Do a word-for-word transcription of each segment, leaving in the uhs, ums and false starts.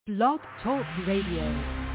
Blog Talk Radio.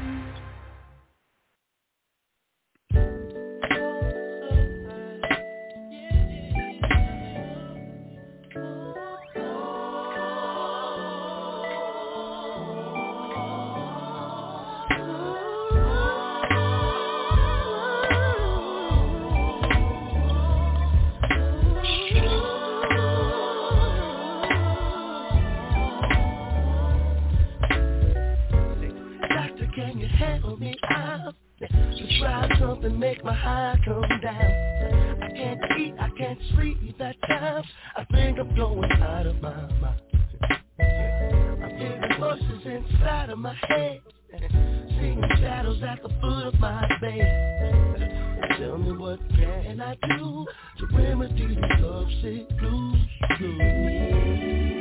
Make my heart come down. I can't eat, I can't sleep at times. I think I'm going out of my mind. I'm hearing voices inside of my head, seeing shadows at the foot of my bed. Tell me what can I do to remedy the lovesick blues, blues.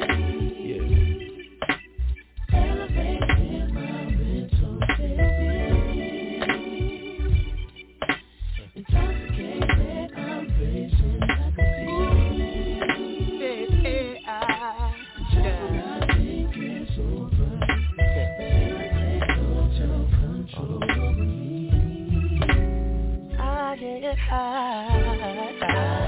Yeah. Elevating my mental state. Intoxicated, I'm racing like a thief. Yeah, I just when I think it's over, feeling take total control over me. I get high.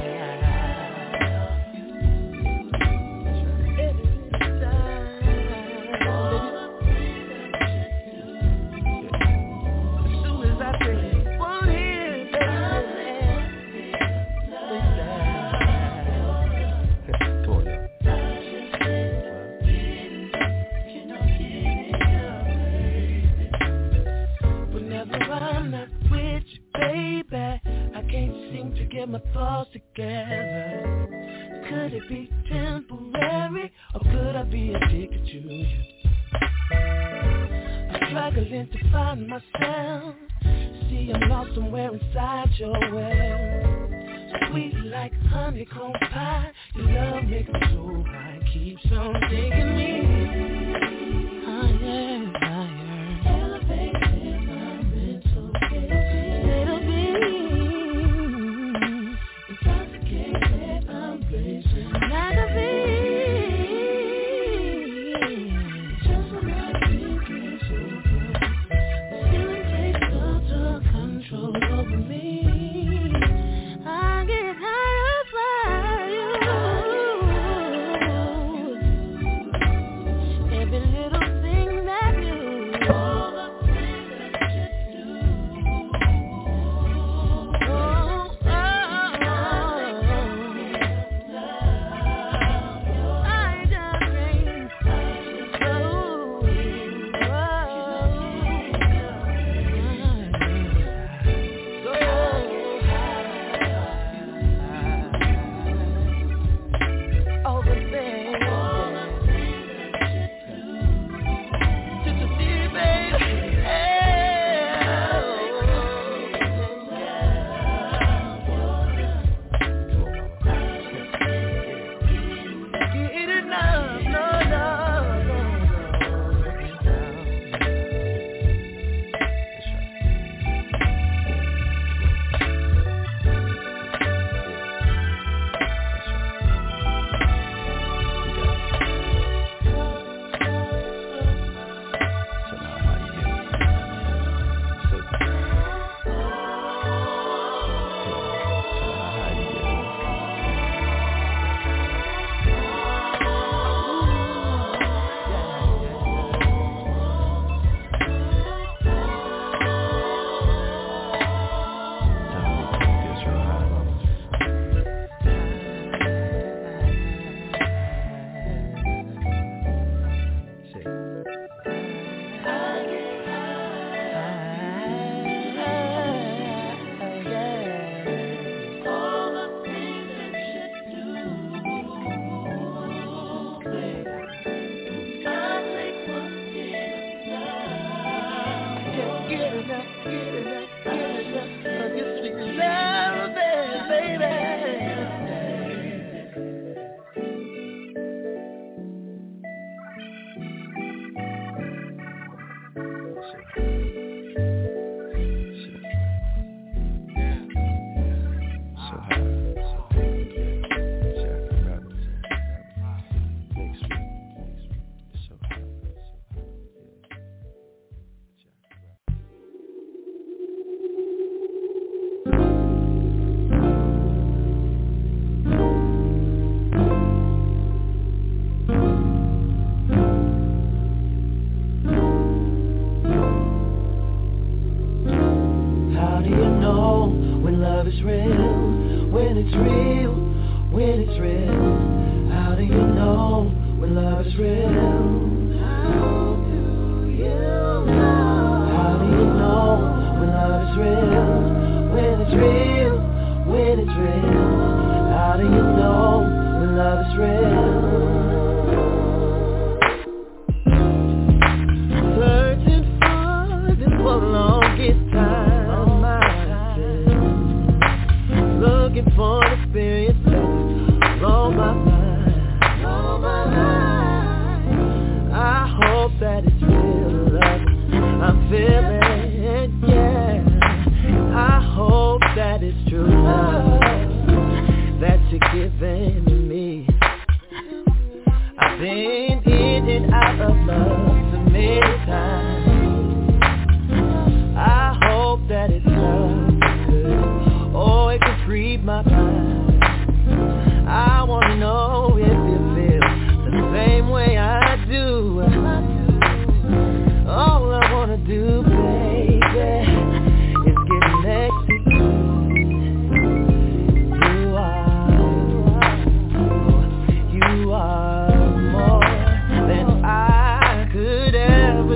Get my thoughts together. Could it be temporary, or could I be addicted to you? I'm struggling to find myself. See, I'm lost somewhere inside your well. Sweet like honeycomb pie. Your love makes me so high, keeps on taking me higher, higher. Elevating my mental state. I'm blazing like a bee. Just when I think it's over, the feeling takes total control over me. I get higher by you. Every little thing that you do, all the things that you do. Oh, oh, oh.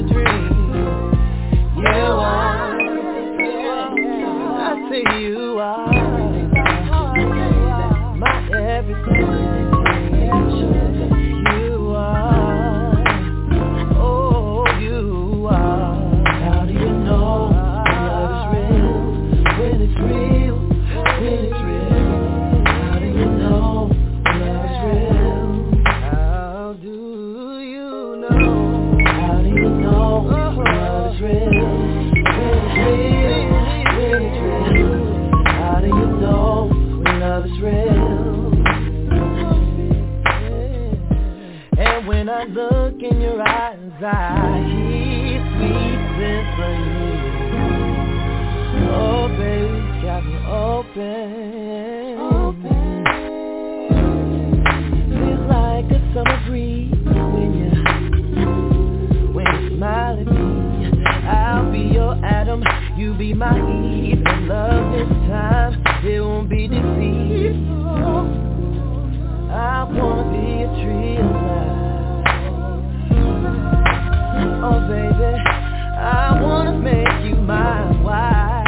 a dream. You are, I say you are my everything. You are, oh you are. How do you know love is real? When it's real, when it's real. How do you know love is real? How do you know? How do you know love is real? When it's real, when it's real. How do you know love is real? And when I look in your eyes, I hear sweet symphony. Oh baby, got me open, open. Feels like a summer breeze when you, when you smile at me. I'll be your Adam, you be my Eve. And love this time, it won't be defeat. I wanna be a tree of life. Oh baby, I wanna make you my wife.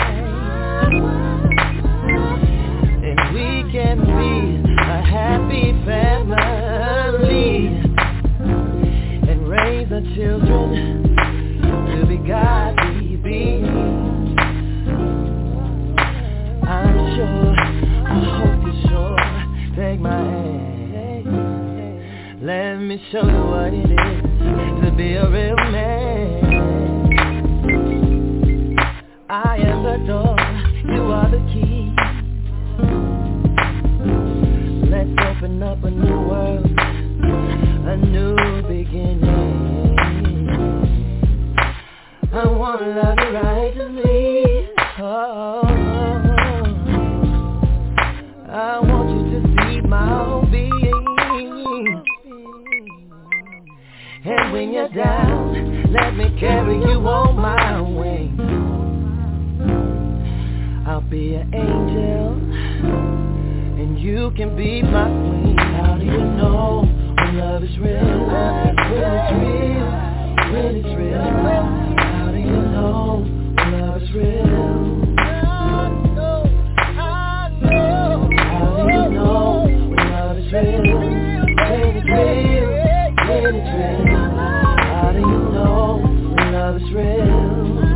And we can be a happy family and raise our children to be godly beings. I'm sure, I hope you're sure. Take my hand, let me show you what it is to be a real man. I am the door, you are the key. Let's open up a new world, a new beginning. I wanna love you rightly. Oh, I want you to see my whole being. And when you're down, let me carry you on my wings. I'll be an angel, and you can be my queen. How do you know when love is real? When it's real, when it's real. How do you know when love is real? How do you know when love is real? When it's real, when it's real. How do you know when love is real?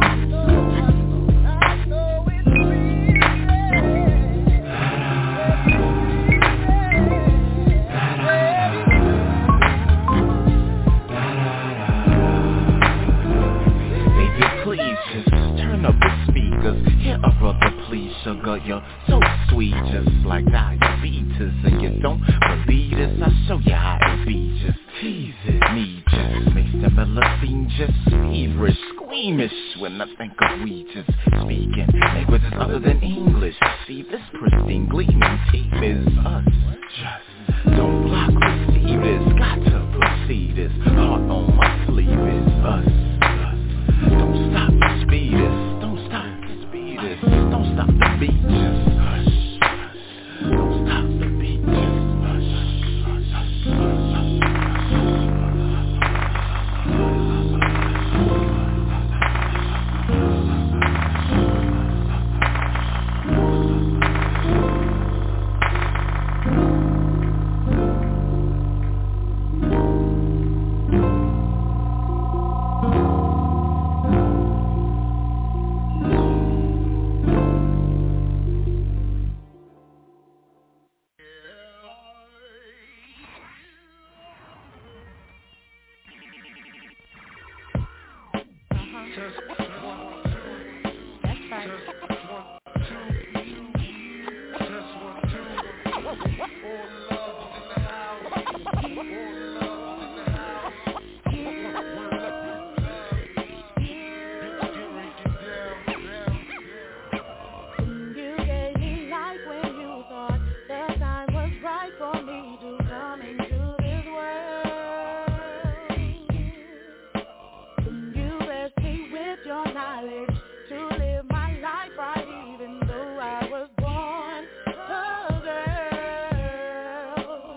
Hear a brother, please, sugar, you're so sweet, just like diabetes. And you don't believe this, I'll show you how it be. Just tease it, me just makes the melody just feverish, squeamish when I think of we just speaking languages other than English. See, this pristine gleaming team is us. Just don't block, receive this, got to proceed this. Heart on my sleeve is us, us. Don't stop the speed is. Don't stop the beat, just hush, hush. Don't stop the beat, just hush, hush, hush,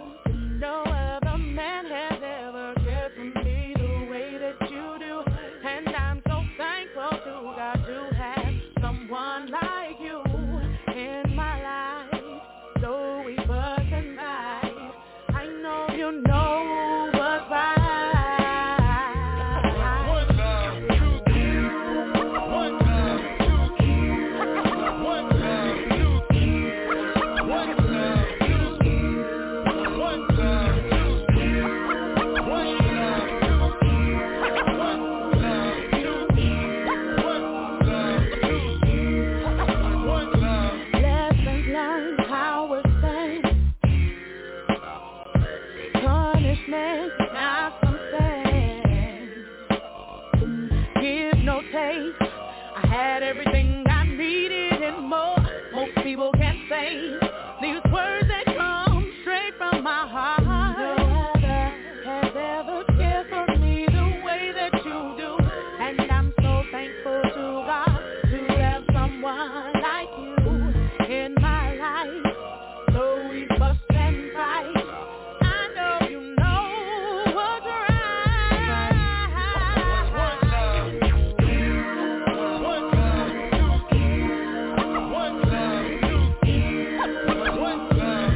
No other man has ever cared for me the way that you do. taste. I had everything I needed and more. Most people can't say these words that come straight from my heart. No other has ever cared for me the way that you do, and I'm so thankful to God to have someone like you in my life. Though we fuss and fight, I know you know what's right. One love, one love, one love, one love,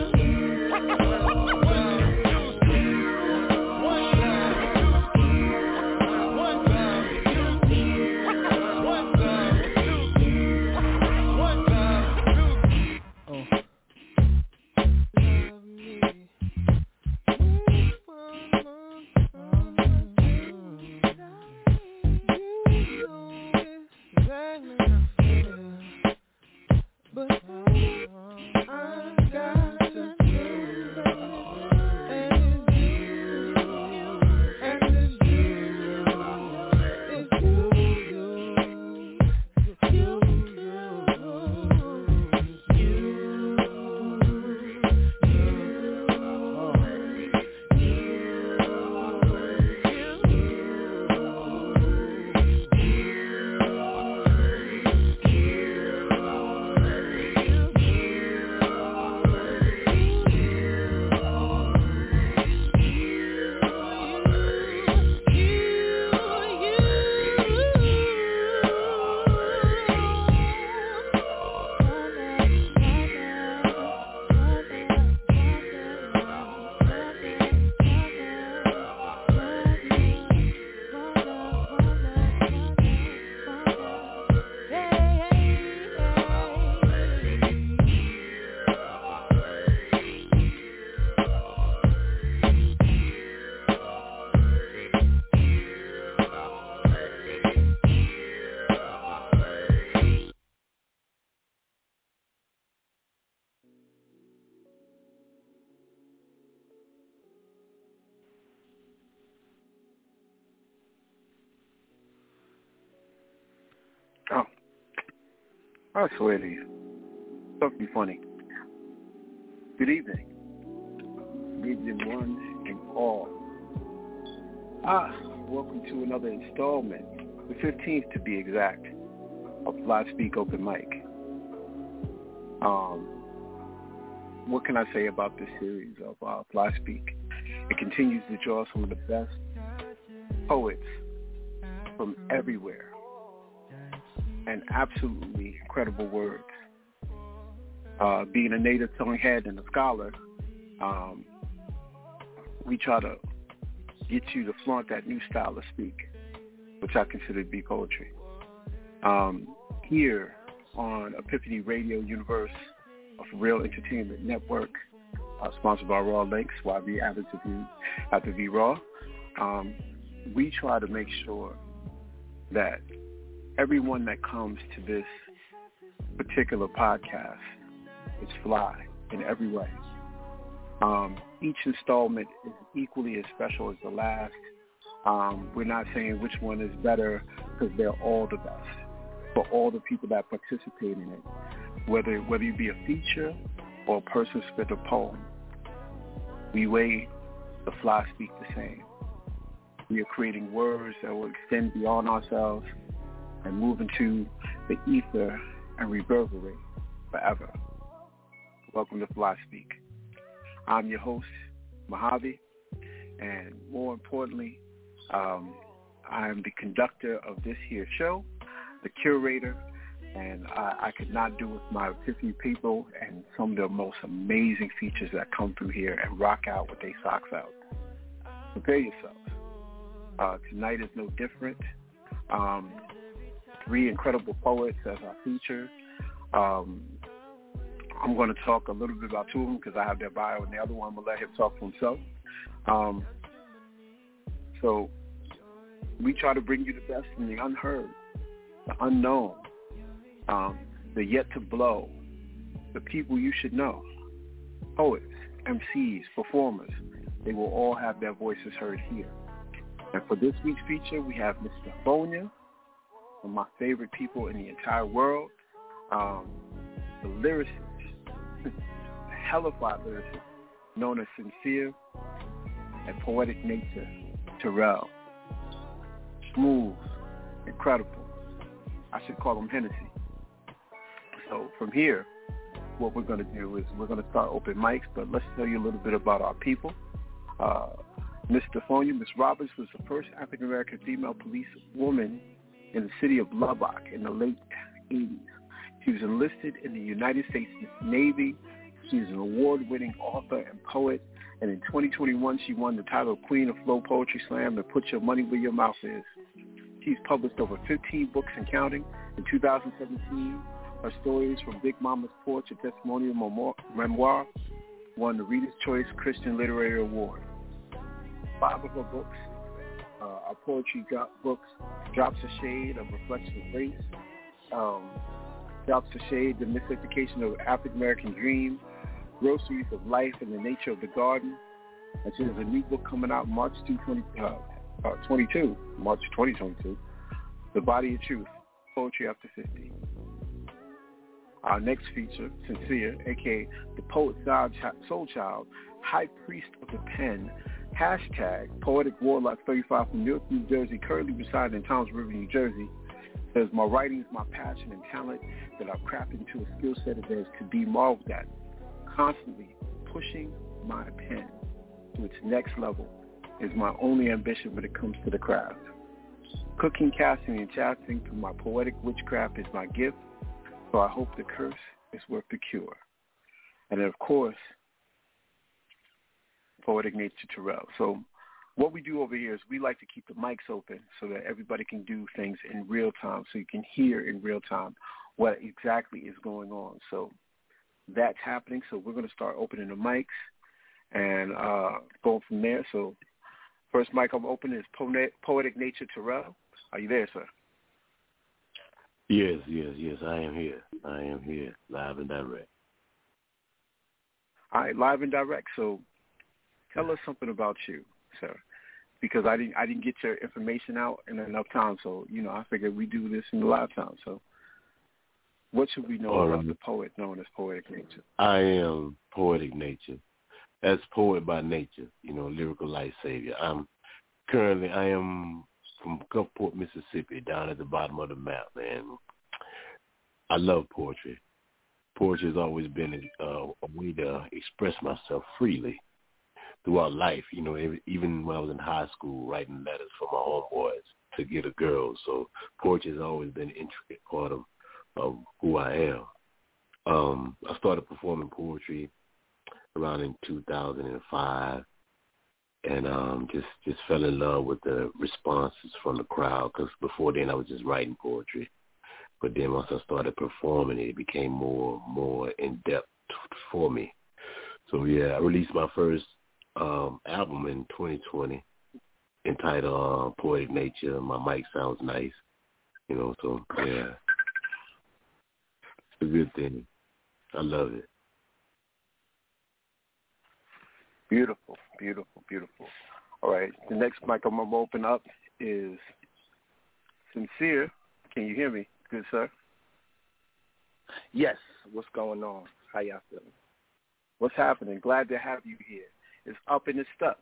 Oh, I swear to you, don't be funny. Good evening. Good evening, one and all. Ah, welcome to another installment, the fifteenth to be exact, of Fly Speak Open Mic. Um, what can I say about this series of uh, Fly Speak? It continues to draw some of the best poets from everywhere and absolutely incredible words. Uh, being a native tongue head and a scholar, um, we try to get you to flaunt that new style of speak, which I consider to be poetry. Um, here on Epiphany Radio Universe of Real Entertainment Network, uh, sponsored by Raw Links, Y B Avid to be, have to be Raw, um, we try to make sure that everyone that comes to this particular podcast is fly in every way. Um, each installment is equally as special as the last. Um, we're not saying which one is better because they're all the best for all the people that participate in it, whether whether you be a feature or a person spit a poem. We weigh the fly speak the same. We are creating words that will extend beyond ourselves and move into the ether and reverberate forever. Welcome to Fly Speak. I'm your host, Mojave, and more importantly, um, I'm the conductor of this here show, the curator, and I, I could not do with my Epiphany people and some of the most amazing features that come through here and rock out with their socks out. Prepare yourselves. Uh, tonight is no different. Um, three incredible poets as our feature. Um, I'm going to talk a little bit about two of them because I have their bio, and the other one I'm going to let him talk for himself. Um, so we try to bring you the best from the unheard, the unknown, um, the yet to blow, the people you should know, poets, M Cs, performers. They will all have their voices heard here. And for this week's feature, we have Mister Fonia, of my favorite people in the entire world, um, the lyricist, the hellified lyricist, known as Sincere and Poetic Nature, Terrell. Smooth, incredible. I should call him Hennessy. So from here, what we're going to do is we're going to start open mics, but let's tell you a little bit about our people. Uh, Miss Stephonia, Miss Roberts was the first African-American female police woman in the city of Lubbock in the late eighties. She was enlisted in the United States Navy. She's an award-winning author and poet, and in twenty twenty-one, she won the title of Queen of Flow Poetry Slam and Put Your Money Where Your Mouth Is. She's published over fifteen books and counting. In two thousand seventeen, her stories From Big Mama's Porch, a testimonial memoir, won the Reader's Choice Christian Literary Award. Five of her books, uh, our poetry drop books, Drops of Shade, A Reflection of Race, um, Drops of Shade, The Miseducation of African American Dream, Groceries of Life and the Nature of the Garden. And she has a new book coming out March second, twenty-two, March twenty twenty-two, The Body of Truth, Poetry After fifty. Our next feature, Sincere, a k a the Poet Soul Child, High Priest of the Pen, hashtag Poetic Warlock thirty-five from Newark, New Jersey, currently residing in Toms River, New Jersey, says, my writing is my passion and talent that I've crafted into a skill set that is to be marveled at. Constantly pushing my pen to its next level is my only ambition when it comes to the craft. Cooking, casting, and chatting through my poetic witchcraft is my gift, so I hope the curse is worth the cure. And then, of course, Poetic Nature Terrell. So what we do over here is we like to keep the mics open so that everybody can do things in real time, so you can hear in real time what exactly is going on. So that's happening. So we're going to start opening the mics and uh, going from there. So first mic I'm opening is Poetic Nature Terrell. Are you there, sir? Yes, yes, yes, I am here. I am here, live and direct. All right, live and direct. So tell us something about you, sir, because I didn't I didn't get your information out in enough time. So, you know, I figured we do this in a live time. So what should we know All about right. the poet known as Poetic Nature? I am Poetic Nature. As poet by nature, you know, lyrical life savior. I'm currently, I am from Gulfport, Mississippi, down at the bottom of the map, and I love poetry. Poetry has always been a, uh, a way to express myself freely throughout life. You know, even when I was in high school, writing letters for my homeboys to get a girl. So poetry has always been an intricate part of, of who I am. Um, I started performing poetry around in two thousand five, and um, just, just fell in love with the responses from the crowd, because before then I was just writing poetry. But then once I started performing it, it became more more in-depth for me. So, yeah, I released my first um, album in twenty twenty entitled uh, Poetic Nature. My mic sounds nice, you know, so, yeah. It's a good thing. I love it. Beautiful, beautiful, beautiful. All right, the next mic I'm going to open up is Sincere. Can you hear me? Good, sir? Yes. What's going on? How y'all feeling? What's happening? Glad to have you here. It's up and it's stuck.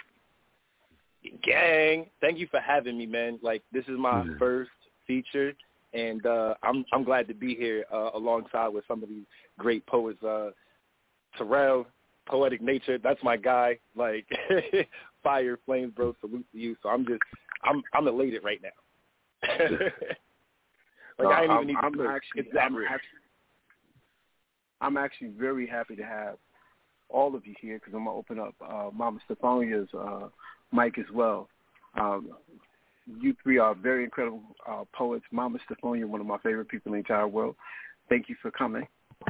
Gang, thank you for having me, man. Like, this is my mm-hmm. first feature, and uh, I'm I'm glad to be here uh, alongside with some of these great poets. Uh, Terrell, Poetic Nature, that's my guy. Like, fire, flames, bro, salute to you. So I'm just, I'm I'm elated right now. like, no, I ain't I'm, even need to I'm look. actually, It's that I'm real. actually, I'm actually very happy to have all of you here, because I'm going to open up uh, Mama Stephonia's uh, mic as well. Um, you three are very incredible uh, poets. Mama Stephonia, one of my favorite people in the entire world. Thank you for coming.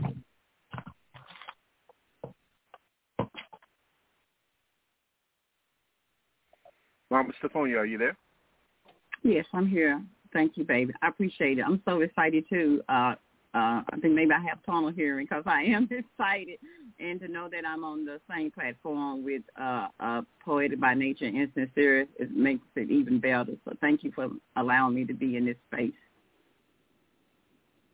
Mama Stephonia, are you there? Yes, I'm here. Thank you, baby. I appreciate it. I'm so excited, too. Uh, uh, I think maybe I have tunnel hearing because I am excited. And to know that I'm on the same platform with uh, uh, Poetic by Nature and Sincere, it makes it even better. So thank you for allowing me to be in this space.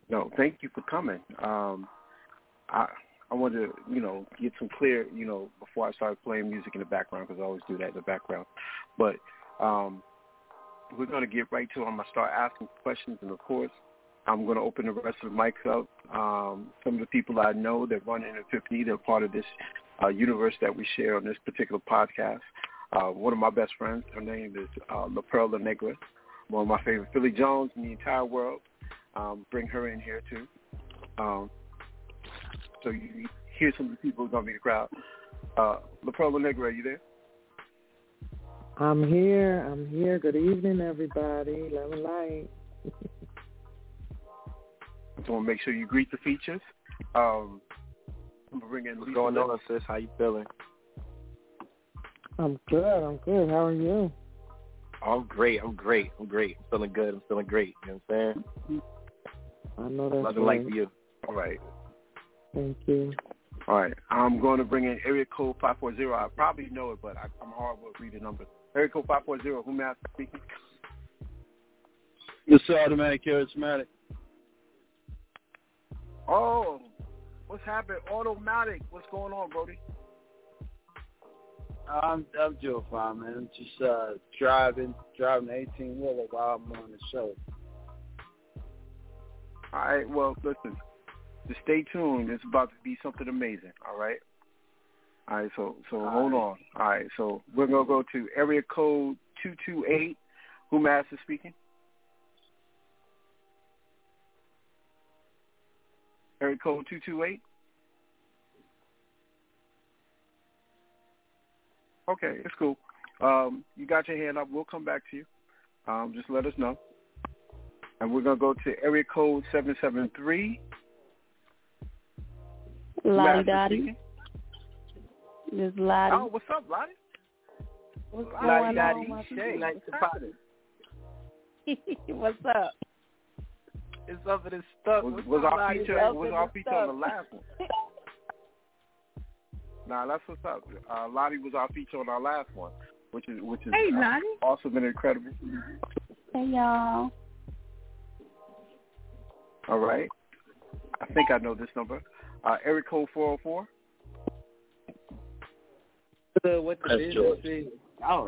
No, thank you for coming. Um, I I want to, you know, get some clear, you know, before I start playing music in the background, because I always do that in the background. But um, we're going to get right to it. I'm going to start asking questions, and, of course, I'm going to open the rest of the mics up. Um, some of the people I know that run in Epiphany, they're part of this uh, universe that we share on this particular podcast. Uh, one of my best friends, her name is uh, La Pearl La Negra, one of my favorite Philly Jones in the entire world. Um, bring her in here, too. Um, so you, you hear some of the people who are going to be in the crowd. Uh, La Pearl La Negra, are you there? I'm here. I'm here. Good evening, everybody. Love and light. I want to make sure you greet the features. Um, I'm gonna bring in What's going on, sis? How you feeling? I'm good. I'm good. How are you? I'm great. I'm great. I'm great. I'm feeling good. I'm feeling great. You know what I'm saying? I know that's Love and light for you. All right. Thank you. All right. I'm going to bring in area code five four zero. I probably know it, but I, I'm horrible at reading numbers. Area code five four zero. Who may I speaking? Mister Automatic, Charismatic. Oh, what's happening? Automatic. What's going on, Brody? I'm I'm doing fine, man. I'm just uh, driving driving the eighteen wheeler while I'm on the show. All right. Well, listen. Just stay tuned. It's about to be something amazing. All right. All right. So so all hold right. on. All right. So we're gonna go to area code two two eight. Who Master speaking? Area code two two eight. Okay, it's cool. Um, you got your hand up. We'll come back to you. Um, just let us know. And we're going to go to area code seven seven three. Lottie Dottie. This is Lottie. Oh, what's up, Lottie? What's Lottie going Dottie. on, my Shay. people? What's What's up? It's something that's stuck. Was, What's was up, our Lottie? feature, was our feature on the last one? Nah, that's what's up. Uh, Lottie was our feature on our last one, which is which is Hey, uh, Lottie. awesome and incredible. Hey, y'all. All right. I think I know this number. Uh, area code four oh four. Uh, what the That's George. business is? Oh,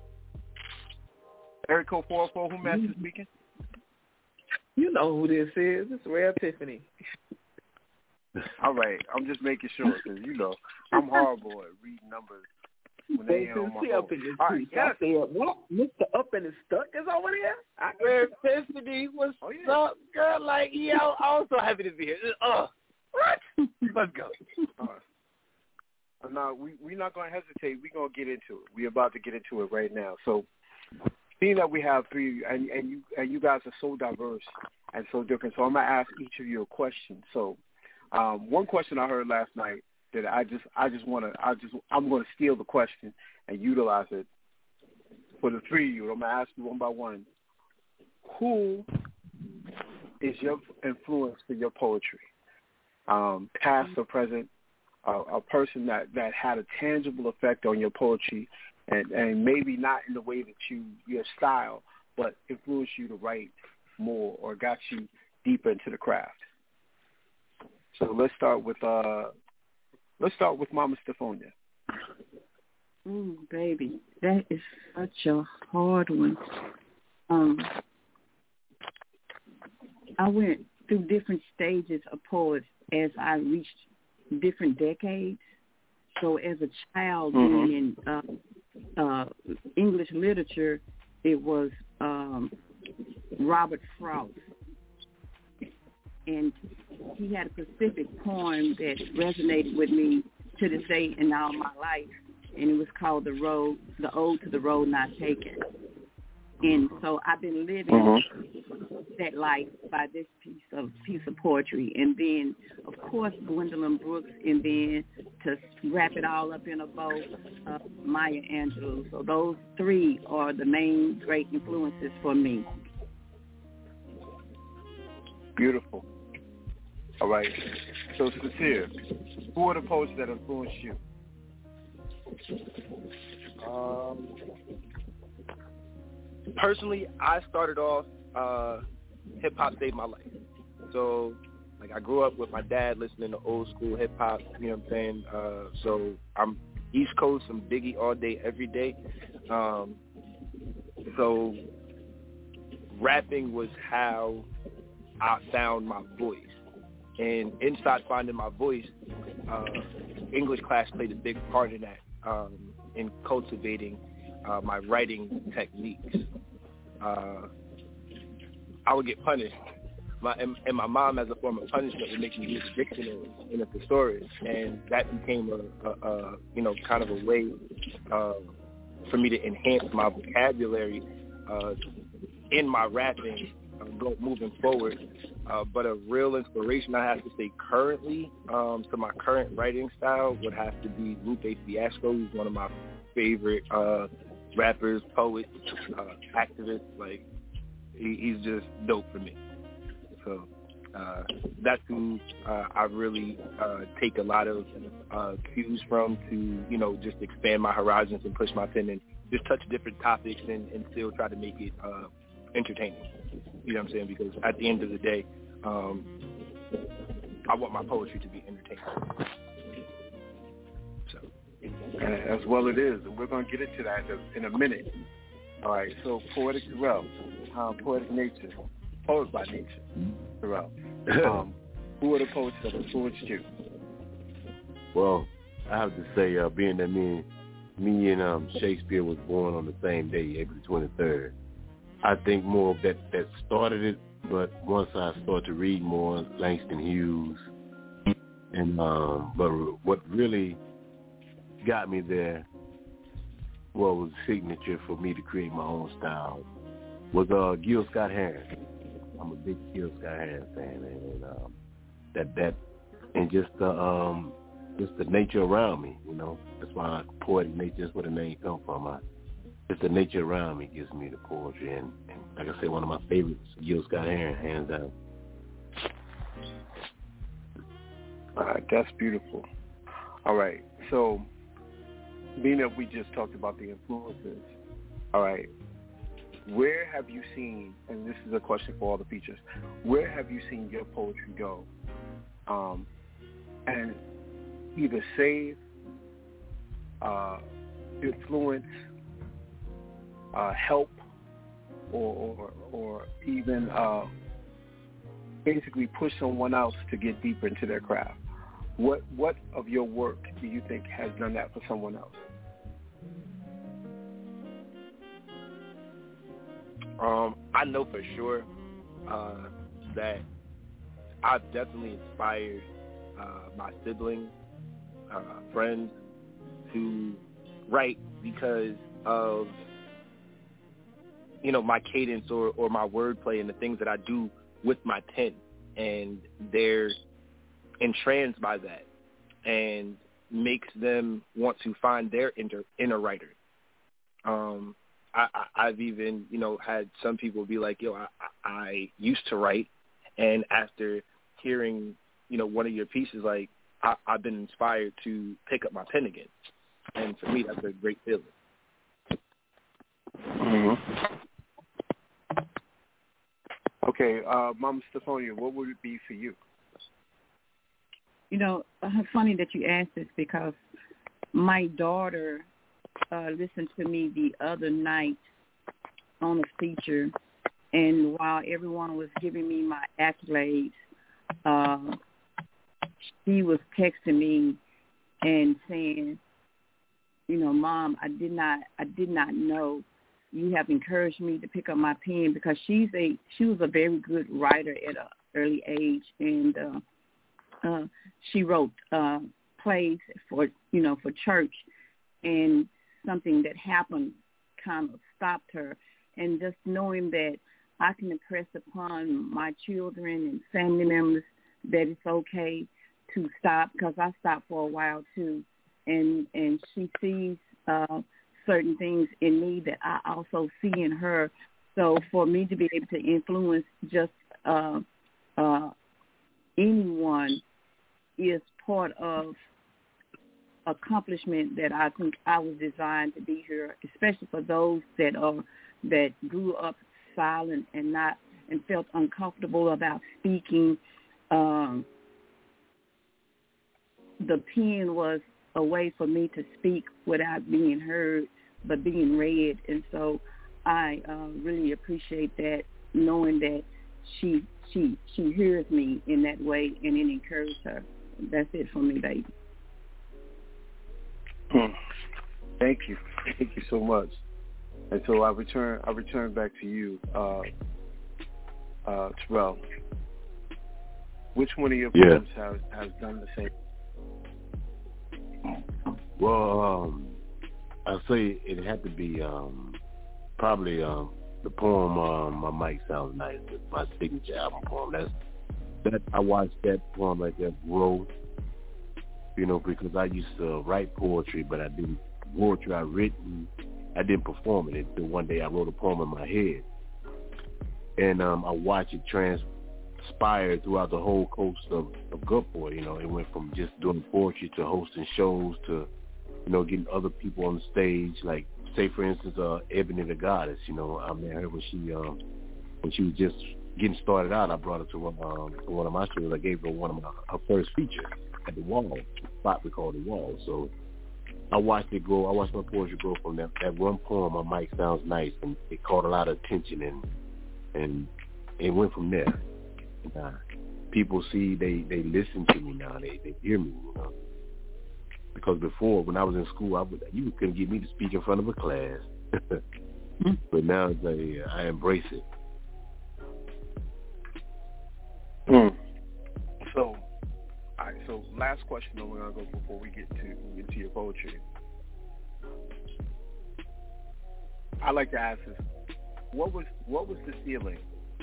Area code four oh four. Who Master speaking? you know who this is. It's Rare Epiphany. All right. I'm just making sure because, you know, I'm horrible at reading numbers when they ain't on my up phone. in this All right. piece. Yes. I said, what? Mister Up and is stuck is over there? I Rare Epiphany, what's Oh, yeah. up, girl? Like, yeah, I'm also happy to be here. Uh, what? Let's go. All right. No, we, we're not going to hesitate. We're going to get into it. We're about to get into it right now. So, seeing that we have three, and, and you and you guys are so diverse and so different, so I'm going to ask each of you a question. So, um, one question I heard last night that I just I just want to I just I'm going to steal the question and utilize it for the three of you. I'm going to ask you one by one. Who is your influence for your poetry, um, past or present? Uh, a person that, that had a tangible effect on your poetry, and, and maybe not in the way that you your style, but influenced you to write more or got you deeper into the craft. So let's start with uh, let's start with Mama Stephonia. Oh, baby, that is such a hard one. Um, I went through different stages of poets as I reached different decades. So as a child, Mm-hmm. being in uh, uh, English literature, it was um, Robert Frost. And he had a specific poem that resonated with me to this day and all my life, and it was called "The Road, the Ode to the Road Not Taken." And so I've been living mm-hmm. that life by this piece of piece of poetry, and then of course Gwendolyn Brooks, and then to wrap it all up in a bow, uh, Maya Angelou. So those three are the main great influences for me. Beautiful. All right. So, Sincere, who are the poets that influenced you? Um, personally, I started off uh, hip hop saved my life. So, like, I grew up with my dad listening to old school hip hop. You know what I'm saying? Uh, so I'm East Coast. I'm Biggie all day, every day. Um, so rapping was how I found my voice. And inside finding my voice, uh, English class played a big part in that, um, in cultivating uh, my writing techniques. Uh, I would get punished. My, and, and my mom, as a form of punishment, would make me use a dictionary and a thesaurus, and that became a, a, a you know, kind of a way uh, for me to enhance my vocabulary uh, in my rapping, uh, go, moving forward. Uh, but a real inspiration, I have to say, currently, um, to my current writing style would have to be Lupe Fiasco, who's one of my favorite uh, rappers, poets, uh, activists. Like, he, he's just dope for me. So uh, that's who uh, I really uh, take a lot of uh, cues from to, you know, just expand my horizons and push my pen and just touch different topics and, and still try to make it uh, entertaining. You know what I'm saying? Because at the end of the day, um, I want my poetry to be entertaining. So, as well it is, and we're going to get into that in a minute. All right, so Poetic Terrell, um, Poetic Nature, poet by nature, Terrell. Um, who are the poets that influenced you? Well, I have to say, uh, being that me, me and um, Shakespeare was born on the same day, April twenty-third, I think more of that, that started it, but once I started to read more, Langston Hughes, and um, but what really got me there, what was signature for me to create my own style, was uh, Gil Scott-Heron. I'm a big Gil Scott-Heron fan, and um, that that and just the um, just the nature around me, you know. That's why Poetic Nature, that's where the name comes from. I, Just the nature around me gives me the poetry, and, and like I said, one of my favorites, Gil Scott-Heron, hands down. All right, that's beautiful. All right, so being that we just talked about the influences, all right, where have you seen, and this is a question for all the features, where have you seen your poetry go um, and either save, uh, influence, Uh, help or, or or even uh, basically push someone else to get deeper into their craft? What what of your work do you think has done that for someone else? Um, I know for sure uh, that I've definitely inspired uh, my siblings, uh, friends to write because of, you know, my cadence or, or my wordplay and the things that I do with my pen, and they're entranced by that and makes them want to find their inner, inner writer. Um, I, I, I've even, you know, had some people be like, yo, I, I used to write, and after hearing, you know, one of your pieces, like, I, I've been inspired to pick up my pen again. And for me, that's a great feeling. Mm-hmm. Okay, uh, Mama Stephonia, what would it be for you? You know, it's funny that you asked this because my daughter uh, listened to me the other night on a feature, and while everyone was giving me my accolades, uh, she was texting me and saying, you know, Mom, I did not, I did not know you have encouraged me to pick up my pen, because she's a, she was a very good writer at an early age, and uh, uh, she wrote uh, plays for, you know, for church, and something that happened kind of stopped her. And just knowing that I can impress upon my children and family members that it's okay to stop, because I stopped for a while too, and and she sees uh, certain things in me that I also see in her. So for me to be able to influence just uh, uh, anyone is part of accomplishment that I think I was designed to be here, especially for those that are that grew up silent and not and felt uncomfortable about speaking. Um, the pen was a way for me to speak without being heard, but being read. And so I uh, really appreciate that, knowing that she she she hears me in that way, and it encourages her. That's it for me, baby. Thank you, thank you so much. And so I return I return back to you, uh, uh, Terrell. Which one of your yeah. poems has has done the same? Well, um, I say it had to be um, probably um, the poem um, "My Mic Sounds Nice." It's my signature album poem. That's that I watched that poem like that grow. You know, because I used to write poetry, but I didn't poetry I written. I didn't perform it until one day I wrote a poem in my head, and um, I watched it transpire throughout the whole coast of, of Good Boy. You know, it went from just doing poetry to hosting shows to, you know, getting other people on the stage. Like, say for instance, uh, Ebony the Goddess. You know, I met her when she um, when she was just getting started out. I brought her to one, um, to one of my shows. I gave her one of my her first feature at the Wall, the spot we call the Wall. So I watched it grow. I watched my poetry grow from that, that one poem. My Mic Sounds Nice, and it caught a lot of attention, and and it went from there. And, uh, people see they they listen to me now. They they hear me, you know. Because before, when I was in school, I would you couldn't get me to speak in front of a class. But now it's like, I embrace it. Mm. So, all right. So, last question that we're gonna go before we get to get to your poetry. I like to ask this: What was what was the feeling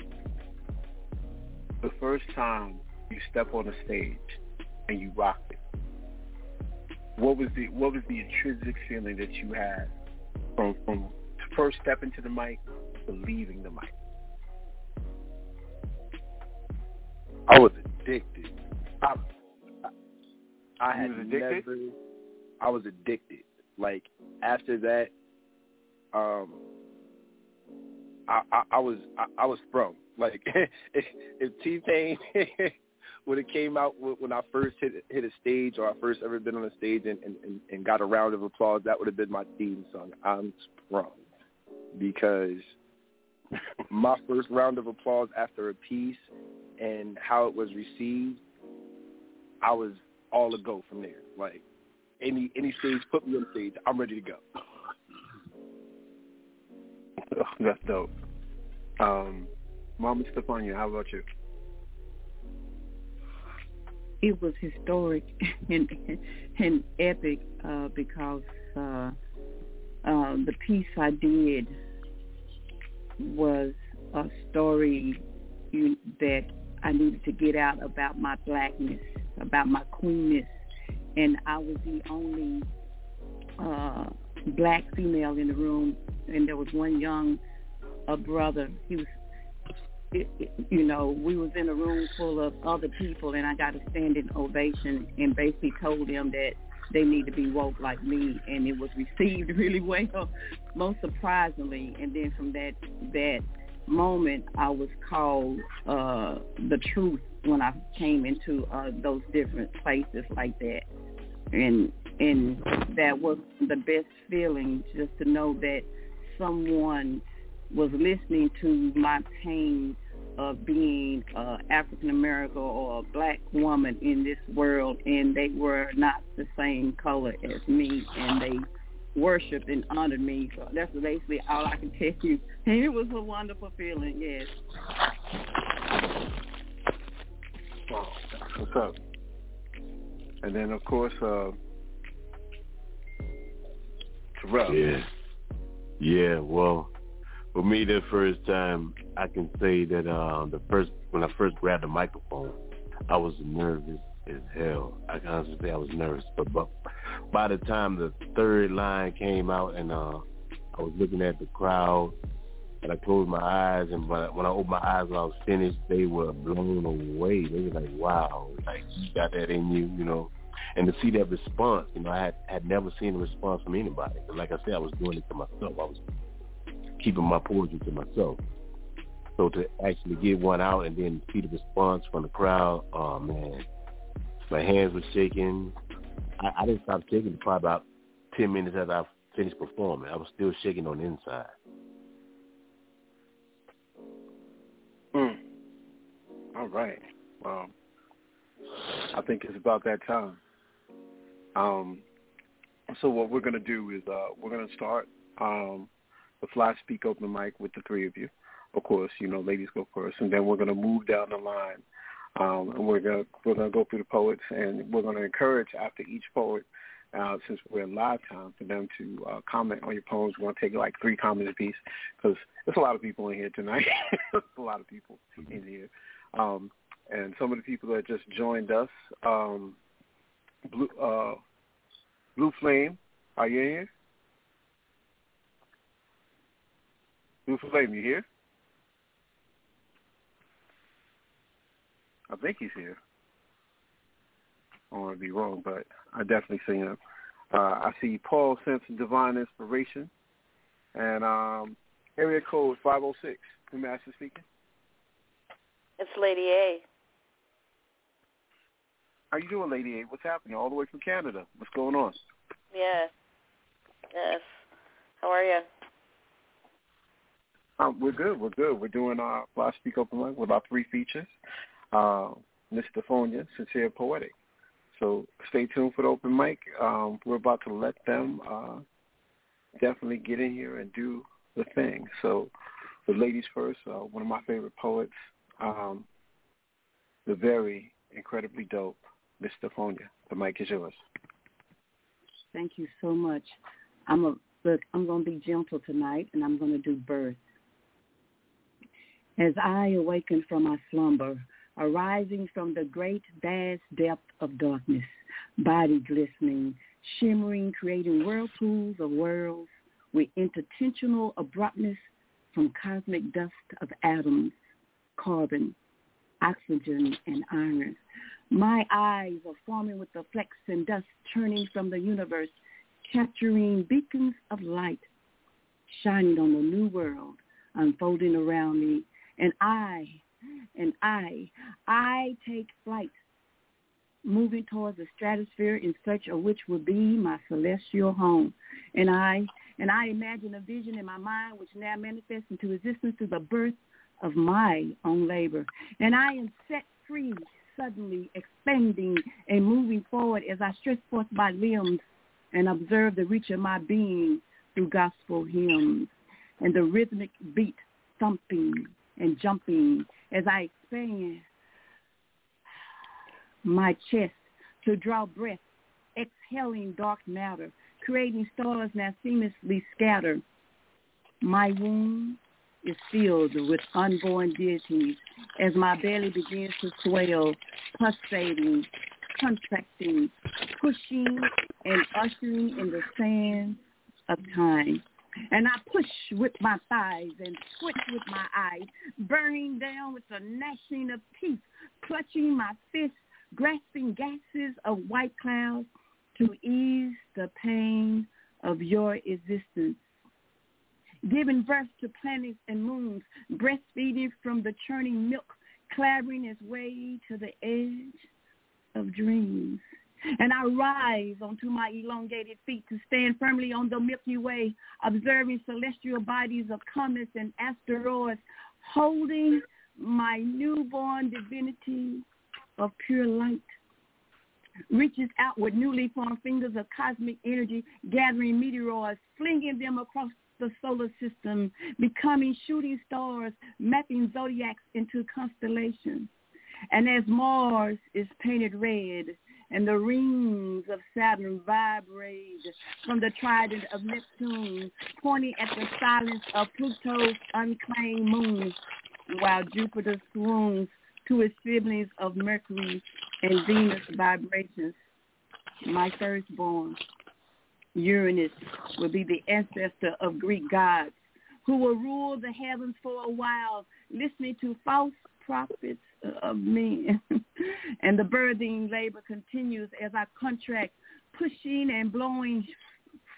the first time you stepped on a stage and you rocked it? What was the what was the intrinsic feeling that you had from from first stepping to the mic to leaving the mic? I was addicted. I, I, I had you was addicted? never. I was addicted. Like after that, um, I, I, I was I, I was sprung. Like if, if T-Pain would have came out when I first hit hit a stage, or I first ever been on a stage and, and, and got a round of applause, that would have been my theme song. I'm sprung, because my first round of applause after a piece and how it was received, I was all a go from there. Like any any stage, put me on stage, I'm ready to go. Oh, that's dope. Um, Mama Stefania, how about you? It was historic and and epic uh, because uh, uh, the piece I did was a story you, that I needed to get out about my blackness, about my queenness, and I was the only uh, black female in the room, and there was one young uh, brother. He was, it, it, you know, we was in a room full of other people, and I got a standing ovation and basically told them that they need to be woke like me, and it was received really well, most surprisingly. And then from that that moment, I was called uh, the truth when I came into uh, those different places like that, and and that was the best feeling, just to know that someone was listening to my pain of being uh, African American or a black woman in this world, and they were not the same color as me, and they worshipped and honored me. So that's basically all I can tell you. And it was a wonderful feeling, yes. Wow, what's up? And then, of course, uh, Terrell. Yeah. Yeah, well, for me, the first time, I can say that uh, the first when I first grabbed the microphone, I was nervous as hell. I can honestly say I was nervous. But, but by the time the third line came out and uh, I was looking at the crowd, and I closed my eyes, and when I, when I opened my eyes when I was finished, they were blown away. They were like, wow, like, you got that in you, you know. And to see that response, you know, I had, had never seen a response from anybody. But like I said, I was doing it to myself. I was keeping my poetry to myself. So So to actually get one out and then see the response from the crowd, oh man, my hands were shaking. I, I didn't stop shaking for probably about ten minutes after I finished performing. I was still shaking on the inside. Mm. All right. Well, I think it's about that time. Um, so what we're going to do is uh, we're going to start um, the Fly Speak Open Mic with the three of you. Of course, you know, ladies go first, and then we're going to move down the line, um, and we're going to we're going to go through the poets, and we're going to encourage after each poet, uh, since we're in live time, for them to uh, comment on your poems. We're going to take like three comments apiece because there's a lot of people in here tonight. There's a lot of people in here, um, and some of the people that just joined us, um, Blue, uh, Blue Flame, are you in here? Blue Flame, you here? I think he's here. I don't want to be wrong, but I definitely see him. Uh, I see Paul Simpson, Divine Inspiration, and um, area code five oh six. Who master speaking? It's Lady A. How you doing, Lady A? What's happening? All the way from Canada. What's going on? Yes. Yes. How are you? Um, we're good. We're good. We're doing our Fly Speak Open Mic with our three features. Uh, Miss Stephonia, Sincere Poetic. So stay tuned for the open mic. Um, we're about to let them uh, definitely get in here and do the thing. So the ladies first, uh, one of my favorite poets, um, the very incredibly dope Miss Stephonia. The mic is yours. Thank you so much. I'm a look. I'm going to be gentle tonight, and I'm going to do birth. As I awaken from my slumber, arising from the great vast depth of darkness, body glistening, shimmering, creating whirlpools of worlds with intentional abruptness from cosmic dust of atoms, carbon, oxygen, and iron. My eyes are forming with the flecks and dust churning from the universe, capturing beacons of light, shining on the new world, unfolding around me. And I, and I, I take flight, moving towards the stratosphere in search of which will be my celestial home. And I, and I imagine a vision in my mind which now manifests into existence through the birth of my own labor. And I am set free, suddenly expanding and moving forward as I stretch forth my limbs and observe the reach of my being through gospel hymns and the rhythmic beat thumping and jumping as I expand my chest to draw breath, exhaling dark matter, creating stars now seamlessly scattered. My womb is filled with unborn deities as my belly begins to swell, pulsating, contracting, pushing, and ushering in the sands of time. And I push with my thighs and squint with my eyes, burning down with the gnashing of teeth, clutching my fists, grasping gases of white clouds to ease the pain of your existence. Giving birth to planets and moons, breastfeeding from the churning milk, clambering its way to the edge of dreams. And I rise onto my elongated feet to stand firmly on the Milky Way, observing celestial bodies of comets and asteroids, holding my newborn divinity of pure light. Reaches out with newly formed fingers of cosmic energy, gathering meteoroids, flinging them across the solar system, becoming shooting stars, mapping zodiacs into constellations. And as Mars is painted red, and the rings of Saturn vibrate from the trident of Neptune, pointing at the silence of Pluto's unclaimed moon, while Jupiter swoons to its siblings of Mercury and Venus vibrations. My firstborn, Uranus, will be the ancestor of Greek gods who will rule the heavens for a while, listening to false prophets of men. And the birthing labor continues as I contract, pushing and blowing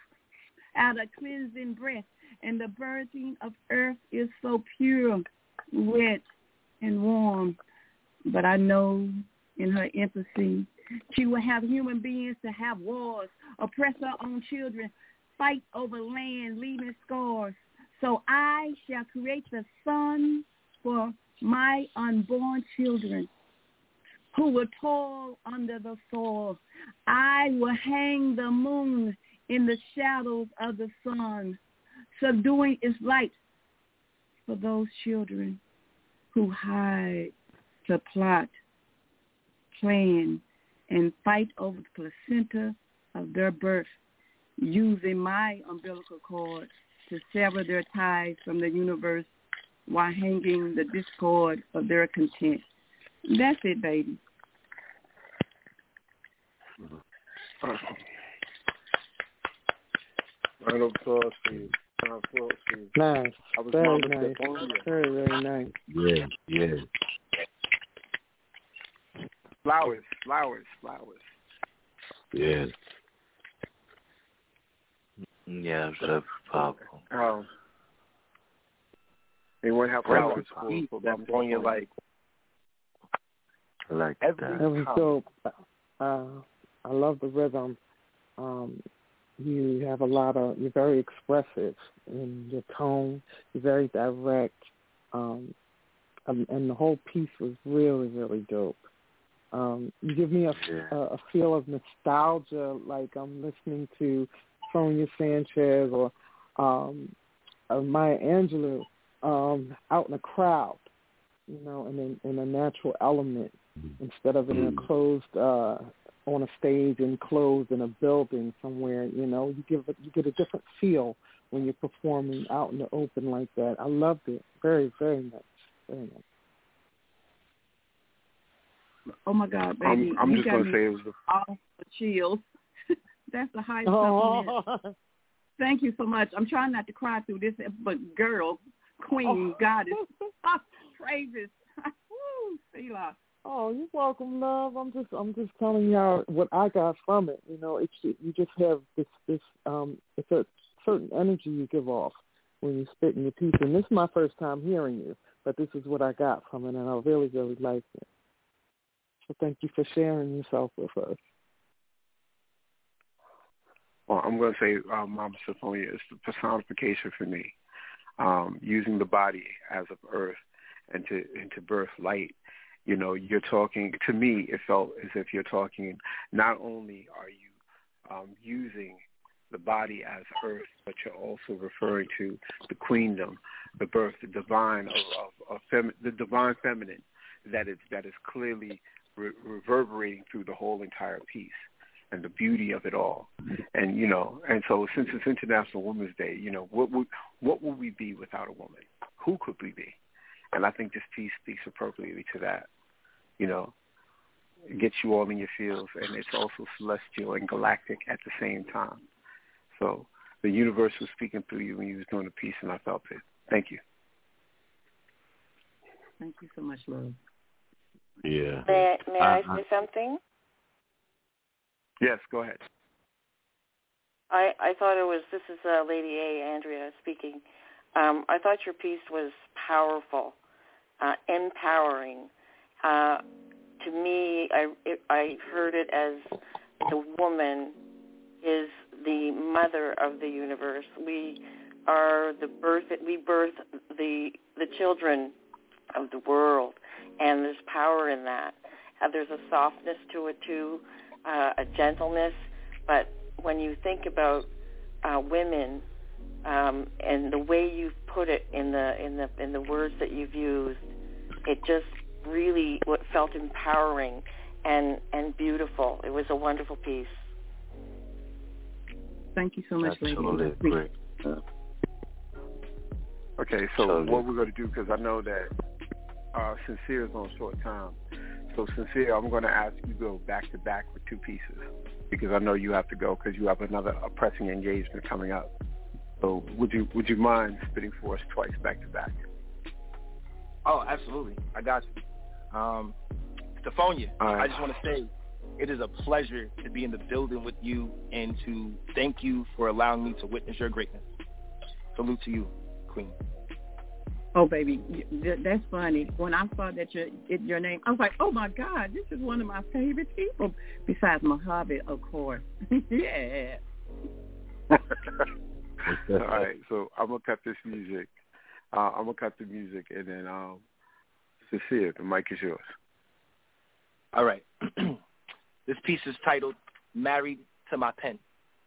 out a cleansing breath. And the birthing of earth is so pure, wet and warm, but I know in her empathy, she will have human beings to have wars, oppress her own children, fight over land, leaving scars. So I shall create the sun for my unborn children who will toil under the soil. I will hang the moon in the shadows of the sun, subduing its light for those children who hide to plot, plan, and fight over the placenta of their birth, using my umbilical cord to sever their ties from the universe while hanging the discord of their content. That's it, baby. Round of applause for you. Round of applause for you. Nice. I was very Mama nice. Stephonia. Very, very nice. Yeah, yeah. Flowers, flowers, flowers. Yeah. Yeah, that's powerful. Um, anyone have flowers for, for Mama Stephonia? Like, I like every that. That was dope. Uh, I love the rhythm. Um, you have a lot of, you're very expressive in your tone. You're very direct. Um, and, and the whole piece was really, really dope. Um, you give me a, a, a feel of nostalgia, like I'm listening to Sonia Sanchez or um, uh, Maya Angelou um, out in a crowd, you know, in a, in a natural element instead of in a closed, uh, on a stage enclosed in a building somewhere. You know, you give it, you get a different feel when you're performing out in the open like that. I loved it. Very, very nice. Very nice. Oh my God, baby! I'm, I'm you just got gonna me say it was the all the chills. That's the highest Oh. compliment. Thank you so much. I'm trying not to cry through this, but girl, queen, Oh. goddess, praises. Woo, Selah. Oh, you're welcome, love. I'm just, I'm just telling y'all what I got from it. You know, it's you just have this, this, um, it's a certain energy you give off when you spit in your piece. And this is my first time hearing you, but this is what I got from it, and I really, really liked it. So thank you for sharing yourself with us. Well, I'm going to say uh, Mama Stephonia is the personification for me, um, using the body as of earth and to and to birth light. You know, you're talking, to me, it felt as if you're talking, not only are you um, using the body as earth, but you're also referring to the queendom, the birth, the divine, of, of, of femi- the divine feminine that is, that is clearly re- reverberating through the whole entire piece. And the beauty of it all, and you know, and so since it's International Women's Day, you know, what would what would we be without a woman? Who could we be? And I think this piece speaks appropriately to that. You know, it gets you all in your feels, and it's also celestial and galactic at the same time. So the universe was speaking through you when you was doing the piece, and I felt it. Thank you. Thank you so much, love. Yeah. May, may I Uh-huh. say something? Yes, go ahead. I, I thought it was, this is uh, Lady A, Andrea speaking. Um, I thought your piece was powerful, uh, empowering. Uh, to me, I, it, I heard it as the woman is the mother of the universe. We are the birth, we birth the, the children of the world, and there's power in that. Uh, there's a softness to it, too. Uh, a gentleness, but when you think about uh, women um, and the way you've put it in the in the in the words that you've used, it just really what felt empowering and and beautiful. It was a wonderful piece. Thank you so much, lady. Absolutely great. Okay, so Totally. what we're going to do, because I know that uh, Sincere is on short time. So, Sincere, I'm going to ask you to go back-to-back with two pieces because I know you have to go because you have another a pressing engagement coming up. So would you would you mind spitting for us twice back-to-back? Oh, absolutely. I got you. Um, Stephonia, right. I just want to say it is a pleasure to be in the building with you and to thank you for allowing me to witness your greatness. Salute to you, Queen. Oh, baby, that's funny. When I saw that your your name, I was like, oh, my God, this is one of my favorite people, besides Mojave, of course. Yeah. All right, so I'm going to cut this music. Uh, I'm going to cut the music, and then, um, Cecilia, the mic is yours. All right. This piece is titled Married to My Pen.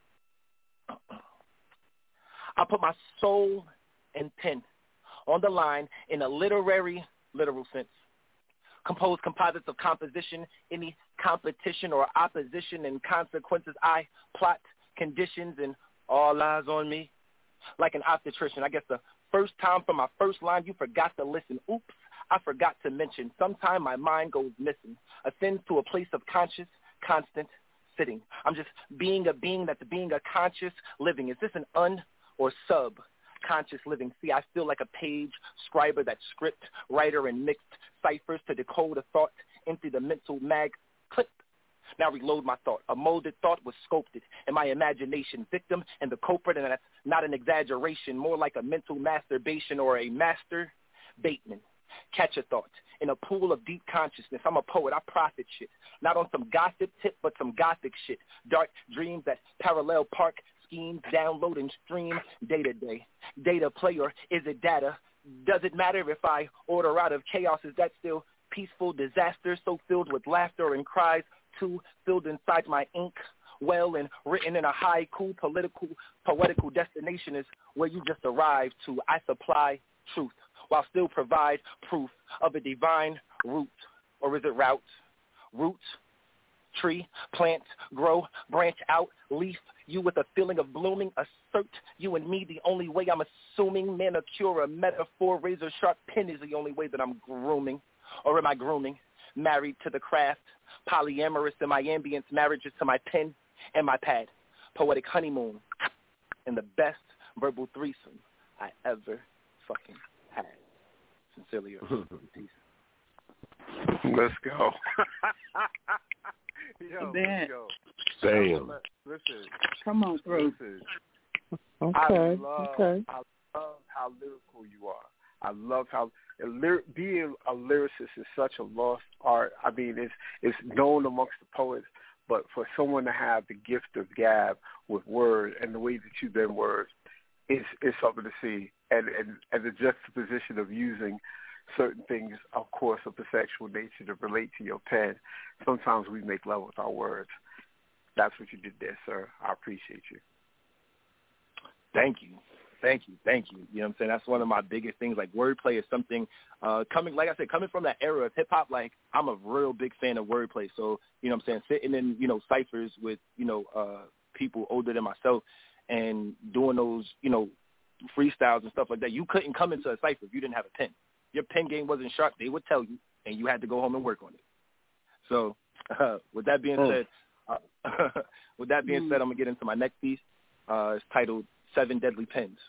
I put my soul and pen on the line in a literary, literal sense. Compose composites of composition, any competition or opposition and consequences. I plot conditions and all eyes on me. Like an obstetrician, I guess the first time from my first line you forgot to listen. Oops, I forgot to mention. Sometime my mind goes missing. Ascends to a place of conscious, constant sitting. I'm just being a being that's being a conscious living. Is this an un or sub? Conscious living. See, I feel like a page scriber, that script writer and mixed ciphers to decode a thought, empty the mental mag clip. Now reload my thought. A molded thought was sculpted in my imagination, victim and the culprit, and that's not an exaggeration, more like a mental masturbation or a master bateman. Catch a thought in a pool of deep consciousness. I'm a poet. I prophet shit. Not on some gossip tip, but some gothic shit. Dark dreams that parallel park schemes, download and stream day to day. Data play, or is it data? Does it matter if I order out of chaos? Is that still peaceful disaster, so filled with laughter and cries, too filled inside my ink well and written in a haiku? Political, poetical destination is where you just arrive to. I supply truth while still provide proof of a divine root. Or is it route? Root, tree, plant, grow, branch out, leaf, you with a feeling of blooming, assert you and me the only way. I'm assuming manicure, a metaphor, razor sharp pen is the only way that I'm grooming. Or am I grooming? Married to the craft, polyamorous in my ambience, marriages to my pen and my pad, poetic honeymoon, and the best verbal threesome I ever fucking had. Sincerely yours. Peace. Let's go. Yo, let's go. Damn. Listen. Come on, through. Listen. Okay. I love, okay. I love how lyrical you are. I love how lyr- being a lyricist is such a lost art. I mean, it's it's known amongst the poets, but for someone to have the gift of gab with words and the way that you bend words, it's it's something to see. And and and the juxtaposition of using certain things, of course, of the sexual nature to relate to your pen. Sometimes we make love with our words. That's what you did there, sir. I appreciate you. Thank you. Thank you. Thank you. You know what I'm saying? That's one of my biggest things. Like, wordplay is something, uh, coming, like I said, coming from that era of hip-hop, like, I'm a real big fan of wordplay. So, you know what I'm saying, sitting in, you know, ciphers with, you know, uh, people older than myself and doing those, you know, freestyles and stuff like that, you couldn't come into a cipher if you didn't have a pen. Your pen game wasn't sharp, they would tell you, and you had to go home and work on it. So, uh, with that being mm. said, uh, with that being mm. said, I'm going to get into my next piece. Uh, it's titled Seven Deadly Pens.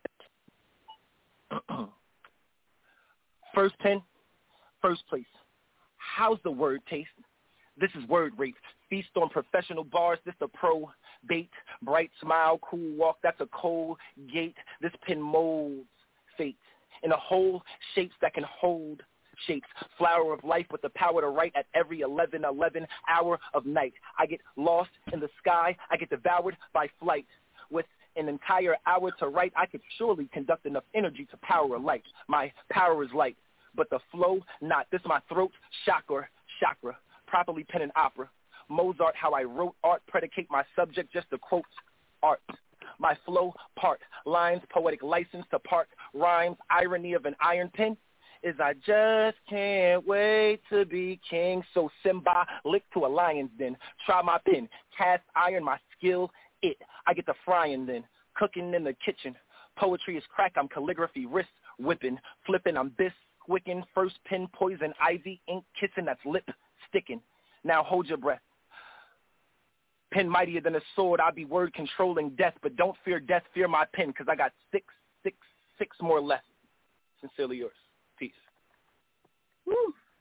First pen, first place. How's the word taste? This is word rape. Feast on professional bars. This a pro bait. Bright smile, cool walk. That's a cold gate. This pen molds fate in a whole shapes that can hold shapes. Flower of life with the power to write at every eleven eleven hour of night. I get lost in the sky. I get devoured by flight. With an entire hour to write, I could surely conduct enough energy to power a light. My power is light, but the flow not. This my throat chakra, chakra. Properly pen and opera. Mozart, how I wrote art, predicate my subject just to quote art. My flow part, lines, poetic license to part, rhymes, irony of an iron pen is I just can't wait to be king. So symbolic to a lion's den. Try my pen, cast iron, my skill, it. I get the frying then, cooking in the kitchen. Poetry is crack, I'm calligraphy, wrist whipping, flipping, I'm bisquicking. First pen, poison, ivy, ink, kissing, that's lip sticking. Now hold your breath. Pen mightier than a sword, I be word controlling death, but don't fear death, fear my pen, because I got six, six, six more left. Sincerely yours. Peace. Woo.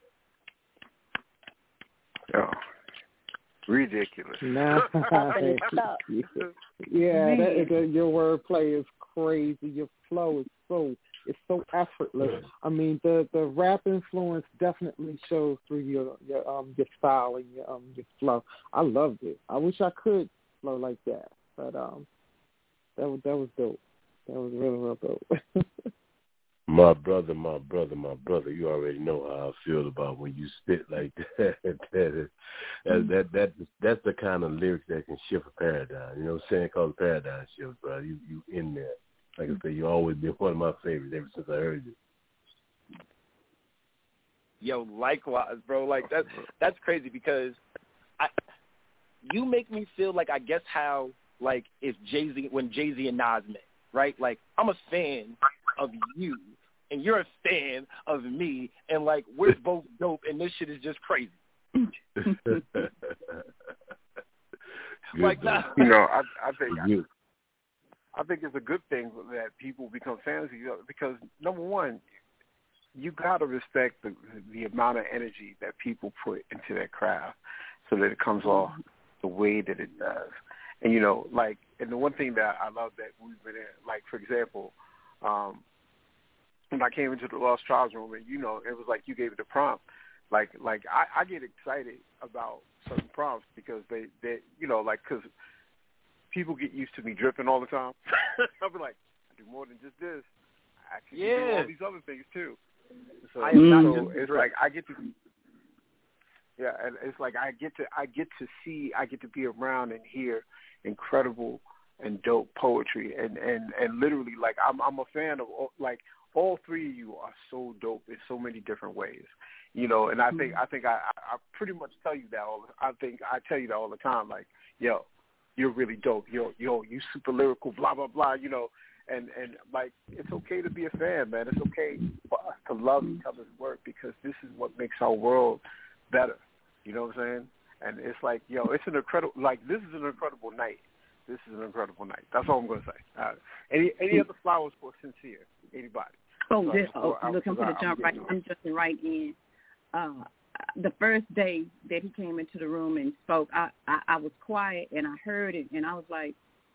Oh, ridiculous. Nah, yeah, that, that, your wordplay is crazy. Your flow is so It's so effortless. I mean, the, the rap influence definitely shows through your your um your style and your um your flow. I loved it. I wish I could flow like that, but um that was that was dope. That was really real dope. My brother, my brother, my brother, you already know how I feel about when you spit like that. that, is, that, that, that that's the kind of lyrics that can shift a paradigm. You know what I'm saying? Called a paradigm shift, bro. You you in there. Like I say, you always been one of my favorites ever since I heard you. Yo, likewise, bro. Like that's that's crazy because I you make me feel like I guess how like if Jay-Z when Jay-Z and Nas met, right? Like I'm a fan of you. And you're a fan of me, and, like, we're both dope, and this shit is just crazy. like that. You know, I, I think I, I think it's a good thing that people become fans of each other because, number one, you got to respect the, the amount of energy that people put into their craft so that it comes off the way that it does. And, you know, like, and the one thing that I love that we've been in, like, for example, um, when I came into the Lost Tribes room, and, you know, it was like you gave it a prompt. Like, like I, I get excited about certain prompts because they, they you know, like, because people get used to me dripping all the time. I'll be like, I do more than just this. I actually yeah. do all these other things, too. So, I am not so just it's drip. like I get to, yeah, and it's like I get to, I get to see, I get to be around and hear incredible and dope poetry, and, and, and literally, like, I'm, I'm a fan of, like, all three of you are so dope in so many different ways, you know. And I think I think I, I pretty much tell you that all. I think I tell you that all the time. Like, yo, you're really dope. Yo, yo, you super lyrical. Blah blah blah. You know, and and like it's okay to be a fan, man. It's okay for us to love each other's work because this is what makes our world better. You know what I'm saying? And it's like, yo, it's an incredible. Like this is an incredible night. This is an incredible night. That's all I'm going to say. Uh, any any other flowers for Sincere? Anybody? Oh, so, this, oh I, look, I'm going to jump right. I'm jumping right in. Uh, the first day that he came into the room and spoke, I, I, I was quiet and I heard it, and I was like,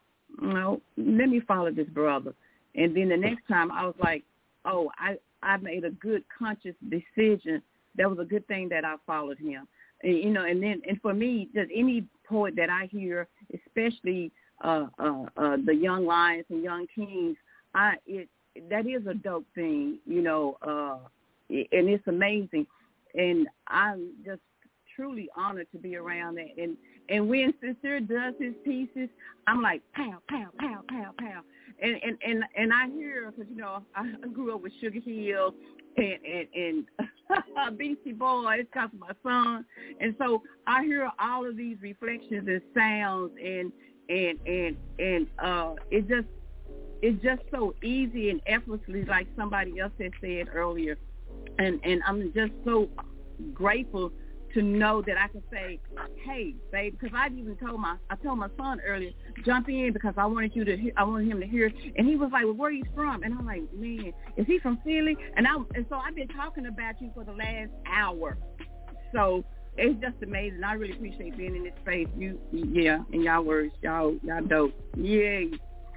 no, let me follow this brother. And then the next time I was like, oh, I, I made a good conscious decision. That was a good thing that I followed him. And, you know, and then and for me, just any poet that I hear, especially uh, uh, uh, the young lions and young kings, I it that is a dope thing, you know, uh, and it's amazing. And I'm just truly honored to be around that. And and when Sincere does his pieces, I'm like, pow, pow, pow, pow, pow. And and, and, and I hear, because, you know, I grew up with Sugar Hill and, and, and Beastie Boys, because of my son. And so I hear all of these reflections and sounds, and and and, and uh, it just, it's just so easy and effortlessly, like somebody else had said earlier. And and I'm just so grateful to know that I can say, hey, babe, because I even told my I told my son earlier, jump in because I wanted you to hear, I wanted him to hear, and he was like, well, where are you from? And I'm like, man, is he from Philly? And I and so I've been talking about you for the last hour. So it's just amazing. I really appreciate being in this space. You, yeah, in y'all words, y'all, y'all dope. Yay.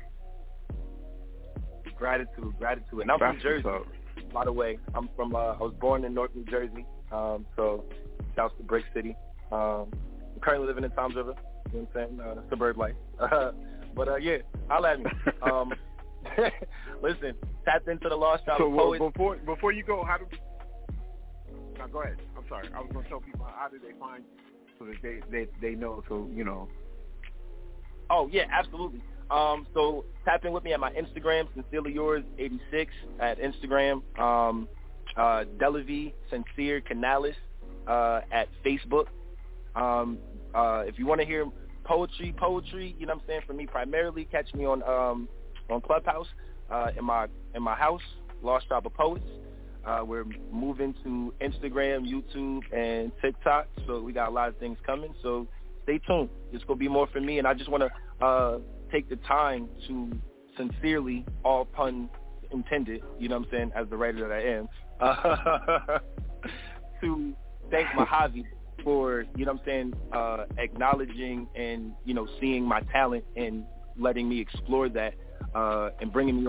Gratitude, gratitude. And I'm from Jersey, by the way. I'm from, uh, I was born in North New Jersey, um, so south to Brick City. Um, I'm currently living in Toms River, you know what I'm saying, uh, suburb life. Uh, but, uh, yeah, holla at me. Um, listen, tapped into the Lost Tribe so, of Poets. So before, before you go, how do now go ahead. I'm sorry. I was going to tell people, how do they find so that they, they, they know, so, you know. Oh, yeah, absolutely. Um, so tap in with me at my Instagram, Sincerely Yours eighty-six at Instagram. Um, uh, Delavi Sincere Canales uh, at Facebook. Um, uh, if you want to hear poetry, poetry, you know what I'm saying, for me primarily, catch me on um, on Clubhouse uh, in my in my house, Lost Tribe of Poets. Uh, we're moving to Instagram, YouTube, and TikTok, so we got a lot of things coming. So stay tuned. It's gonna be more for me, and I just want to. Uh, take the time to sincerely, all pun intended, you know what I'm saying, as the writer that I am, uh, to thank Mojave for, you know what I'm saying, uh, acknowledging and, you know, seeing my talent and letting me explore that uh, and bringing me on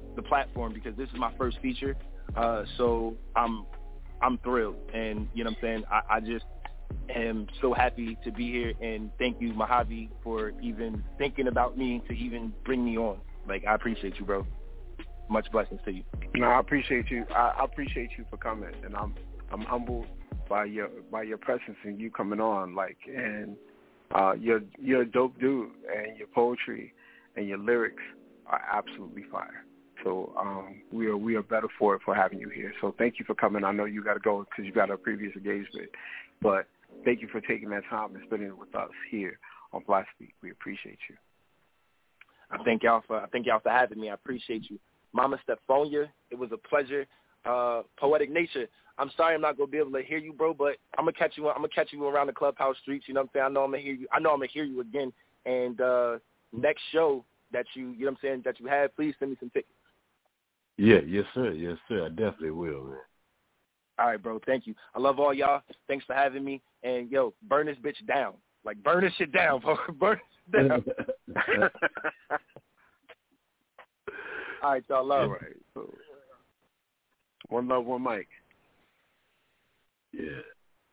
the platform because this is my first feature. Uh, so I'm I'm thrilled, and you know what I'm saying. I, I just am so happy to be here, and thank you, Mojave, for even thinking about me to even bring me on. Like, I appreciate you, bro. Much blessings to you. No, I appreciate you. I, I appreciate you for coming, and I'm I'm humbled by your by your presence and you coming on. Like, and uh, you're you're a dope dude, and your poetry and your lyrics are absolutely fire. So um, we are we are better for it for having you here. So thank you for coming. I know you got to go because you got a previous engagement, but thank you for taking that time and spending it with us here on Fly Speak. We appreciate you. I thank y'all for I thank y'all for having me. I appreciate you, Mama Stephonia. It was a pleasure. Uh, Poetic Nature. I'm sorry I'm not gonna be able to hear you, bro, but I'm gonna catch you. I'm gonna catch you around the clubhouse streets. You know what I'm saying? I know I'm gonna hear you. I know I'm gonna hear you again. And uh, next show that you, you know what I'm saying, that you have, please send me some tickets. Yeah, yes, sir. Yes, sir. I definitely will, man. All right, bro. Thank you. I love all y'all. Thanks for having me. And, yo, burn this bitch down. Like, burn this shit down, bro. Burn this down. All right, y'all. Love. All right. So, one love, one mic. Yeah.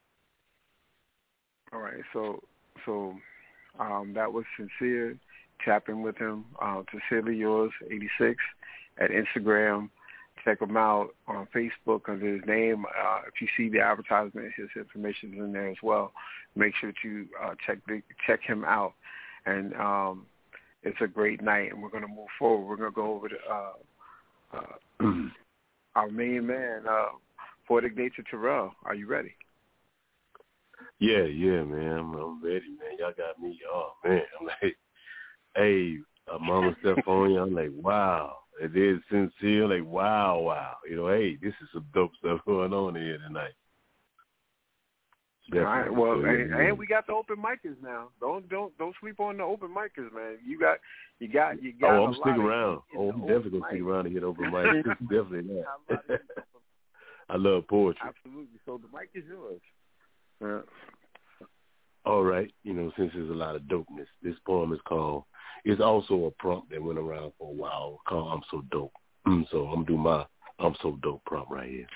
All right. So, so um, that was Sincere. Tapping with him. Uh, Sincerely Yours, eighty-six. At Instagram, check him out on Facebook under his name. Uh, if you see the advertisement, his information is in there as well. Make sure to uh, check the, check him out. And um, it's a great night, and we're going to move forward. We're going to go over to uh, uh, our main man, uh, Poetic Nature Terrell. Are you ready? Yeah, yeah, man. I'm, I'm ready, man. Y'all got me. Oh, man. I'm like, hey, uh, Mama Stephonia, I'm like, wow. It is Sincere, like, wow, wow. You know, hey, this is some dope stuff going on here tonight. Definitely. All right, well, and, and we got the open micers now. Don't don't don't sleep on the open micers, man. You got you got you got. Oh, I'm a sticking lot around. Oh, I'm definitely gonna stick around and hit open mic. Definitely that. I love poetry. Absolutely. So the mic is yours. Yeah. All right. You know, since there's a lot of dopeness, this poem is called. It's also a prompt that went around for a while called I'm So Dope. So I'm going to do my I'm So Dope prompt right here.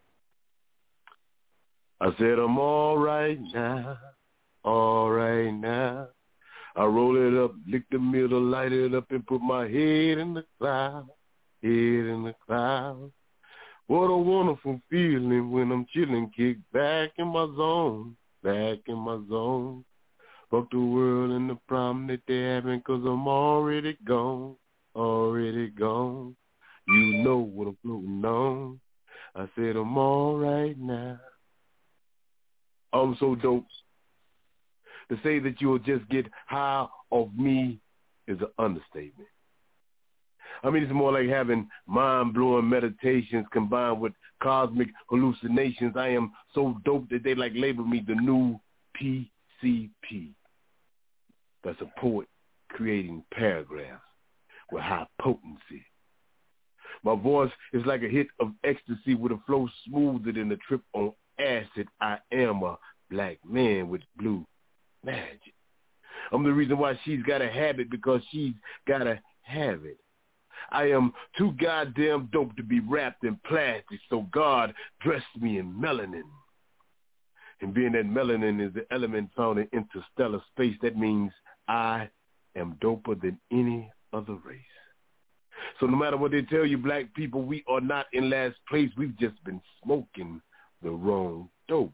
I said I'm all right now, all right now. I roll it up, lick the middle, light it up, and put my head in the cloud, head in the cloud. What a wonderful feeling when I'm chilling, kick back in my zone, back in my zone. Fuck the world and the problem that they're having, cause I'm already gone, already gone. You know what I'm floating on. I said I'm all right now. I'm so dope. To say that you'll just get high off me is an understatement. I mean, it's more like having mind-blowing meditations combined with cosmic hallucinations. I am so dope that they like label me the new P C P. That's a poet creating paragraphs with high potency. My voice is like a hit of ecstasy with a flow smoother than a trip on acid. I am a black man with blue magic. I'm the reason why she's got to have it, because she's got to have it. I am too goddamn dope to be wrapped in plastic, so God dressed me in melanin. And being that melanin is the element found in interstellar space, that means I am doper than any other race. So no matter what they tell you, black people, we are not in last place. We've just been smoking the wrong dope.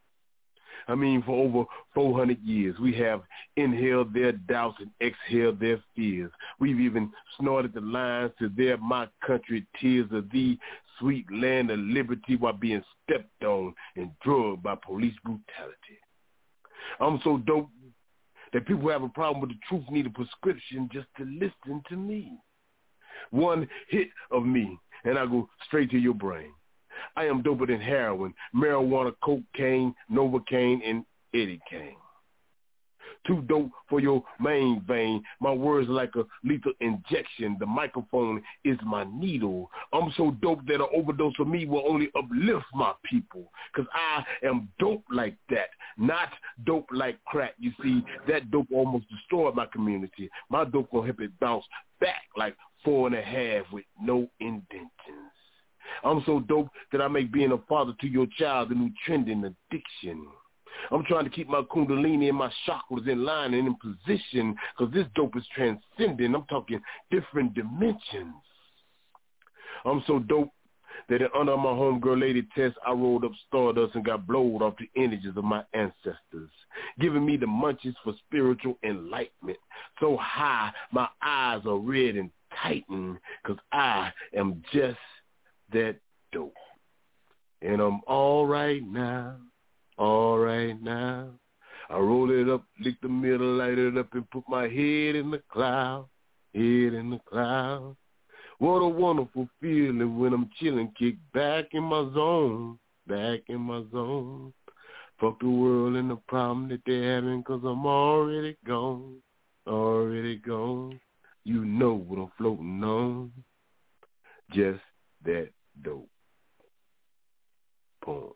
I mean, for over four hundred years, we have inhaled their doubts and exhaled their fears. We've even snorted the lines to their my country tears of the sweet land of liberty while being stepped on and drugged by police brutality. I'm so dope that people who have a problem with the truth need a prescription just to listen to me. One hit of me, and I go straight to your brain. I am doper than heroin, marijuana, cocaine, Novocaine, and Eddie Kane. Too dope for your main vein. My words are like a lethal injection. The microphone is my needle. I'm so dope that an overdose of me will only uplift my people, because I am dope like that. not dope like crack. You see, that dope almost destroyed my community. My dope gonna help it bounce back like four and a half with no indentions. I'm so dope that I make being a father to your child a new trend in addiction. I'm trying to keep my kundalini and my chakras in line and in position because this dope is transcendent. I'm talking different dimensions. I'm so dope that in honor of my homegirl Lady Tess, I rolled up stardust and got blowed off the energies of my ancestors, giving me the munchies for spiritual enlightenment. So high, my eyes are red and tightened because I am just that dope. And I'm all right now, all right now. I roll it up, lick the middle, light it up, and put my head in the cloud, head in the cloud. What a wonderful feeling when I'm chilling, kick back in my zone, back in my zone. Fuck the world and the problem that they're having, cause I'm already gone, already gone. You know what I'm floating on, just that dope. Poem.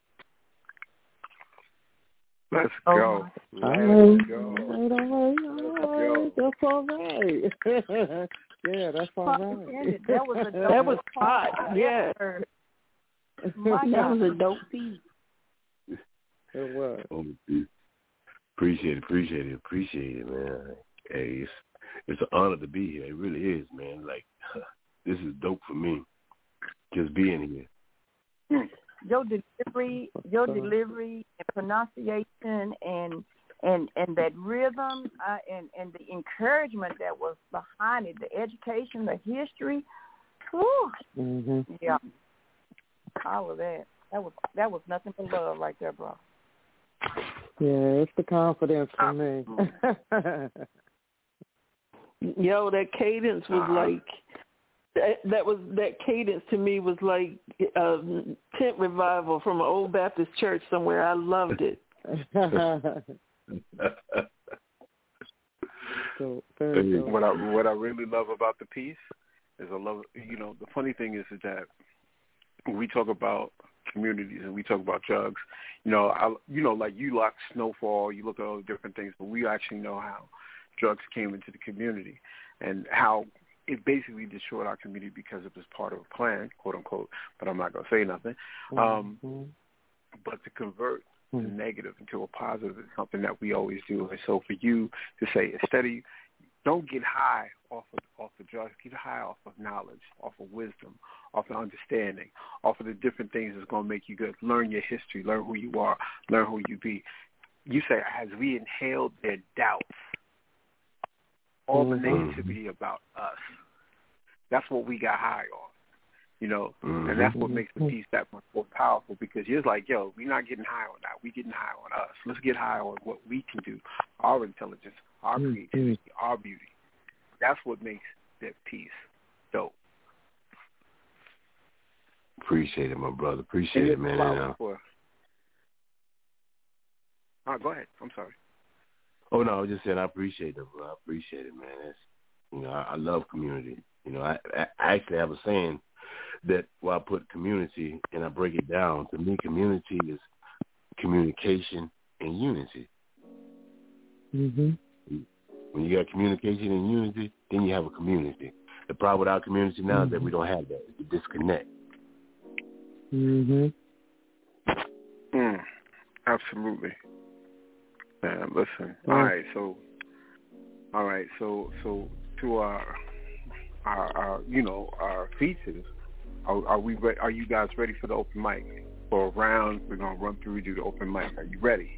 Let's oh, go. Let's right. go. All right, all right. That's all right. Yeah, that's all right. That was a dope That was hot. Yeah. My that God. was a dope piece. It was. Oh, appreciate it, appreciate it, appreciate it, man. Hey, it's, it's an honor to be here. It really is, man. Like, this is dope for me, just being here. Your delivery, your delivery and pronunciation and and and that rhythm uh, and and the encouragement that was behind it, the education, the history. Whew, mm-hmm. Yeah, all of that. That was that was nothing but love right there, bro. Yeah, it's the confidence for me. Yo, that cadence was like. That, that was that cadence to me was like a tent revival from an old Baptist church somewhere. I loved it. so, very cool. What I what I really love about the piece is I love you know the funny thing is, is that when we talk about communities and we talk about drugs, you know I you know like you like Snowfall, you look at all the different things, but we actually know how drugs came into the community and how it basically destroyed our community because it was part of a plan, quote unquote, but I'm not going to say nothing. Um, mm-hmm. But to convert mm-hmm. the negative into a positive is something that we always do. And so for you to say, instead of, don't get high off of, off of drugs, get high off of knowledge, off of wisdom, off of understanding, off of the different things that's going to make you good. Learn your history, learn who you are, learn who you be. You say, as we inhaled their doubts, all the negativity about us. That's what we got high on, you know, mm-hmm. and that's what makes the piece that much more powerful because you're like, yo, we're not getting high on that. We're getting high on us. Let's get high on what we can do, our intelligence, our creativity, mm-hmm. our beauty. That's what makes that piece dope. Appreciate it, my brother. Appreciate it, man. Uh, for... oh, go ahead. I'm sorry. Oh, no, I was just saying I appreciate it, bro. I appreciate it, man. It's, you know, I, I love community. You know, I, I actually have a saying that where I put community and I break it down. To me, community is communication and unity. Mm-hmm. When you got communication and unity, then you have a community. The problem with our community now mm-hmm. is that we don't have that. It's a disconnect. Mm-hmm. Mm, absolutely. Man, listen. All right, so, all right, so, so to our, our, our you know, our features, are, are we? Re- are you guys ready for the open mic? For a round, we're gonna run through and do the open mic. Are you ready?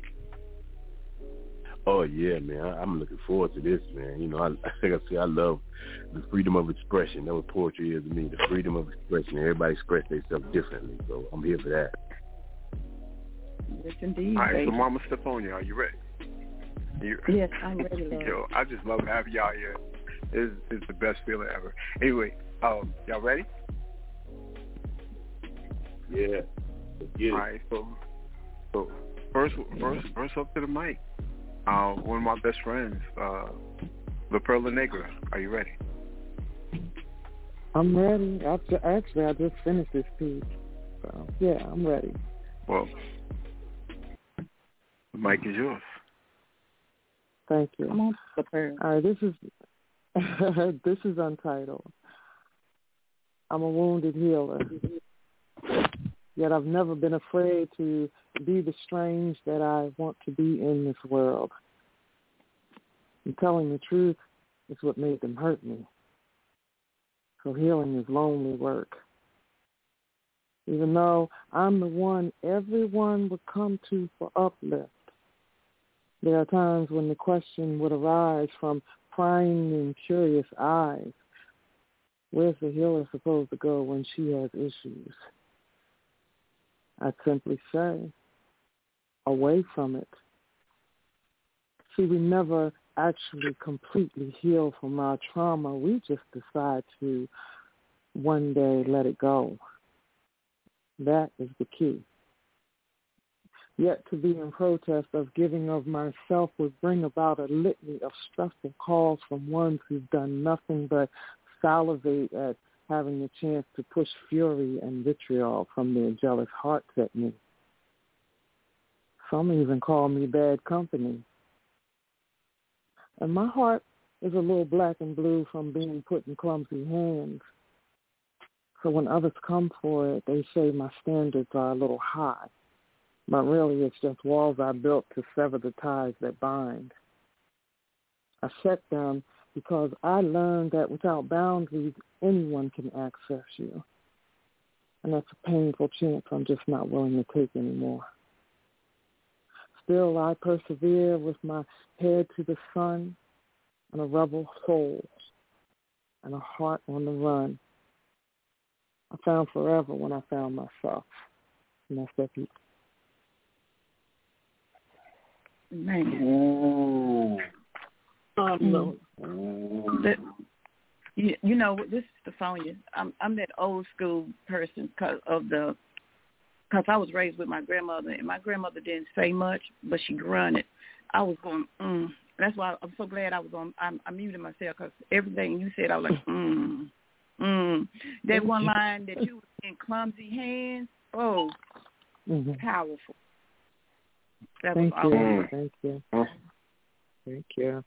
Oh yeah, man. I, I'm looking forward to this, man. You know, I, like I say, I love the freedom of expression. That's what poetry is to me. The freedom of expression. Everybody express themselves differently, so I'm here for that. Yes, indeed. All right, baby. so Mama Stephania, are you ready? You, yes, I'm ready, Lord. Yo, I just love having y'all here. It's, it's the best feeling ever. Anyway, um, y'all ready? Yeah. yeah. All right, so, so first, first, first up to the mic. Uh, one of my best friends, uh, La Perla Negra. Are you ready? I'm ready. I, actually, I just finished this piece. So, yeah, I'm ready. Well, mic is yours. Thank you. Come on, prepare. All right, this is this is Untitled. I'm a wounded healer, yet I've never been afraid to be the strange that I want to be in this world. And telling the truth is what made them hurt me. So healing is lonely work. Even though I'm the one everyone would come to for uplift, there are times when the question would arise from prying and curious eyes, where's the healer supposed to go when she has issues? I'd simply say, away from it. See, we never actually completely heal from our trauma. We just decide to one day let it go. That is the key. Yet to be in protest of giving of myself would bring about a litany of stressful calls from ones who've done nothing but salivate at having the chance to push fury and vitriol from their jealous hearts at me. Some even call me bad company. And my heart is a little black and blue from being put in clumsy hands. So when others come for it, they say my standards are a little high. But really it's just walls I built to sever the ties that bind. I set them because I learned that without boundaries, anyone can access you. And that's a painful chance I'm just not willing to take anymore. Still, I persevere with my head to the sun and a rebel soul and a heart on the run. I found forever when I found myself. And that's that piece. Man. Ooh. Um, that, you, you know, this is Stephonia. I'm I'm that old school person because of the because I was raised with my grandmother, and my grandmother didn't say much, but she grunted. I was going, mm. That's why I'm so glad I was on. I'm, I muted myself because everything you said, I was like, mm, mm. That one line that you was in clumsy hands, oh, mm-hmm. Powerful. That Thank was you. awesome. Thank you. Thank you.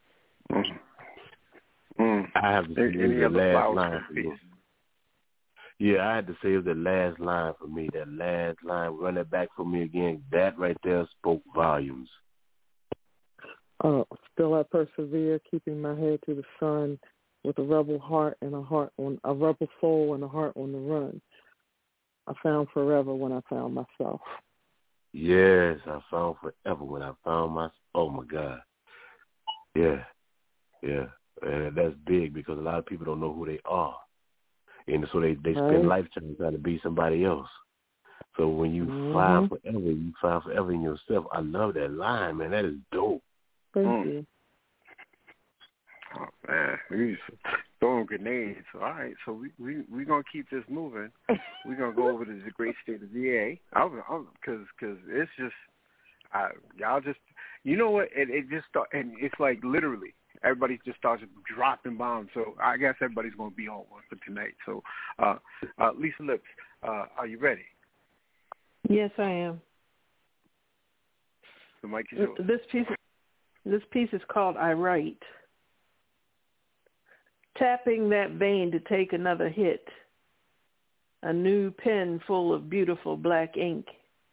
Mm. I have to say it was the last line for me. Yeah, I had to say it was the last line for me. That last line, run it back for me again. That right there spoke volumes. Oh, still I persevere, keeping my head to the sun with a rebel heart and a heart on a rebel soul and a heart on the run. I found forever when I found myself. Yes, I found forever when I found my. Oh my God. Yeah, yeah, and that's big because a lot of people don't know who they are, and so they they spend right. lifetime trying to be somebody else. So when you mm-hmm. find forever, you find forever in yourself. I love that line, man. That is dope. Thank mm. you. Oh man, we just throwing grenades. All right, so we we we gonna keep this moving. We're gonna go over to the great state of V A. I because because it's just I, y'all just you know what it, it just start, and it's like literally everybody just starts dropping bombs. So I guess everybody's gonna be on one for tonight. So uh, uh, Lisa Lips, uh, are you ready? Yes, I am. The mic is yours. This piece this piece is called I Write. Tapping that vein to take another hit. A new pen full of beautiful black ink.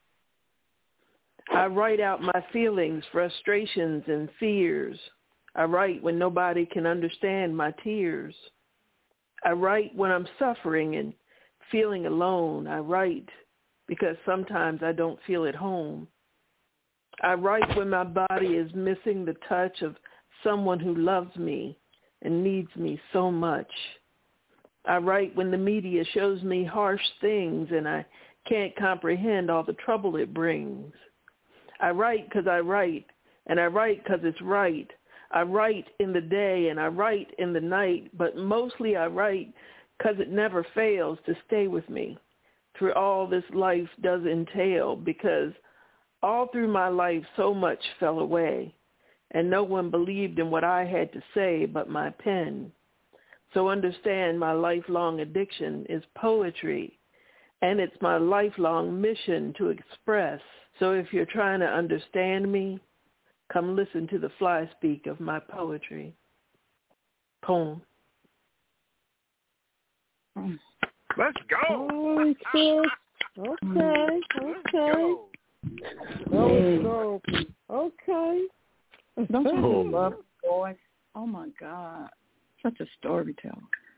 I write out my feelings, frustrations, and fears. I write when nobody can understand my tears. I write when I'm suffering and feeling alone. I write because sometimes I don't feel at home. I write when my body is missing the touch of someone who loves me and needs me so much. I write when the media shows me harsh things and I can't comprehend all the trouble it brings. I write because I write, and I write because it's right. I write in the day and I write in the night, but mostly I write because it never fails to stay with me through all this life does entail, because all through my life so much fell away. And no one believed in what I had to say but my pen. So understand my lifelong addiction is poetry. and it's my lifelong mission to express. So if you're trying to understand me, come listen to the fly speak of my poetry. Poem. Let's go. Oh, sis. Okay, okay. Let's go. Okay. Don't you just love the voice? Oh my God, such a storyteller.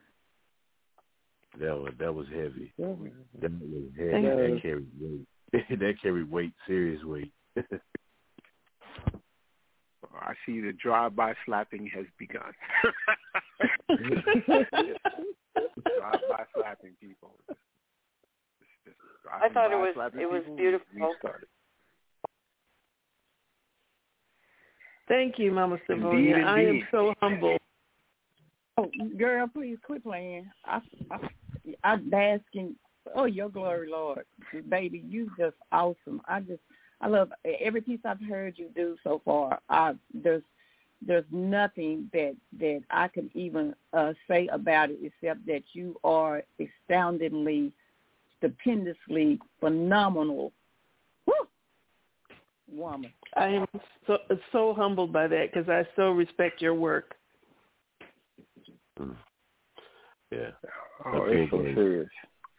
That was that was heavy. Yeah. That was heavy. That carried weight. That carried weight, serious weight. I see the drive-by slapping has begun. Drive-by slapping people. Just, just I thought it was it was people, beautiful. Thank you, Mama Savonia. I am so humble. Oh, girl, please quit playing. I, I, I'm asking. Oh, your glory, Lord, baby, you just awesome. I just, I love every piece I've heard you do so far. I there's there's nothing that that I can even uh, say about it except that you are astoundingly, stupendously phenomenal. Woo! Woman. I am so so humbled by that because I so respect your work. Yeah. Oh, it's so serious.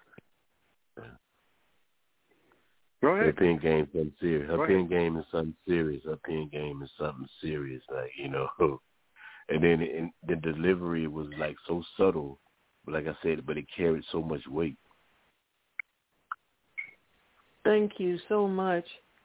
Go ahead. Her pen game is something serious. Her pen game is something serious. Her pen game is something serious. Like, you know, and then in, the delivery was like so subtle, but like I said, but it carried so much weight. Thank you so much.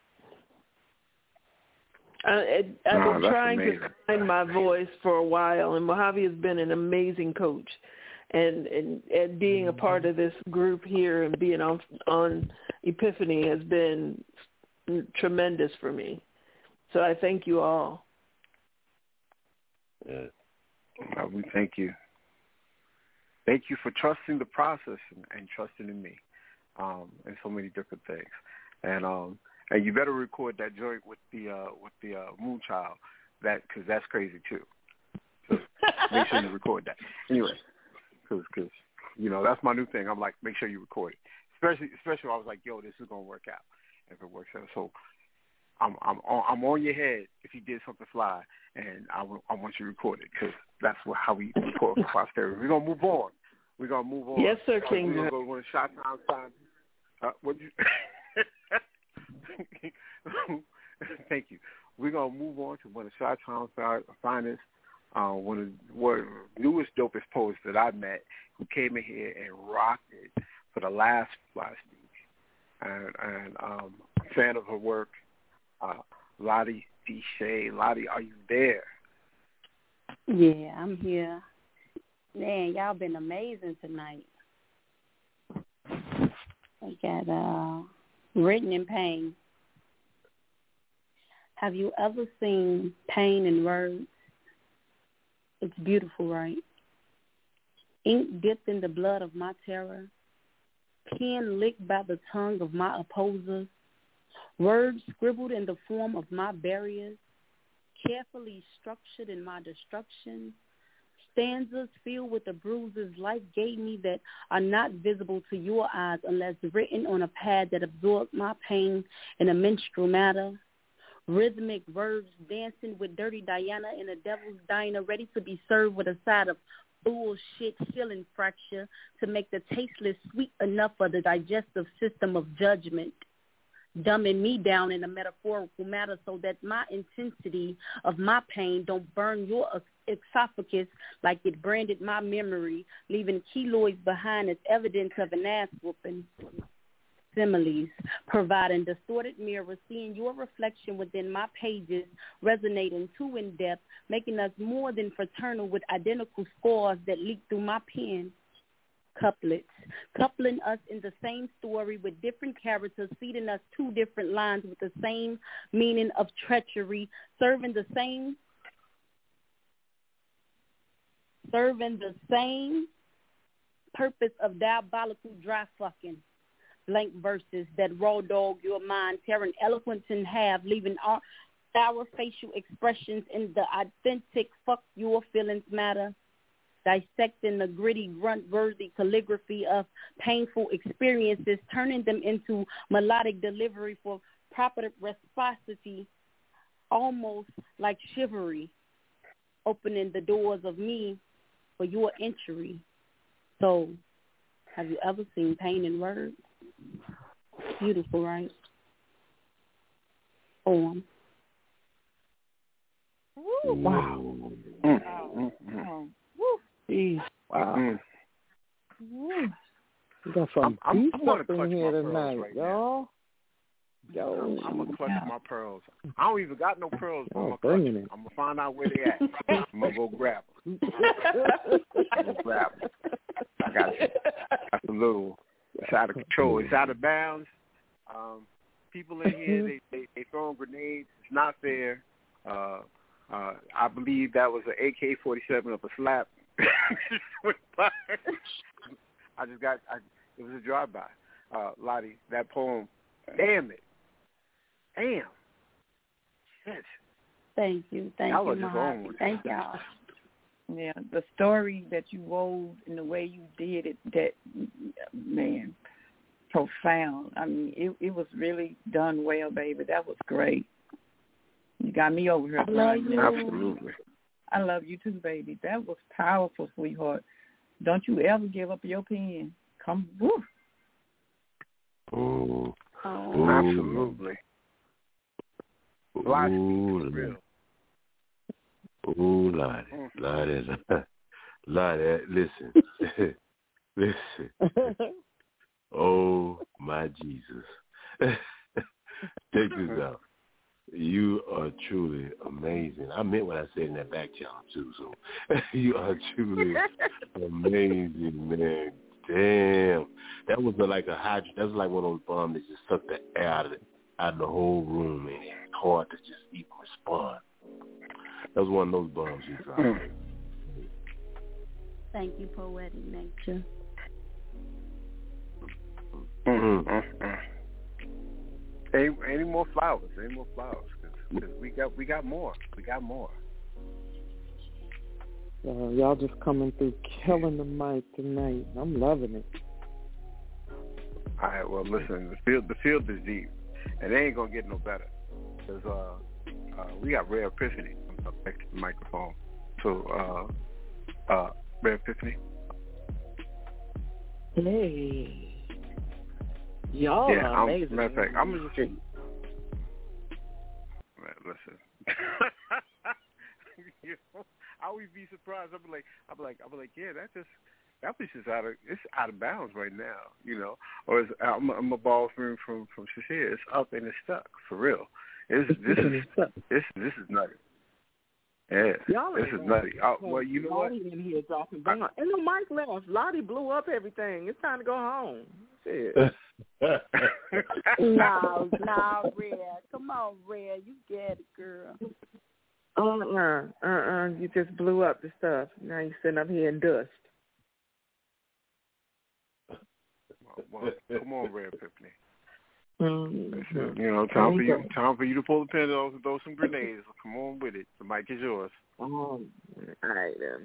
I, I've oh, been trying amazing. to find my voice for a while, and Mojave has been an amazing coach. And, and and being a part of this group here and being on on Epiphany has been tremendous for me. So I thank you all. Yeah. Well, we thank you. Thank you for trusting the process and, and trusting in me, um, and so many different things. And um, and you better record that joint with the uh, with the uh, Moonchild, that because that's crazy too. So make sure you record that. Anyway. Because, cause, you know, that's my new thing. I'm like, make sure you record it. Especially, especially I was like, yo, this is going to work out if it works out. So I'm I'm on, I'm on your head if you did something fly, and I, w- I want you to record it because that's what, how we record for posterity. We're going to move on. We're going to move on. Yes, sir, King. We're going to go to one of the Chi-Town signs. Uh, what you Thank you. We're going to move on to one of the Chi-Town finest. Uh, one of the newest, dopest poets that I met who came in here and rocked it for the last Fly Speak. And, and um, I'm a fan of her work. Uh, Lottie D. Shea. Lottie, are you there? Yeah, I'm here. Man, y'all been amazing tonight. I got uh, Written in Pain. Have you ever seen pain in words? It's beautiful, right? Ink dipped in the blood of my terror, pen licked by the tongue of my opposers, words scribbled in the form of my barriers, carefully structured in my destruction, stanzas filled with the bruises life gave me that are not visible to your eyes unless written on a pad that absorbed my pain in a menstrual matter. Rhythmic verbs dancing with dirty Diana in a devil's diner, ready to be served with a side of bullshit filling fracture to make the tasteless sweet enough for the digestive system of judgment, dumbing me down in a metaphorical matter so that my intensity of my pain don't burn your esophagus like it branded my memory, leaving keloids behind as evidence of an ass whooping. Similes, providing distorted mirrors, seeing your reflection within my pages, resonating too in depth, making us more than fraternal with identical scars that leak through my pen. Couplets, coupling us in the same story with different characters, feeding us two different lines with the same meaning of treachery, serving the same, serving the same purpose of diabolical dry fucking. Blank verses that raw dog your mind, tearing eloquence in half, leaving our, our facial expressions in the authentic fuck your feelings matter. dissecting the gritty, grunt-worthy calligraphy of painful experiences, turning them into melodic delivery for proper reciprocity, almost like chivalry, opening the doors of me for your entry. So, have you ever seen pain in words? Beautiful, right? Poem. Woo. Wow. Mm. Oh, oh. Woo. Jeez. Wow. Mm. Woo. We got some I'm, beef I'm, I'm up in here tonight, right y'all. Yo, I'm, I'm gonna clutch my pearls. I don't even got no pearls, but Oh, I'm gonna bringing clutch. it. I'm gonna find out where they at. I'm gonna go grab them. I'm gonna grab them. I got you. That's a little. It's out of control. It's out of bounds. Um, people in here, they they they throwing grenades. It's not fair. Uh, uh, I believe that was an A K forty-seven up a slap. I just got. I, it was a drive by. Uh, Lottie, that poem. Damn it. Damn. Shit. Thank you. Thank y'all you, are just Mojave. on with Thank it. y'all. Yeah, the story that you wove and the way you did it, that, man, profound. I mean, it it was really done well, baby. That was great. You got me over here. I love you. Absolutely. I love you too, baby. That was powerful, sweetheart. Don't you ever give up your pen. Come, woo. Oh, oh. Absolutely. Life Ooh, is real. Ooh, Lottie, Lottie, Lottie, listen, listen. Oh, my Jesus. Check this out. You are truly amazing. I meant what I said in that back channel, too. So you are truly amazing, man. Damn. That was like a hydrant. That was like one of those bombs that just sucked the air out of, it, out of the whole room, and it's hard to just even respond. That was one of those bombs you dropped. Mm. Thank you, Poetic Nature. Mm-hmm. Any, any more flowers? Any more flowers? Cause, 'cause we got we got more. We got more. Uh, y'all just coming through, killing the mic tonight. I'm loving it. All right. Well, listen. The field the field is deep, and it ain't gonna get no better. Cause uh, uh, we got Rare Epiphany up next to the microphone. So, uh, uh, Rare Epiphany. Hey. Y'all yeah, are I'm, amazing. Matter of fact, I'm gonna just man, listen. You know, I always be surprised. I'll be like, I'll be like, I'll be like, yeah, that just that was just out of it's out of bounds right now, you know. Or it's, I'm, I'm a ball from from from Shashir. It's up and it's stuck for real. It's, this is this this is nutty. Yeah, Y'all this is nutty. Oh, well, you know Lottie what? in here dropping bombs. And the mic left. Lottie blew up everything. It's time to go home. Shit. no, no, Red. Come on, Red. You get it, girl. Uh-uh. Uh-uh. You just blew up the stuff. Now you're sitting up here in dust. Well, well, come on, Rare Epiphany. Mm-hmm. You know, time for you, time for you to pull the pin off and throw some grenades. Come on with it. The mic is yours. Oh, all right then.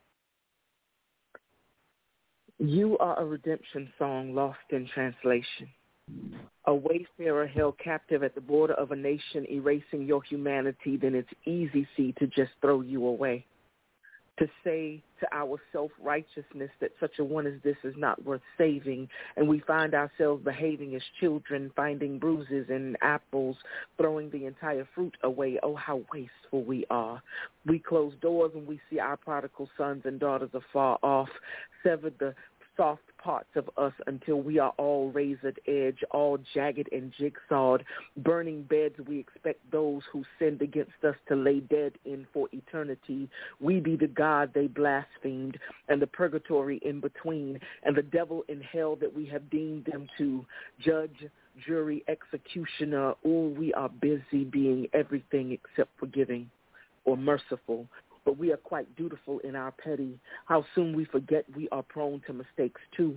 You are a redemption song lost in translation. A wayfarer held captive at the border of a nation, erasing your humanity, then it's easy, see, to just throw you away. To say to our self-righteousness that such a one as this is not worth saving, and we find ourselves behaving as children, finding bruises and apples, throwing the entire fruit away. Oh, how wasteful we are. We close doors when we see our prodigal sons and daughters afar off, severed the soft parts of us until we are all razored edge, all jagged and jigsawed, burning beds we expect those who sinned against us to lay dead in for eternity. We be the God they blasphemed, and the purgatory in between, and the devil in hell that we have deemed them to. Judge, jury, executioner, oh, we are busy being everything except forgiving or merciful. But we are quite dutiful in our petty. How soon we forget we are prone to mistakes too.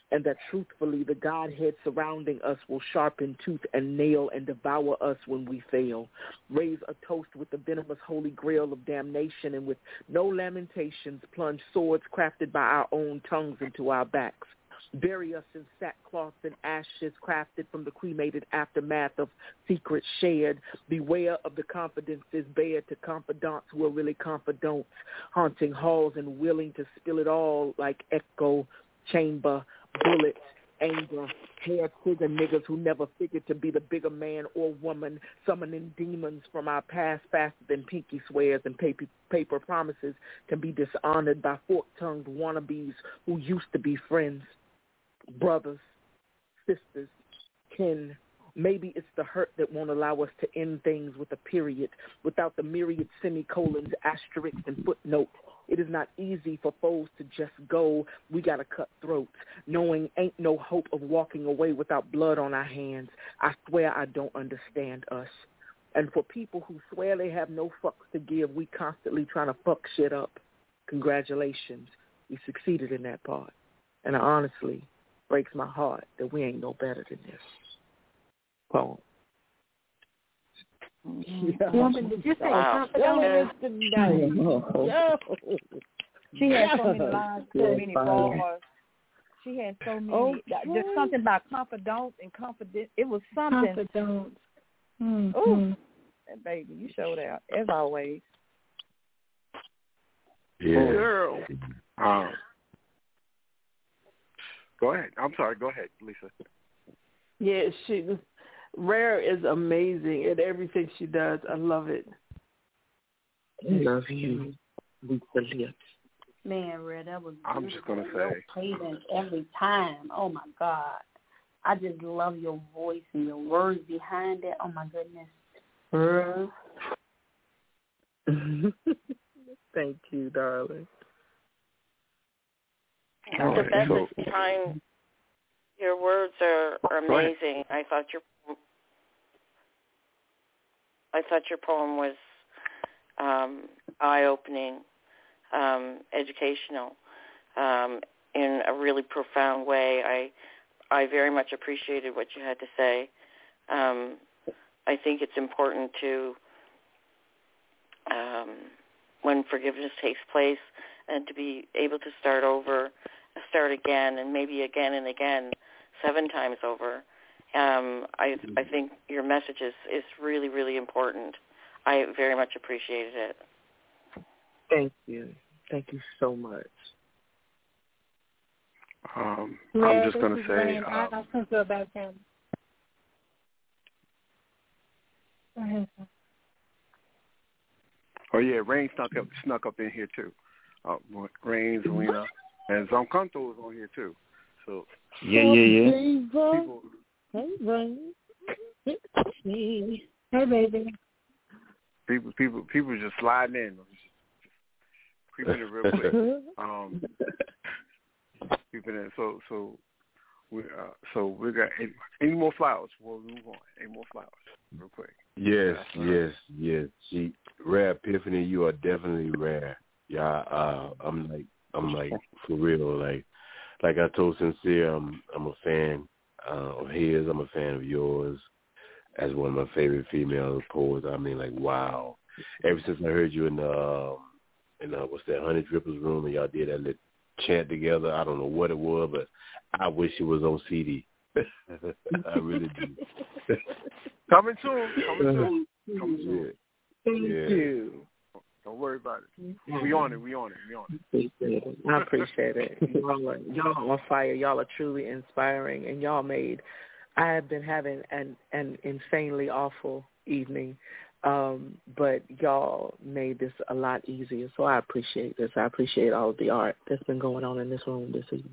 and that truthfully the Godhead surrounding us will sharpen tooth and nail and devour us when we fail. Raise a toast with the venomous holy grail of damnation, and with no lamentations plunge swords crafted by our own tongues into our backs. Bury us in sackcloth and ashes crafted from the cremated aftermath of secrets shared. Beware of the confidences bared to confidants who are really confidants, haunting halls and willing to spill it all like echo, chamber, bullets, anger, hair trigger niggas who never figured to be the bigger man or woman, summoning demons from our past faster than pinky swears and paper, paper promises can be dishonored by fork-tongued wannabes who used to be friends. Brothers, sisters, kin. Maybe it's the hurt that won't allow us to end things with a period, without the myriad semicolons, asterisks, and footnotes. It is not easy for foes to just go. We got to cut throats, knowing ain't no hope of walking away without blood on our hands. I swear I don't understand us. And for people who swear they have no fucks to give, we constantly trying to fuck shit up. Congratulations. We succeeded in that part. And I honestly... breaks my heart that we ain't no better than this. Poem. Yeah. Woman, did you say wow. Yo, Yo. She had so many lines, so many bars. She had so many. Okay. There's something about confidence and confidence. It was something. Confidence. Mm-hmm. Ooh, baby, you showed out as always. Yeah. Girl. Um, Go ahead. I'm sorry. Go ahead, Lisa. Yeah, she Rare is amazing at everything she does. I love it. I love you, Lisa Lips. Man, Rare, that was beautiful. I'm just gonna say cadence every time. Oh my God, I just love your voice and your words behind it. Oh my goodness. Rare. Thank you, darling. And the best is trying. Your words are, are amazing. I thought your I thought your poem was um, eye-opening, um, educational, um, in a really profound way. I I very much appreciated what you had to say. Um, I think it's important to, um, when forgiveness takes place, and to be able to start over, start again, and maybe again and again, seven times over. Um, I I think your message is, is really, really important. I very much appreciated it. Thank you. Thank you so much. Um, yeah, I'm just going to say... Um, I, I feel about him. Go ahead. Oh, yeah, Rain snuck up, snuck up in here, too. Uh, Rain, Zelina, and Zonkanto is on here, too. So Yeah, yeah, yeah. People, Hey, Rain. Hey, baby. people, people, people just sliding in. Just creeping in real quick. Um, creeping in. So, so we, uh, so we got any, any more flowers before we move on? Any more flowers, real quick? Yes, yes, yes. She Rare Epiphany, you are definitely rare. Yeah, uh, I'm like, I'm like for real. Like, like I told Sincere, I'm, I'm a fan uh, of his. I'm a fan of yours. As one of my favorite female poets. I mean, like, wow. Ever since I heard you in the, um, in the, what's that, Honey Drippers room, and y'all did that little chant together. I don't know what it was, but I wish it was on C D. I really do. Coming soon. Coming soon. Coming soon. Thank Yeah. you. Don't worry about it. We on it. We on it. We on it. Appreciate it. I appreciate it. Y'all are, y'all are on fire. Y'all are truly inspiring, and y'all made. I have been having an an insanely awful evening, um, but y'all made this a lot easier. So I appreciate this. I appreciate all of the art that's been going on in this room this evening.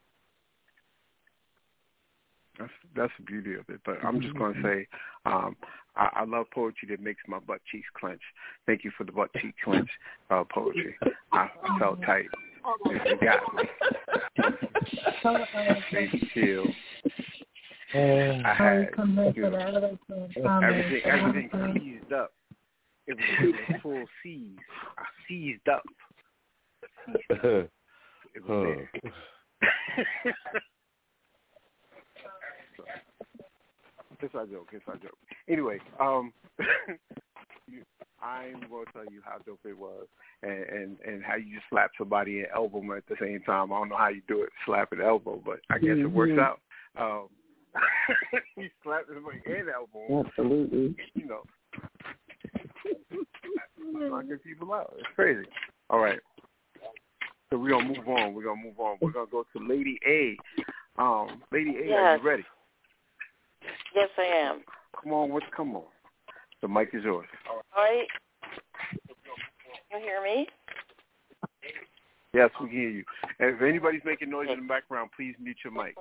That's that's the beauty of it. But I'm just going to say, um, I, I love poetry that makes my butt cheeks clench. Thank you for the butt cheek clench uh, poetry. I, I felt tight. You got me. Made me feel. I had you know, everything, everything seized up. It was, it was full seize. I seized up. Seized up. It was there. Guess I joke. Guess I joke. Anyway, um, I'm going to tell you how dope it was, and, and and how you just slap somebody and elbow them at the same time. I don't know how you do it, slap and elbow, but I guess mm-hmm. it works out. Um, you slap somebody and elbow them. Absolutely. You know, knocking people out. It's crazy. All right. So we're gonna move on. We're gonna move on. We're gonna go to Lady A. Um, Lady A, yes. Are you ready? Yes, I am. Come on, what's come on? The mic is yours. All right. You hear me? Yes, we can hear you. And if anybody's making noise in the background, please mute your mic.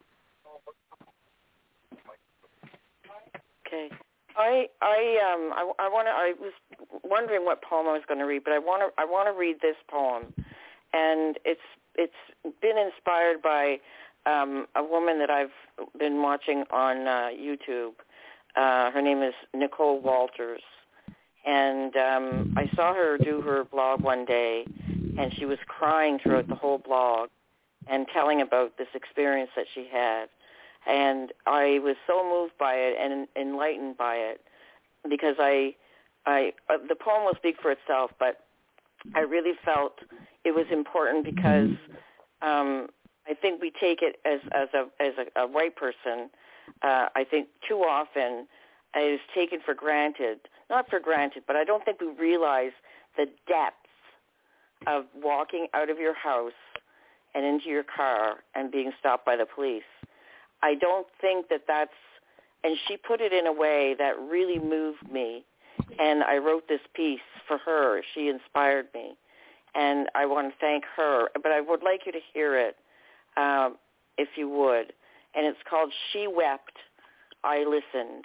Okay. I I um I, I want to. I was wondering what poem I was going to read, but I want to I want to read this poem, and it's it's been inspired by um, a woman that I've been watching on uh, YouTube. Uh, her name is Nicole Walters, and um, I saw her do her blog one day, and she was crying throughout the whole blog and telling about this experience that she had. And I was so moved by it and enlightened by it because I, I uh, the poem will speak for itself, but I really felt it was important because um, I think we take it as, as a as a, a white person. Uh, I think too often it is taken for granted, not for granted, but I don't think we realize the depth of walking out of your house and into your car and being stopped by the police. I don't think that that's, and she put it in a way that really moved me, and I wrote this piece for her. She inspired me, and I want to thank her, but I would like you to hear it, um, if you would, and it's called She Wept, I Listened.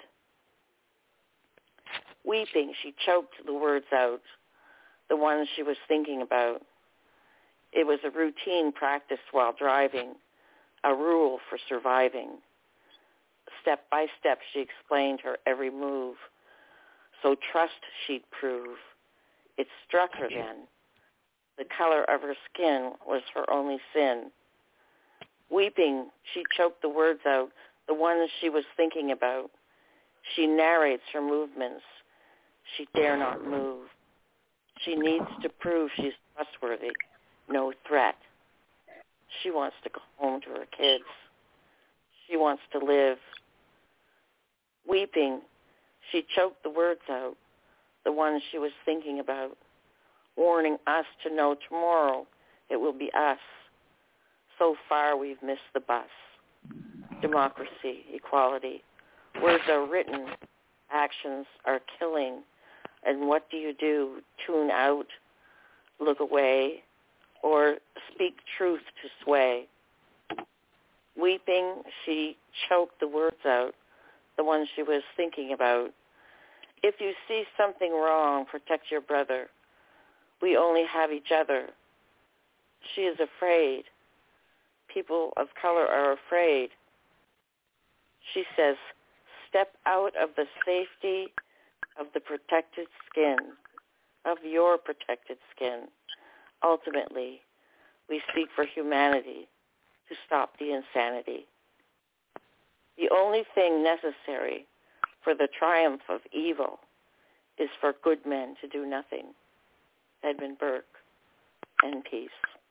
Weeping, she choked the words out, the ones she was thinking about. It was a routine practice while driving, a rule for surviving. Step by step, she explained her every move. So trust she'd prove. It struck her then. The color of her skin was her only sin. Weeping, she choked the words out, the ones she was thinking about. She narrates her movements. She dare not move. She needs to prove she's trustworthy, no threat. She wants to go home to her kids. She wants to live. Weeping, she choked the words out, the ones she was thinking about, warning us to know tomorrow it will be us. So far we've missed the bus. Democracy, equality. Words are written, actions are killing. And what do you do? Tune out, look away, or speak truth to sway? Weeping, she choked the words out, the ones she was thinking about. If you see something wrong, protect your brother. We only have each other. She is afraid. People of color are afraid. She says, step out of the safety of the protected skin, of your protected skin. Ultimately, we speak for humanity to stop the insanity. The only thing necessary for the triumph of evil is for good men to do nothing. Edmund Burke, and peace.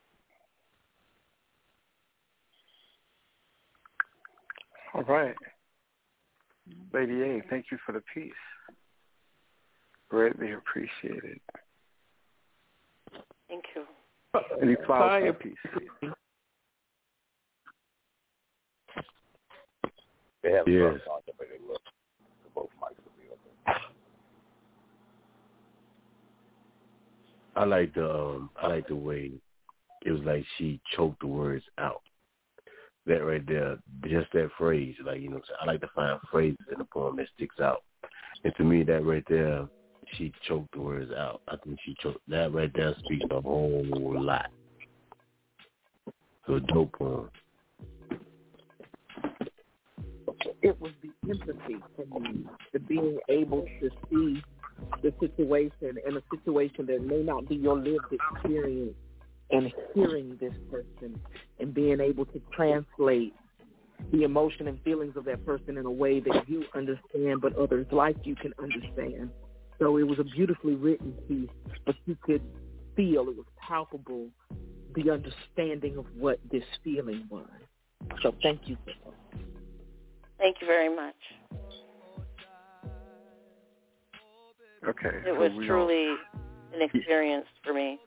All right. Lady A, thank you for the piece. Greatly appreciated. Thank you. Any flowers for the piece? They have yes. on to make it look. Both mics will be open. I like the um, I like the way it was like she choked the words out. That right there, just that phrase, like, you know, I like to find phrases in the poem that sticks out. And to me, that right there, she choked the words out. I think she choked, that right there speaks a whole lot. So dope poem. It was the empathy for me, the being able to see the situation in a situation that may not be your lived experience, and hearing this person and being able to translate the emotion and feelings of that person in a way that you understand, but others like you can understand. So it was a beautifully written piece, but you could feel, it was palpable, the understanding of what this feeling was. So thank you for that. Thank you very much. Okay. It was truly an experience for me.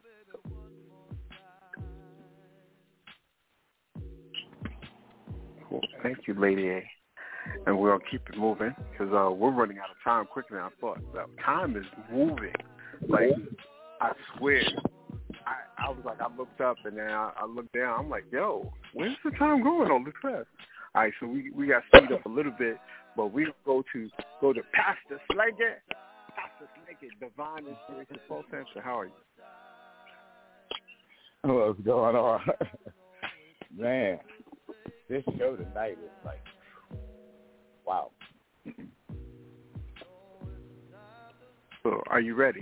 Cool. Thank you, Lady A. And we'll keep it moving because uh, we're running out of time quicker than I thought. The time is moving. Like, I swear. I, I was like, I looked up and then I, I looked down. I'm like, yo, where's the time going on this fast? All right, so we, we got to speed up a little bit, but we go to go to Pastor Slager. Pastor Slager, Divine Inspiration Pulse Center. How are you? What's going on? Man, this show tonight is like, wow. So, are you ready?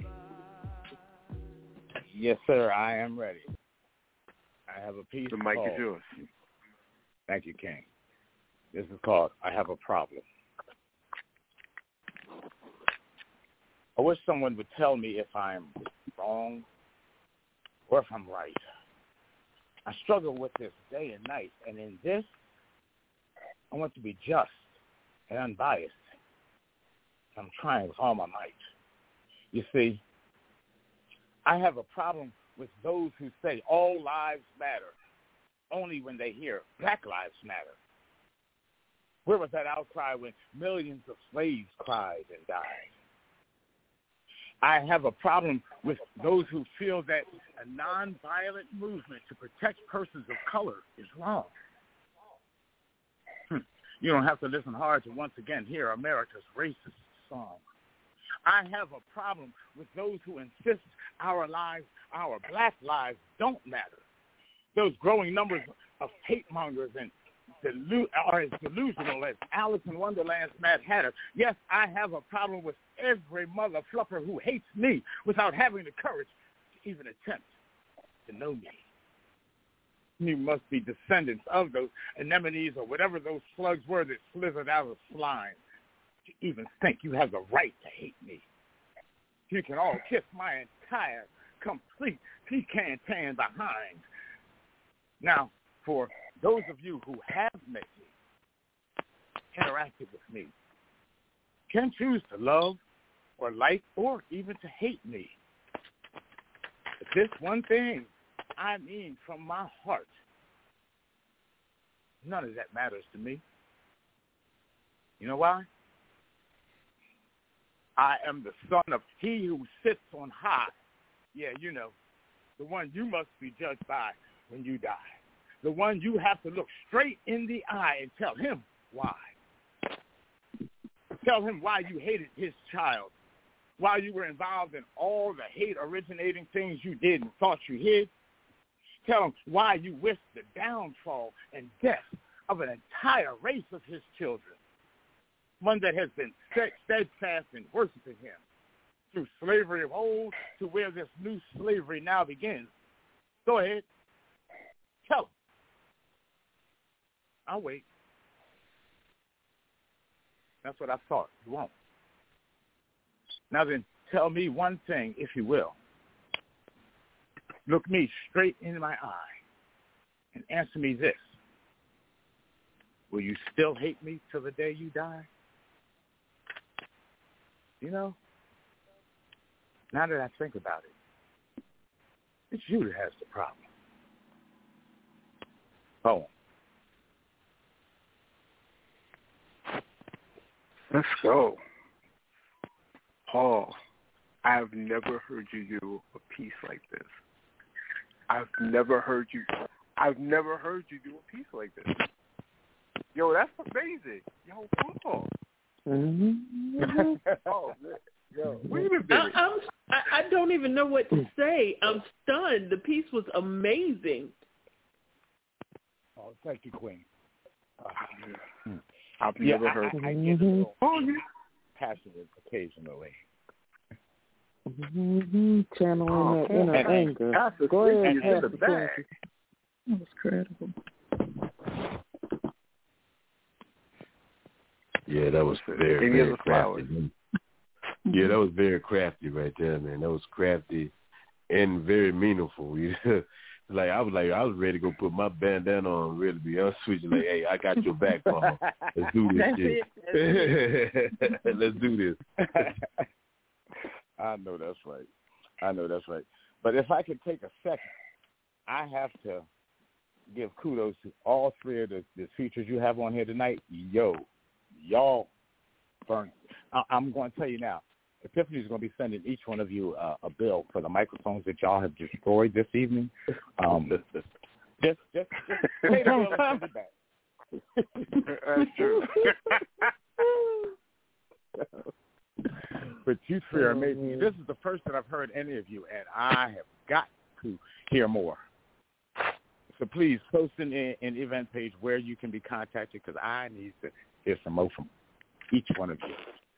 Yes, sir, I am ready. I have a piece The mic called, is yours. Thank you, King. This is called I Have a Problem. I wish someone would tell me if I'm wrong or if I'm right. I struggle with this day and night, and in this, I want to be just and unbiased. I'm trying with all my might. You see, I have a problem with those who say all lives matter only when they hear Black Lives Matter. Where was that outcry when millions of slaves cried and died? I have a problem with those who feel that a nonviolent movement to protect persons of color is wrong. Hmm. You don't have to listen hard to once again hear America's racist song. I have a problem with those who insist our lives, our Black lives, don't matter. Those growing numbers of hate mongers and delu- are as delusional as Alice in Wonderland's Mad Hatter. Yes, I have a problem with every mother fluffer who hates me without having the courage to even attempt to know me. You must be descendants of those anemones or whatever those slugs were that slithered out of slime to even think you have the right to hate me. You can all kiss my entire, complete pecan tan behind. Now, for those of you who have met me, interacted with me, can choose to love or like or even to hate me. But this one thing, I mean from my heart, none of that matters to me. You know why? I am the son of he who sits on high. Yeah, you know, the one you must be judged by when you die. The one you have to look straight in the eye and tell him why. Tell him why you hated his child, why you were involved in all the hate-originating things you did and thought you hid. Tell him why you wished the downfall and death of an entire race of his children, one that has been steadfast in worshiping him through slavery of old to where this new slavery now begins. Go ahead. Tell him. I'll wait. That's what I thought. You won't. Now then, tell me one thing, if you will. Look me straight in my eye and answer me this. Will you still hate me till the day you die? You know, now that I think about it, it's you that has the problem. Poem. Let's go. Paul, I've never heard you do a piece like this. I've never heard you, I've never heard you do a piece like this. Yo, that's amazing. Yo, Paul. Mm-hmm. Oh, man. Yo, wait a minute. I, I'm, I, I don't even know what to say. I'm stunned. The piece was amazing. Oh, thank you, Queen. Uh, I've yeah, never I, heard. I, I get a little passionate occasionally. Mm-hmm. Channeling Oh, that inner and, anger. That's Go ahead, in the Pastor bag. That was credible. Yeah, that was very, Any very other flowers? crafty. Yeah, that was very crafty right there, man. That was crafty and very meaningful. You know? Like I was like I was ready to go put my bandana on, ready to be honest with you. Like, hey, I got your back, mama. Let's do this That's shit. it. That's it. Let's do this. I know that's right. I know that's right. But if I could take a second, I have to give kudos to all three of the, the features you have on here tonight. Yo, y'all burn. I, I'm going to tell you now. Epiphany is going to be sending each one of you uh, a bill for the microphones that y'all have destroyed this evening. Um, just, just, just pay the bill and send it back. That's true. But you three are amazing. This is the first that I've heard any of you, and I have got to hear more. So please post in an event page where you can be contacted, because I need to hear some more from each one of you.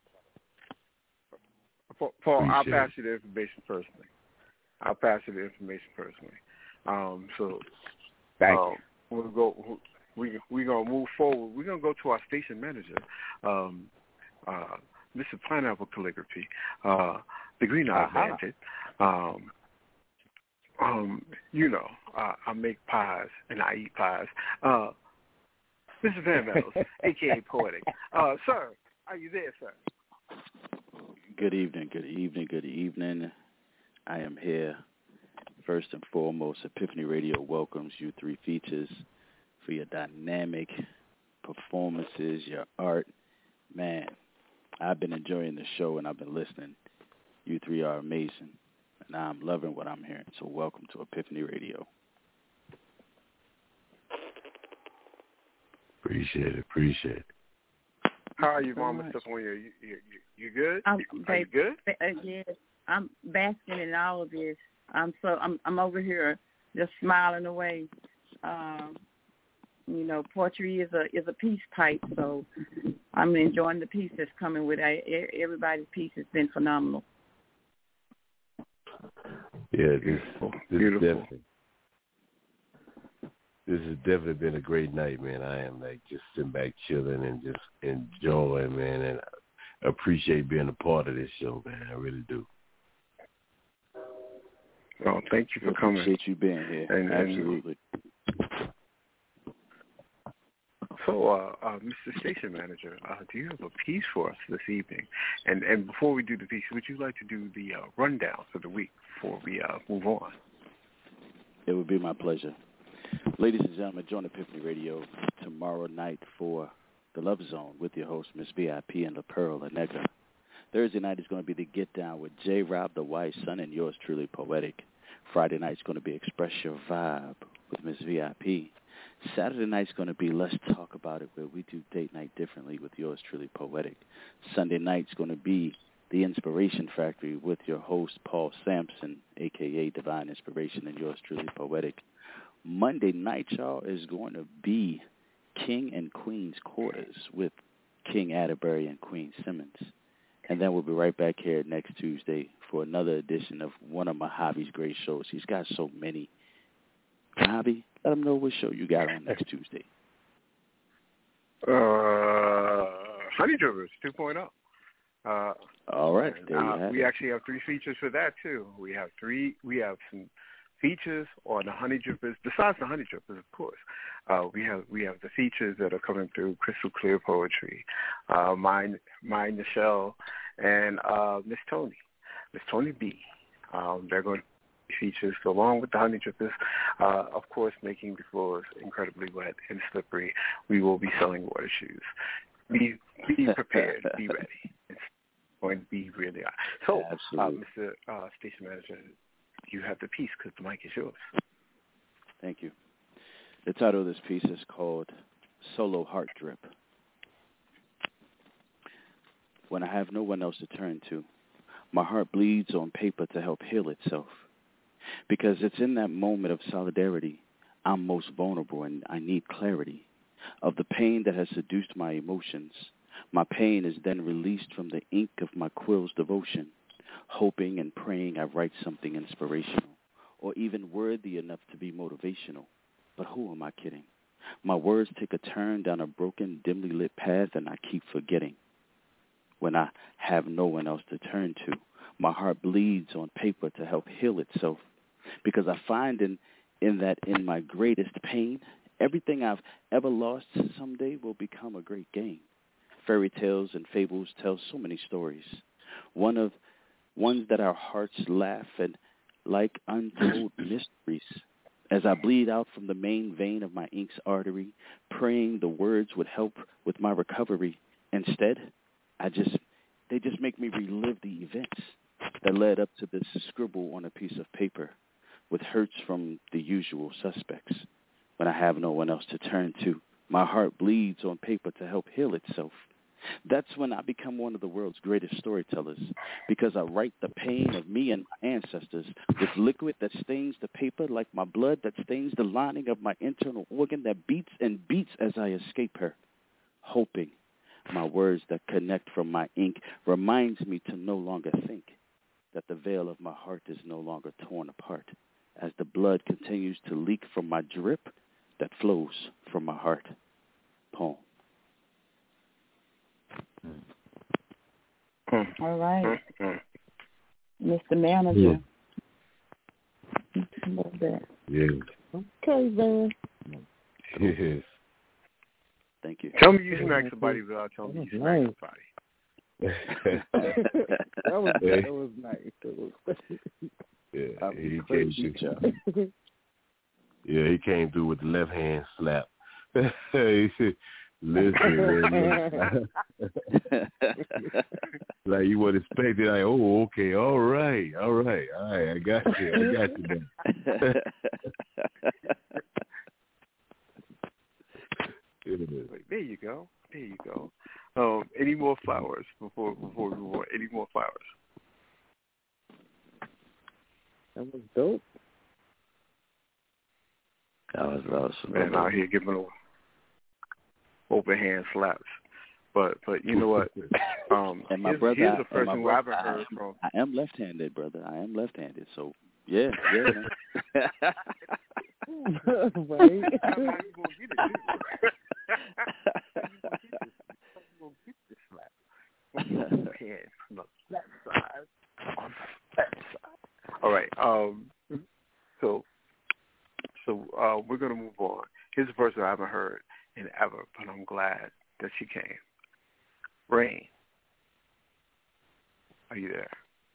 Paul, I'll pass you the information personally. I'll pass you the information personally. Um, so, thank uh, you. We'll go. We we're gonna move forward. We're gonna go to our station manager, um, uh, Mister Pineapple Calligraphy, uh, the Green Eye uh-huh. Bandit. Um, um, you know, uh, I make pies and I eat pies. Uh, Mister Van Meadows, a k a. Poetic. Uh, sir, are you there, sir? Good evening, good evening, good evening. I am here. First and foremost, Epiphany Radio welcomes you three features for your dynamic performances, your art. Man, I've been enjoying the show and I've been listening. You three are amazing, and I'm loving what I'm hearing. So welcome to Epiphany Radio. Appreciate it, appreciate it. How are you, Mama Stephanie? You, you, you, you good? I'm, are you good? Uh, yes, I'm basking in all of this. I'm so I'm I'm over here just smiling away. Um, you know, poetry is a is a peace pipe, so I'm enjoying the piece that's coming with it. Everybody's piece has been phenomenal. Yeah, this, this Beautiful. definitely. This has definitely been a great night, man. I am like just sitting back chilling and just enjoying, man, and I appreciate being a part of this show, man. I really do. Well, thank you for coming. Appreciate you being here. And, Absolutely. And so, uh, uh, Mister Station Manager, uh, do you have a piece for us this evening? And and before we do the piece, would you like to do the uh, rundown for the week before we uh, move on? It would be my pleasure. Ladies and gentlemen, join Epiphany Radio tomorrow night for The Love Zone with your host, Miss V I P and La Pearl Anega. Thursday night is going to be the Get Down with J. Rob, the Wise Son, and yours truly, Poetic. Friday night is going to be Express Your Vibe with Miss V I P. Saturday night is going to be Let's Talk About It, where we do date night differently with yours truly, Poetic. Sunday night is going to be The Inspiration Factory with your host, Paul Sampson, a k a. Divine Inspiration, and yours truly, Poetic. Monday night, y'all, is going to be King and Queen's Quarters with King Atterbury and Queen Simmons. And then we'll be right back here next Tuesday for another edition of one of Mojave great shows. He's got so many. Mojave, let him know what show you got on next Tuesday. Uh, Honey Drippers two point oh. Uh, All right, there you uh, have we it. actually have three features for that too. We have three. We have some features on the Honey Drippers. Besides the Honey Drippers, of course, uh, we have we have the features that are coming through Crystal Clear Poetry, uh, mine, mine, Michelle, and uh, Miss Tony, Miss Tony B. Um, they're going to be features so along with the Honey Drippers. Uh, of course, making the floors incredibly wet and slippery. We will be selling water shoes. Be be prepared. Be ready. It's going to be really hot. So, uh, Mister Uh, Station Manager, you have the piece because the mic is yours. Thank you. The title of this piece is called Solo Heart Drip. When I have no one else to turn to, my heart bleeds on paper to help heal itself. Because it's in that moment of solidarity I'm most vulnerable and I need clarity of the pain that has seduced my emotions. My pain is then released from the ink of my quill's devotion, hoping and praying I write something inspirational or even worthy enough to be motivational. But who am I kidding? My words take a turn down a broken, dimly lit path, and I keep forgetting. When I have no one else to turn to, my heart bleeds on paper to help heal itself, because I find in, in that in my greatest pain, everything I've ever lost someday will become a great gain. Fairy tales and fables tell so many stories, one of ones that our hearts laugh at like untold mysteries. As I bleed out from the main vein of my ink's artery, praying the words would help with my recovery. Instead, I just they just make me relive the events that led up to this scribble on a piece of paper with hurts from the usual suspects. When I have no one else to turn to, my heart bleeds on paper to help heal itself. That's when I become one of the world's greatest storytellers, because I write the pain of me and my ancestors with liquid that stains the paper like my blood that stains the lining of my internal organ that beats and beats as I escape her, hoping my words that connect from my ink reminds me to no longer think, that the veil of my heart is no longer torn apart as the blood continues to leak from my drip that flows from my heart. Poem. All right. Mister Manager. Yeah. A little bit. Yes. Okay, then. Yes. Thank you. Tell me you smacked somebody without telling me you smacked somebody. that was that was nice. That was, yeah, he came through. Yeah, he came through with the left hand slap. He said, "Listen, man, like you would expect it. Like, oh, okay, all right, all right, all right. I got you. I got you now." There you go. There you go. Um, any more flowers before before we move on? Any more flowers? That was dope. That was awesome. Man, out here giving open hand slaps. But but you know what? Um, and my here's, brother, here's a and person my who brother, I haven't heard I, from. I am left-handed, brother. I am left-handed. So yeah, yeah. Man. Right. All right. Um, so, so uh, we're going to move on. Here's a person I haven't heard in ever, but I'm glad that she came. Rain, are you there?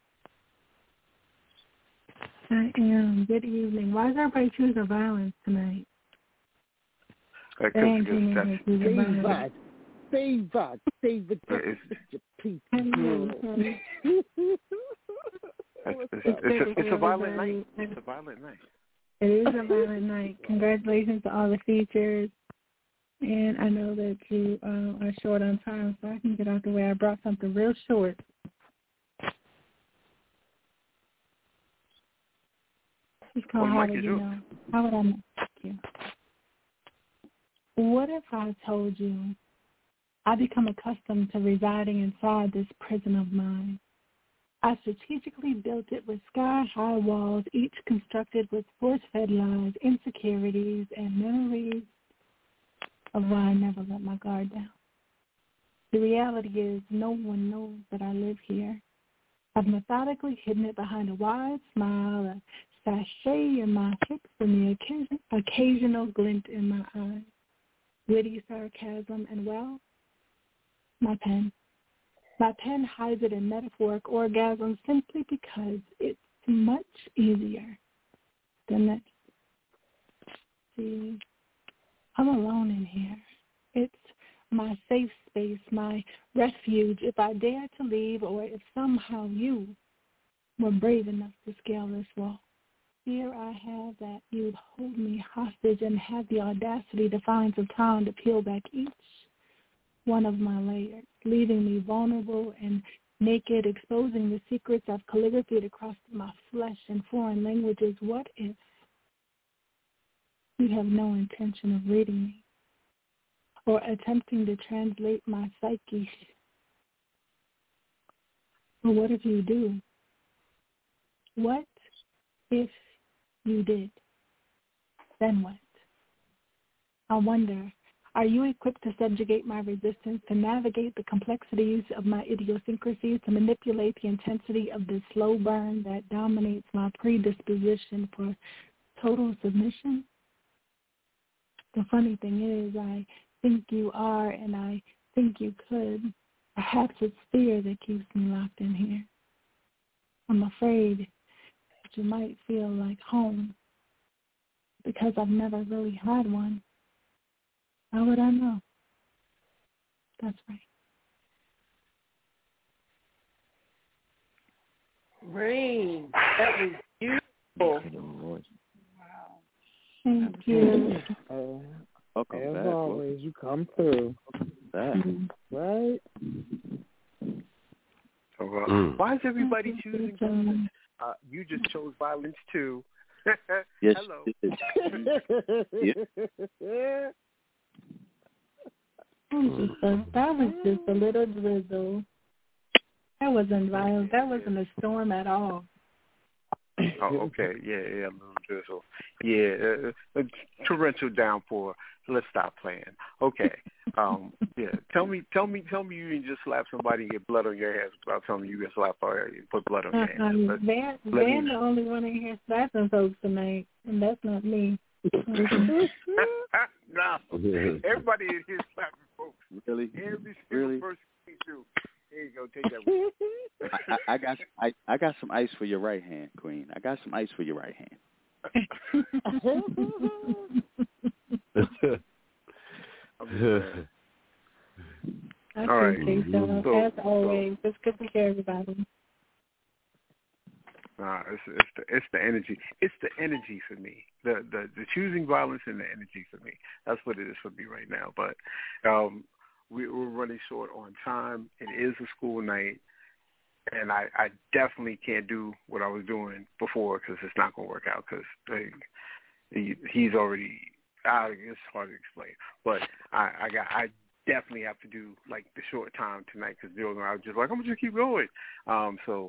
I am. Good evening. Why is everybody choosing violence tonight? Because it's Save us. Save us. Save it. It's, it's, it's, it's, it's a violent night. It's a violent night. It is a violent night. Congratulations to all the features. And I know that you um, are short on time, so I can get out the way. I brought something real short. It's called well, How Would You Know? How would I know? Thank you. What if I told you I become accustomed to residing inside this prison of mine? I strategically built it with sky-high walls, each constructed with force-fed lies, insecurities, and memories of why I never let my guard down. The reality is no one knows that I live here. I've methodically hidden it behind a wide smile, a sachet in my hips, and the occasion, occasional glint in my eyes. Witty sarcasm and, well, my pen. My pen hides it in metaphoric orgasm simply because it's much easier than that. See, I'm alone in here. It's my safe space, my refuge if I dare to leave or if somehow you were brave enough to scale this wall. Here I have that you'd hold me hostage and have the audacity to find some time to peel back each one of my layers, leaving me vulnerable and naked, exposing the secrets I've calligraphied across my flesh in foreign languages. What if you have no intention of reading me or attempting to translate my psyche? Or what if you do? What if you did? Then what? I wonder, are you equipped to subjugate my resistance, to navigate the complexities of my idiosyncrasies, to manipulate the intensity of this slow burn that dominates my predisposition for total submission? The funny thing is, I think you are, and I think you could. Perhaps it's fear that keeps me locked in here. I'm afraid that you might feel like home, because I've never really had one. How would I know? That's right. Rain, that was beautiful. Wow. Thank you. Uh, Welcome as back. always, you come through. Back. Right? So, uh, Mm. why is everybody choosing violence? Uh, you just chose violence too. Yes. Hello. Yeah. That was just a, that was just a little drizzle. That wasn't violent. That wasn't a storm at all. Oh, okay. Yeah, yeah, a little drizzle. Yeah, uh, a torrential downpour. Let's stop playing. Okay. Um, yeah. Tell me, tell me, tell me you didn't just slap somebody and get blood on your hands without telling me you get slapped or you put blood on your hands. Uh-uh. Let, Van, let Van me... the only one in here slapping folks tonight, and that's not me. No. Everybody in here slapping folks. Really? Every single Really? person we do. There you go. Take that one. I, I, I got I, I got some ice for your right hand, Queen. I got some ice for your right hand. I All right. appreciate y'all. So, As always, it's good to hear everybody. Nah, it's it's the it's the energy. It's the energy for me. The the the choosing violence and the energy for me. That's what it is for me right now. But um, we, we're running short on time. It is a school night, and I, I definitely can't do what I was doing before because it's not going to work out because he, he's already. Uh, it's hard to explain, but I, I got I definitely have to do like the short time tonight because I was just like I'm gonna just keep going. Um, so.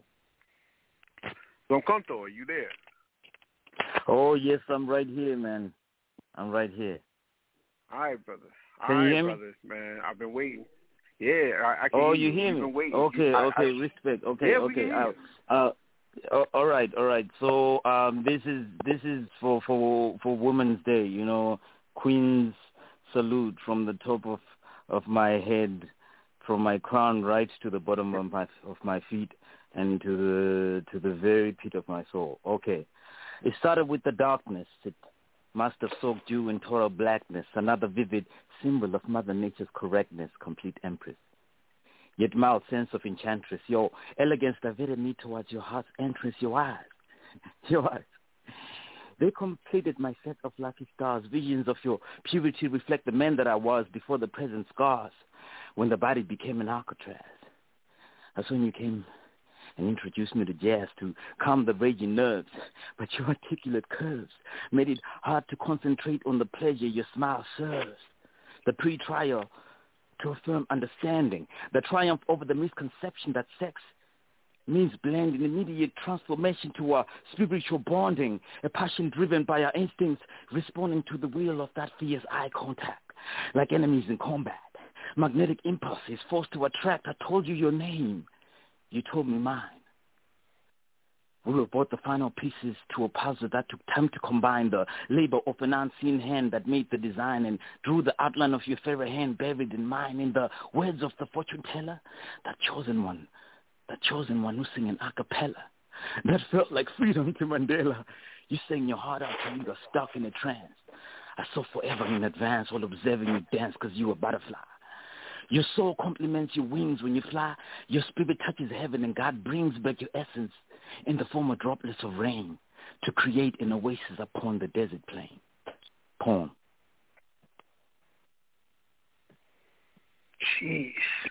Don Conto, are you there? Oh, yes, I'm right here, man. I'm right here. All right, brother. All Can you right, hear me? brothers, man. I've been waiting. Yeah, I, I can Oh, hear you hear You've me? been waiting. Okay, I, okay, I, respect. Okay, yeah, we okay. can hear you. Uh, uh, uh, all right, all right. So um, this is this is for, for for Women's Day. You know, Queen's salute from the top of of my head, from my crown right to the bottom of my of my feet, and to the to the very pit of my soul. Okay. It started with the darkness. It must have soaked you in total blackness, another vivid symbol of Mother Nature's correctness, complete empress. Yet mild sense of enchantress, your elegance diverted me towards your heart's entrance, your eyes. Your eyes. They completed my set of lucky stars. Visions of your purity reflect the man that I was before the present scars, when the body became an Alcatraz. That's when you came and introduced me to jazz to calm the raging nerves, but your articulate curves made it hard to concentrate on the pleasure your smile serves. The pre-trial to a firm understanding, the triumph over the misconception that sex means blending, immediate transformation to a spiritual bonding, a passion driven by our instincts, responding to the will of that fierce eye contact, like enemies in combat. Magnetic impulses forced to attract. I told you your name. You told me mine. We were both the final pieces to a puzzle that took time to combine, the labor of an unseen hand that made the design and drew the outline of your fairy hand buried in mine. In the words of the fortune teller, that chosen one, that chosen one who sang an a cappella, that felt like freedom to Mandela. You sang your heart out till you got stuck in a trance. I saw forever in advance while observing you dance because you were a butterfly. Your soul compliments your wings when you fly. Your spirit touches heaven and God brings back your essence in the form of droplets of rain to create an oasis upon the desert plain. Poem. Jeez.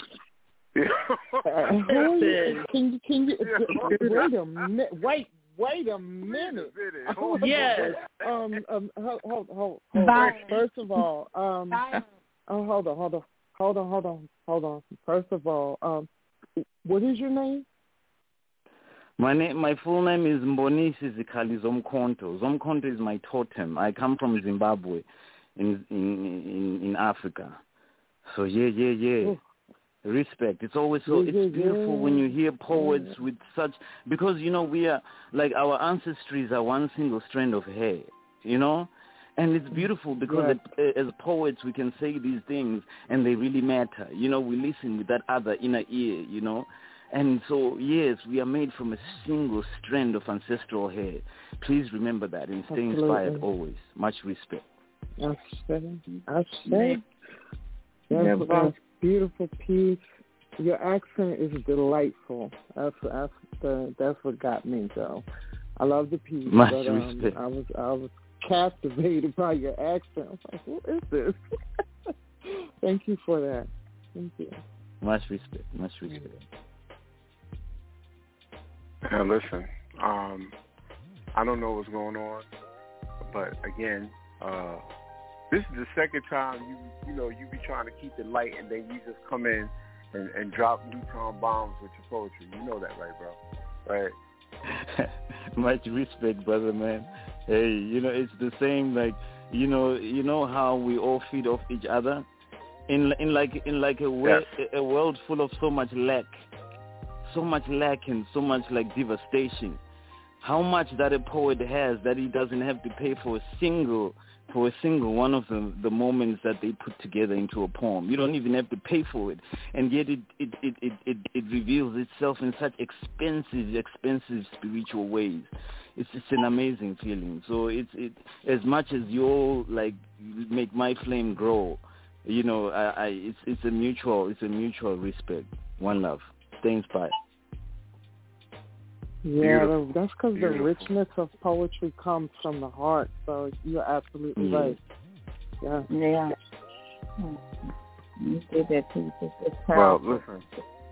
uh, who, can, can you, wait a minute. Wait, wait a minute. Yes. Um, um, hold, hold, hold, hold on. First of all, um, oh, hold on, hold on. Hold on, hold on, hold on. First of all, um, what is your name? My name, my full name is Mbonisi Zikali Zomkhonto. Zomkhonto is my totem. I come from Zimbabwe, in in in, in Africa. So yeah, yeah, yeah. Oh. Respect. It's always so. Yeah, it's beautiful yeah. when you hear poets yeah. with such, because you know we are like our ancestries are one single strand of hair, you know, and it's beautiful because yeah. it, as poets we can say these things and they really matter. You know, we listen with that other inner ear, you know, and so yes, we are made from a single strand of ancestral hair. Please remember that and stay Absolutely. inspired always. Much respect. I've said. I've said. That's a beautiful piece. Your accent is delightful. That's that's the that's what got me though. I love the piece, Much but um, respect. I was I was captivated by your accent. I was like, who is this? Thank you for that. Thank you. Much respect. Much respect. Now listen, um, I don't know what's going on, but again, uh, this is the second time you you know you be trying to keep it light, and then you just come in and, and drop neutron bombs with your poetry. You know that, right, bro? Right. Much respect, brother, man. Hey, you know it's the same. Like you know, you know how we all feed off each other, in in like in like a way, yes. a world full of so much lack, so much lack and so much like devastation. How much that a poet has that he doesn't have to pay for a single. for a single one of the, the moments that they put together into a poem. You don't even have to pay for it. And yet it, it, it, it, it, it reveals itself in such expensive, expensive spiritual ways. It's just an amazing feeling. So it's it as much as you all like make my flame grow, you know, I, I it's it's a mutual it's a mutual respect. One love. Stay inspired. Yeah, Beautiful. that's because the richness of poetry comes from the heart. So you're absolutely mm-hmm. right. Yeah. Yeah. You did that too. It's well, listen.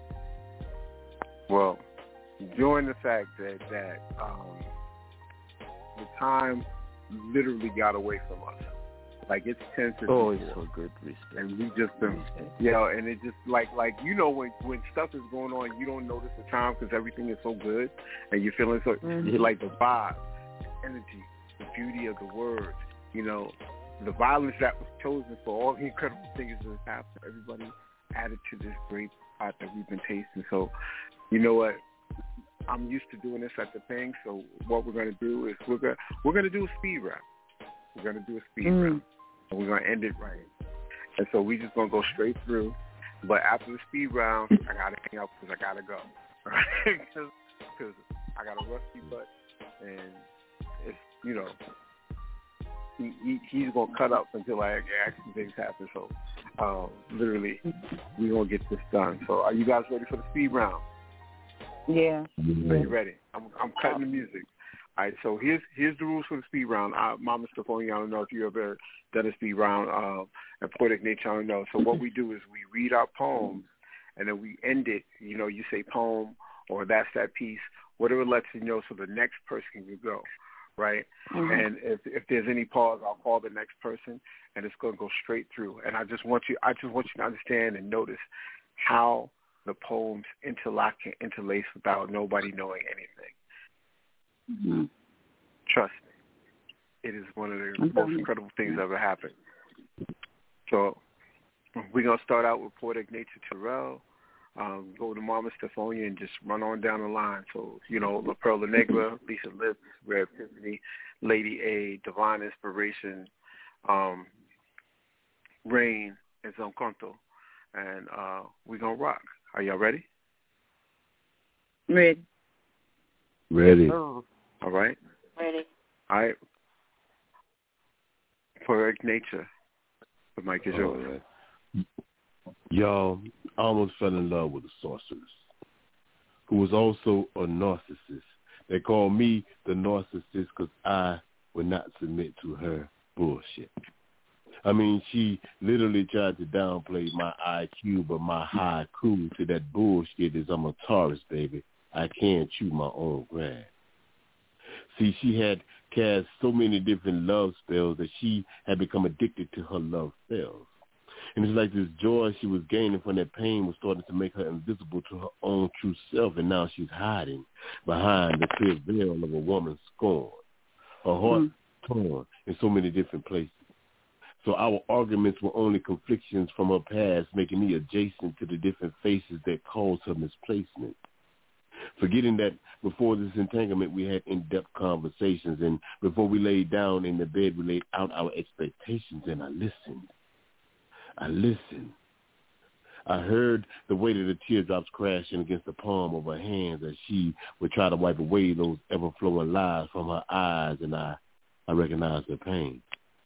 Well, enjoying the fact that that um, the time literally got away from us. Like it's ten to oh, it's so good, respect. And we just been, you know, and it just like like you know when when stuff is going on, you don't notice the time because everything is so good, and you're feeling so mm-hmm. like the vibe, the energy, the beauty of the words, you know, the violence that was chosen for all the incredible things that happened. Everybody added to this great pot that we've been tasting. So, you know what? I'm used to doing this at the thing. So what we're gonna do is we're gonna we're gonna do a speed round. We're going to do a speed mm. round, and we're going to end it right. And so we just going to go straight through. But after the speed round, I got to hang up because I got to go. Right? Because I got a rusty butt, and it's, you know, he, he he's going to cut up until like actually things happen. So um, literally, we're going to get this done. So are you guys ready for the speed round? Yeah. Are you ready? I'm, I'm cutting the music. All right, so here's here's the rules for the speed round. Uh, Mama Stephanie, I don't know if you ever done a speed round, uh, and Poetic Nature, I don't know. So what we do is we read our poems, and then we end it. You know, you say poem, or that's that piece, whatever lets you know, so the next person can go, right? Mm-hmm. And if if there's any pause, I'll call the next person, and it's going to go straight through. And I just want you, I just want you to understand and notice how the poems interlock and interlace without nobody knowing anything. Mm-hmm. Trust me, it is one of the I'm most incredible things that ever happened. So we're going to start out with Poetic Nature Terrell, um, go to Mama Stephonia, and just run on down the line. So, you know, La Perla Negra, Lisa Lips, Rare Epiphany, Lady A, Divine Inspiration, um, Rain, and Zonconto. And uh, we're going to rock. Are y'all ready? Ready. Ready. Oh. All right. Ready. All right. Poetic Nature, the mic is yours. Right. Y'all, I almost fell in love with a sorceress who was also a narcissist. They call me the narcissist because I would not submit to her bullshit. I mean, she literally tried to downplay my I Q, but my haiku to that bullshit is I'm a Taurus, baby. I can't chew my own grass. See, she had cast so many different love spells that she had become addicted to her love spells. And it's like this joy she was gaining from that pain was starting to make her invisible to her own true self, and now she's hiding behind the clear veil of a woman's scorn. Her heart mm. torn in so many different places. So our arguments were only conflictions from her past, making me adjacent to the different faces that caused her misplacement. Forgetting that before this entanglement we had in-depth conversations, and before we laid down in the bed we laid out our expectations, and I listened. I listened. I heard the weight of the teardrops crashing against the palm of her hands as she would try to wipe away those ever-flowing lies from her eyes, and I, I recognized her pain.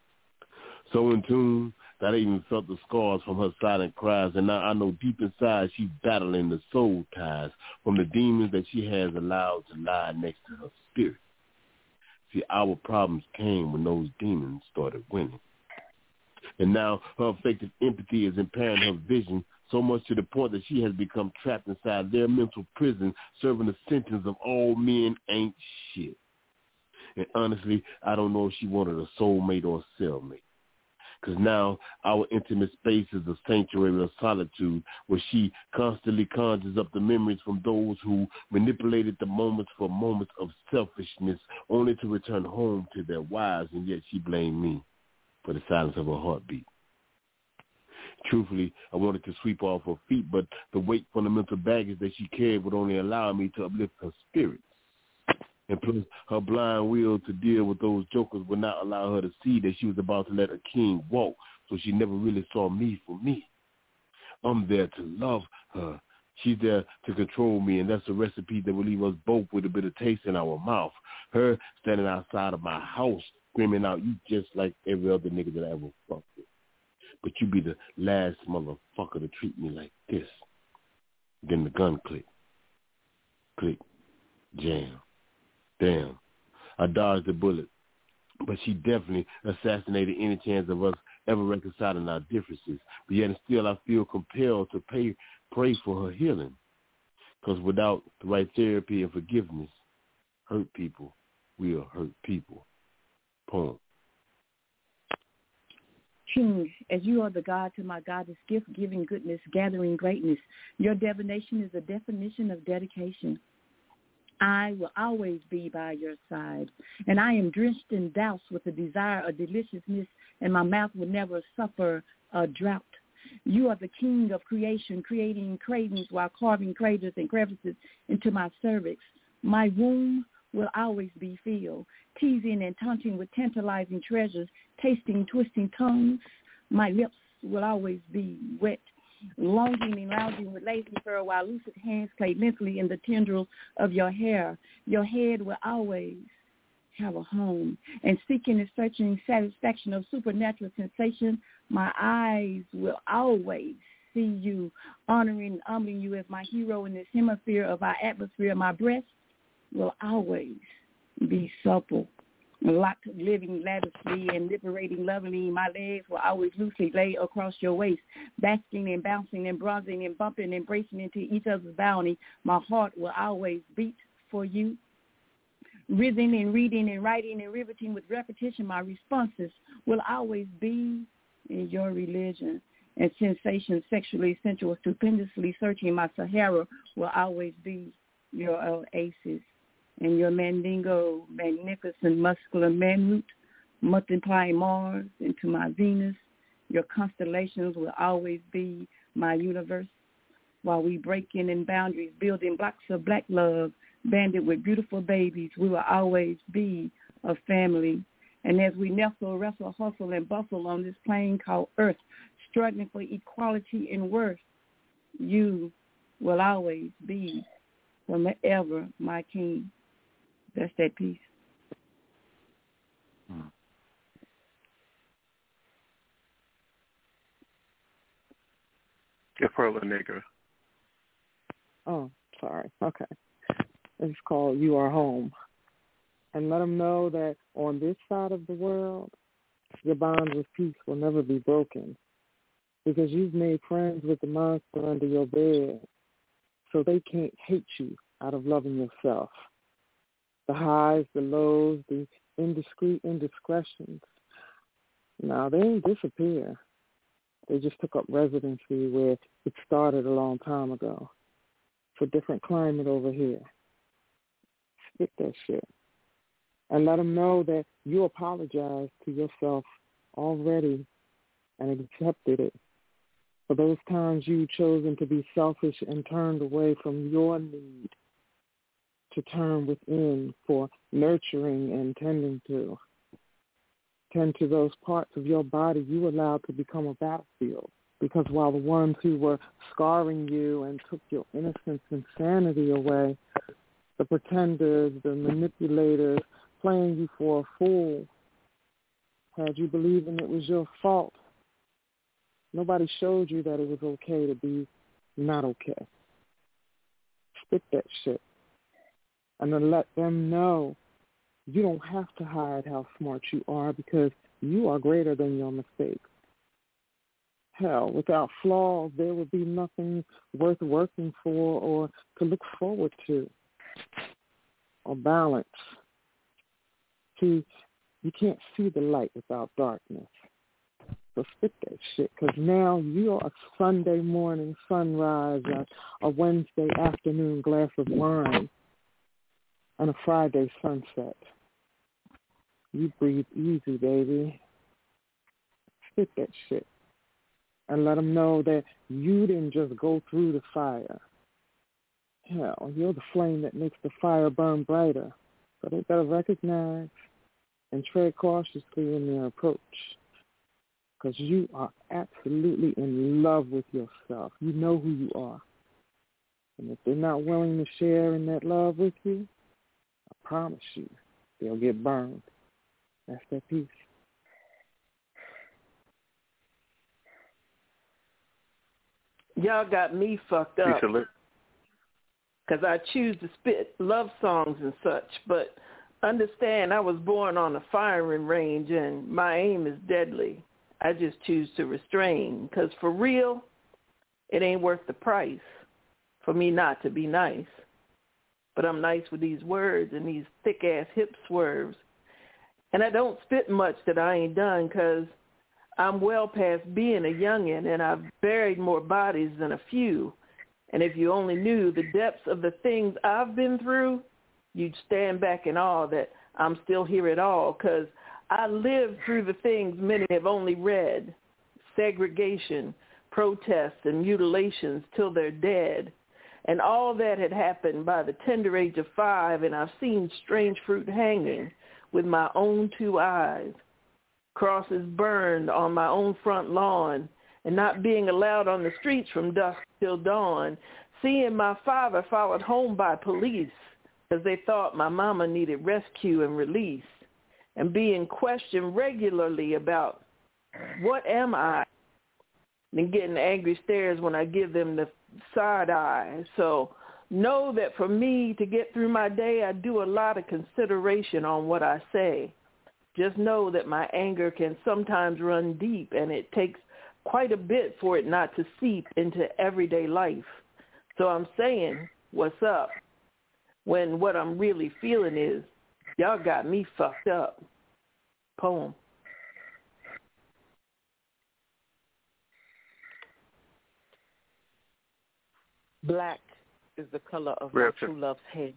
So in tune that I even felt the scars from her silent cries, and now I know deep inside she's battling the soul ties from the demons that she has allowed to lie next to her spirit. See, our problems came when those demons started winning. And now her affected empathy is impairing her vision so much to the point that she has become trapped inside their mental prison, serving the sentence of all men ain't shit. And honestly, I don't know if she wanted a soulmate or a cellmate. Because now our intimate space is a sanctuary of solitude where she constantly conjures up the memories from those who manipulated the moments for moments of selfishness only to return home to their wives, and yet she blamed me for the silence of her heartbeat. Truthfully, I wanted to sweep off her feet, but the weight from the mental baggage that she carried would only allow me to uplift her spirits. And plus, her blind will to deal with those jokers would not allow her to see that she was about to let a king walk, so she never really saw me for me. I'm there to love her. She's there to control me, and that's a recipe that will leave us both with a bit of taste in our mouth. Her standing outside of my house screaming out, you just like every other nigga that I ever fucked with. But you be the last motherfucker to treat me like this. Then the gun click. Click. Jam. Damn. I dodged the bullet. But she definitely assassinated any chance of us ever reconciling our differences. But yet and still I feel compelled to pay, pray for her healing. Because without the right therapy and forgiveness, hurt people will hurt people. Poem. King, as you are the God to my goddess, gift, giving goodness, gathering greatness. Your divination is a definition of dedication. I will always be by your side, and I am drenched in douse with the desire of deliciousness, and my mouth will never suffer a drought. You are the king of creation, creating cravings while carving craters and crevices into my cervix. My womb will always be filled, teasing and taunting with tantalizing treasures, tasting, twisting tongues. My lips will always be wet, longing and lounging with lazy fur while lucid hands play mentally in the tendrils of your hair. Your head will always have a home, and seeking and searching satisfaction of supernatural sensation, my eyes will always see you, honoring and humbling you as my hero in this hemisphere of our atmosphere. My breast will always be supple, locked, living lavishly and liberating lovingly. My legs will always loosely lay across your waist, basking and bouncing and bronzing and bumping, embracing into each other's bounty. My heart will always beat for you. Writhing and reading and writing and riveting with repetition, my responses will always be in your religion. And sensation, sexually sensual, stupendously searching, my Sahara will always be your oasis. And your Mandingo, magnificent muscular manhood, multiplying Mars into my Venus. Your constellations will always be my universe. While we break in in boundaries, building blocks of black love, banded with beautiful babies, we will always be a family. And as we nestle, wrestle, hustle, and bustle on this plane called Earth, struggling for equality and worth, you will always be forever my king. That's that piece. Hmm. Yeah, Perla Negra. Oh, sorry. Okay. It's called You Are Home. And let them know that on this side of the world, your bond with peace will never be broken because you've made friends with the monster under your bed so they can't hate you out of loving yourself. The highs, the lows, the indiscreet indiscretions. Now, they ain't disappear. They just took up residency where it started a long time ago. It's a different climate over here. Spit that shit. And let them know that you apologize to yourself already and accepted it. For those times you've chosen to be selfish and turned away from your need to turn within for nurturing and tending to. Tend to those parts of your body you allowed to become a battlefield. Because while the ones who were scarring you and took your innocence and sanity away, the pretenders, the manipulators, playing you for a fool, had you believing it was your fault. Nobody showed you that it was okay to be not okay. Spit that shit. And then let them know you don't have to hide how smart you are because you are greater than your mistakes. Hell, without flaws, there would be nothing worth working for or to look forward to or balance. See, you can't see the light without darkness. So spit that shit, because now you're a Sunday morning sunrise, a, a Wednesday afternoon glass of wine, and a Friday sunset. You breathe easy, baby. Spit that shit. And let them know that you didn't just go through the fire. Hell, you're the flame that makes the fire burn brighter. So they better recognize and tread cautiously in their approach. Because you are absolutely in love with yourself. You know who you are. And if they're not willing to share in that love with you, I promise you, they'll get burned. That's that piece. Y'all got me fucked up because I choose to spit love songs and such, but understand I was born on a firing range and my aim is deadly. I just choose to restrain because for real, it ain't worth the price for me not to be nice. But I'm nice with these words and these thick-ass hip swerves. And I don't spit much that I ain't done because I'm well past being a youngin' and I've buried more bodies than a few. And if you only knew the depths of the things I've been through, you'd stand back in awe that I'm still here at all because I lived through the things many have only read, segregation, protests, and mutilations till they're dead. And all that had happened by the tender age of five, and I've seen strange fruit hanging with my own two eyes. Crosses burned on my own front lawn and not being allowed on the streets from dusk till dawn, seeing my father followed home by police because they thought my mama needed rescue and release, and being questioned regularly about what am I, and getting angry stares when I give them the side eye. So know that for me to get through my day, I do a lot of consideration on what I say. Just know that my anger can sometimes run deep, and it takes quite a bit for it not to seep into everyday life. So I'm saying, what's up? When what I'm really feeling is, y'all got me fucked up. Poem. Black is the color of my true love's head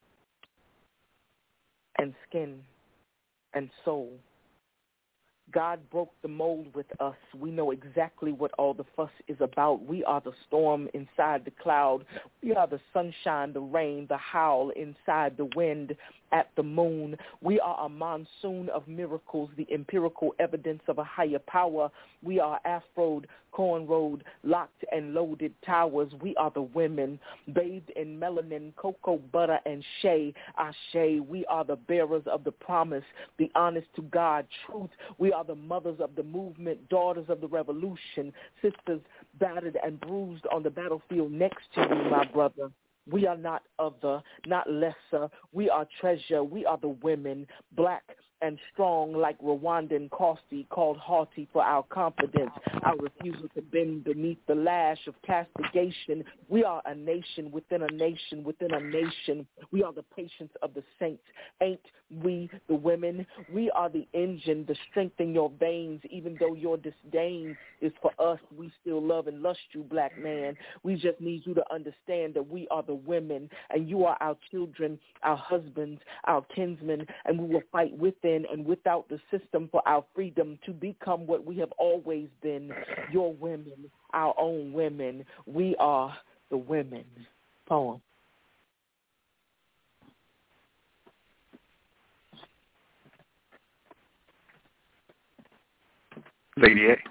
and skin and soul. God broke the mold with us. We know exactly what all the fuss is about. We are the storm inside the cloud. We are the sunshine, the rain, the howl inside the wind, at the moon. We are a monsoon of miracles, the empirical evidence of a higher power. We are afroed, cornrowed, locked and loaded towers. We are the women, bathed in melanin, cocoa butter, and shea, ashe. We are the bearers of the promise, the honest to God truth. We are the mothers of the movement, daughters of the revolution, sisters battered and bruised on the battlefield next to you, my brother. We are not other, not lesser. We are treasure. We are the women, black and strong like Rwandan Kosti, called haughty for our confidence, our refusal to bend beneath the lash of castigation. We are a nation within a nation within a nation. We are the patience of the saints. Ain't we the women? We are the engine, the strength in your veins. Even though your disdain is for us, we still love and lust you, black man. We just need you to understand that we are the women, and you are our children, our husbands, our kinsmen, and we will fight with them within and without the system for our freedom to become what we have always been, your women, our own women. We are the women. Poem. Lady A.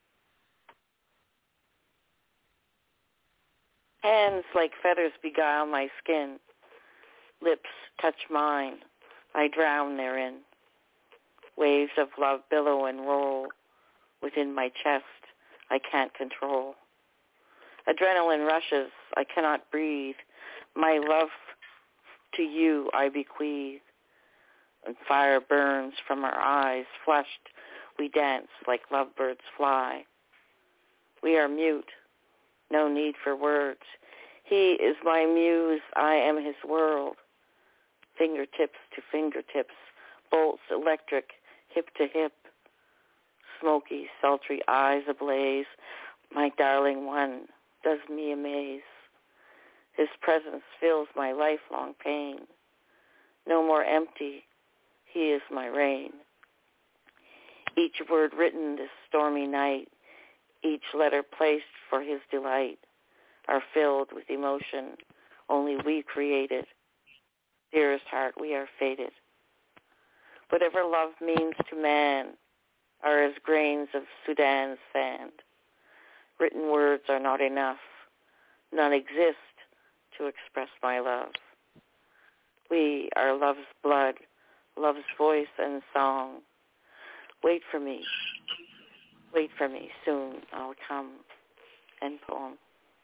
Hands like feathers beguile my skin. Lips touch mine. I drown therein. Waves of love billow and roll within my chest. I can't control. Adrenaline rushes. I cannot breathe. My love to you I bequeath. And fire burns from our eyes. Flushed, we dance like lovebirds fly. We are mute. No need for words. He is my muse. I am his world. Fingertips to fingertips. Bolts electric, hip to hip. Smoky, sultry eyes ablaze. My darling one does me amaze. His presence fills my lifelong pain. No more empty. He is my rain. Each word written this stormy night, each letter placed for his delight, are filled with emotion only we created. Dearest heart, we are fated. Whatever love means to man are as grains of Sudan's sand. Written words are not enough. None exist to express my love. We are love's blood, love's voice and song. Wait for me. Wait for me. Soon I'll come. End poem.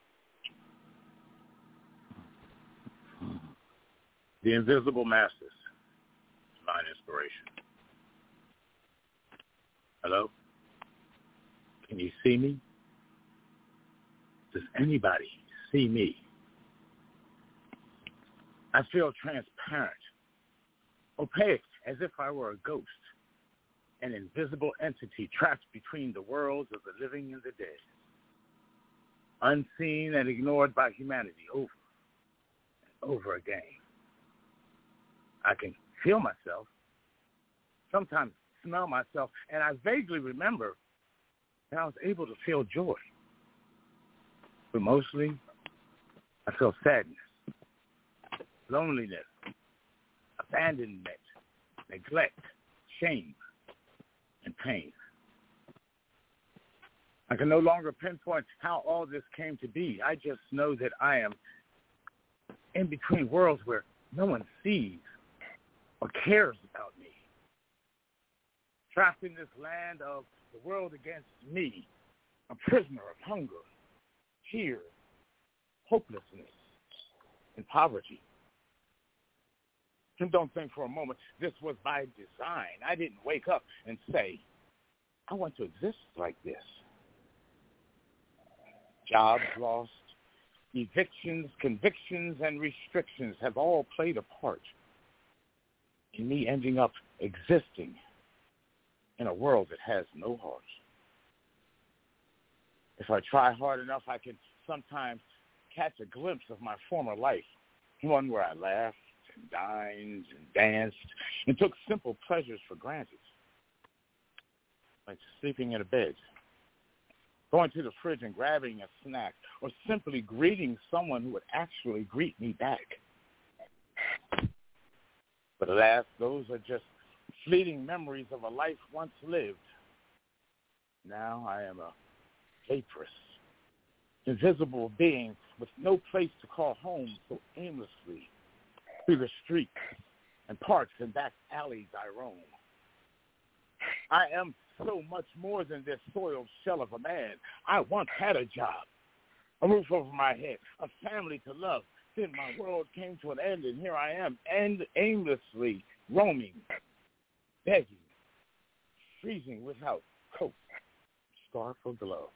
The Invisible Masters. Divine Inspiration. Hello? Can you see me? Does anybody see me? I feel transparent, opaque, as if I were a ghost, an invisible entity trapped between the worlds of the living and the dead, unseen and ignored by humanity over and over again. I can feel myself, sometimes smell myself, and I vaguely remember that I was able to feel joy. But mostly, I feel sadness, loneliness, abandonment, neglect, shame, and pain. I can no longer pinpoint how all this came to be. I just know that I am in between worlds where no one sees or cares about me. Trapped in this land of the world against me, a prisoner of hunger, fear, hopelessness, and poverty. And don't think for a moment this was by design. I didn't wake up and say, I want to exist like this. Jobs lost, evictions, convictions, and restrictions have all played a part in me ending up existing in a world that has no heart. If I try hard enough, I can sometimes catch a glimpse of my former life, one where I laughed and dined and danced and took simple pleasures for granted, like sleeping in a bed, going to the fridge and grabbing a snack, or simply greeting someone who would actually greet me back. But alas, those are just fleeting memories of a life once lived. Now I am a vaporous, invisible being with no place to call home, so aimlessly through the streets and parks and back alleys I roam. I am so much more than this soiled shell of a man. I once had a job, a roof over my head, a family to love. Then my world came to an end, and here I am, and aimlessly roaming, begging, freezing without coat, scarf, or glove.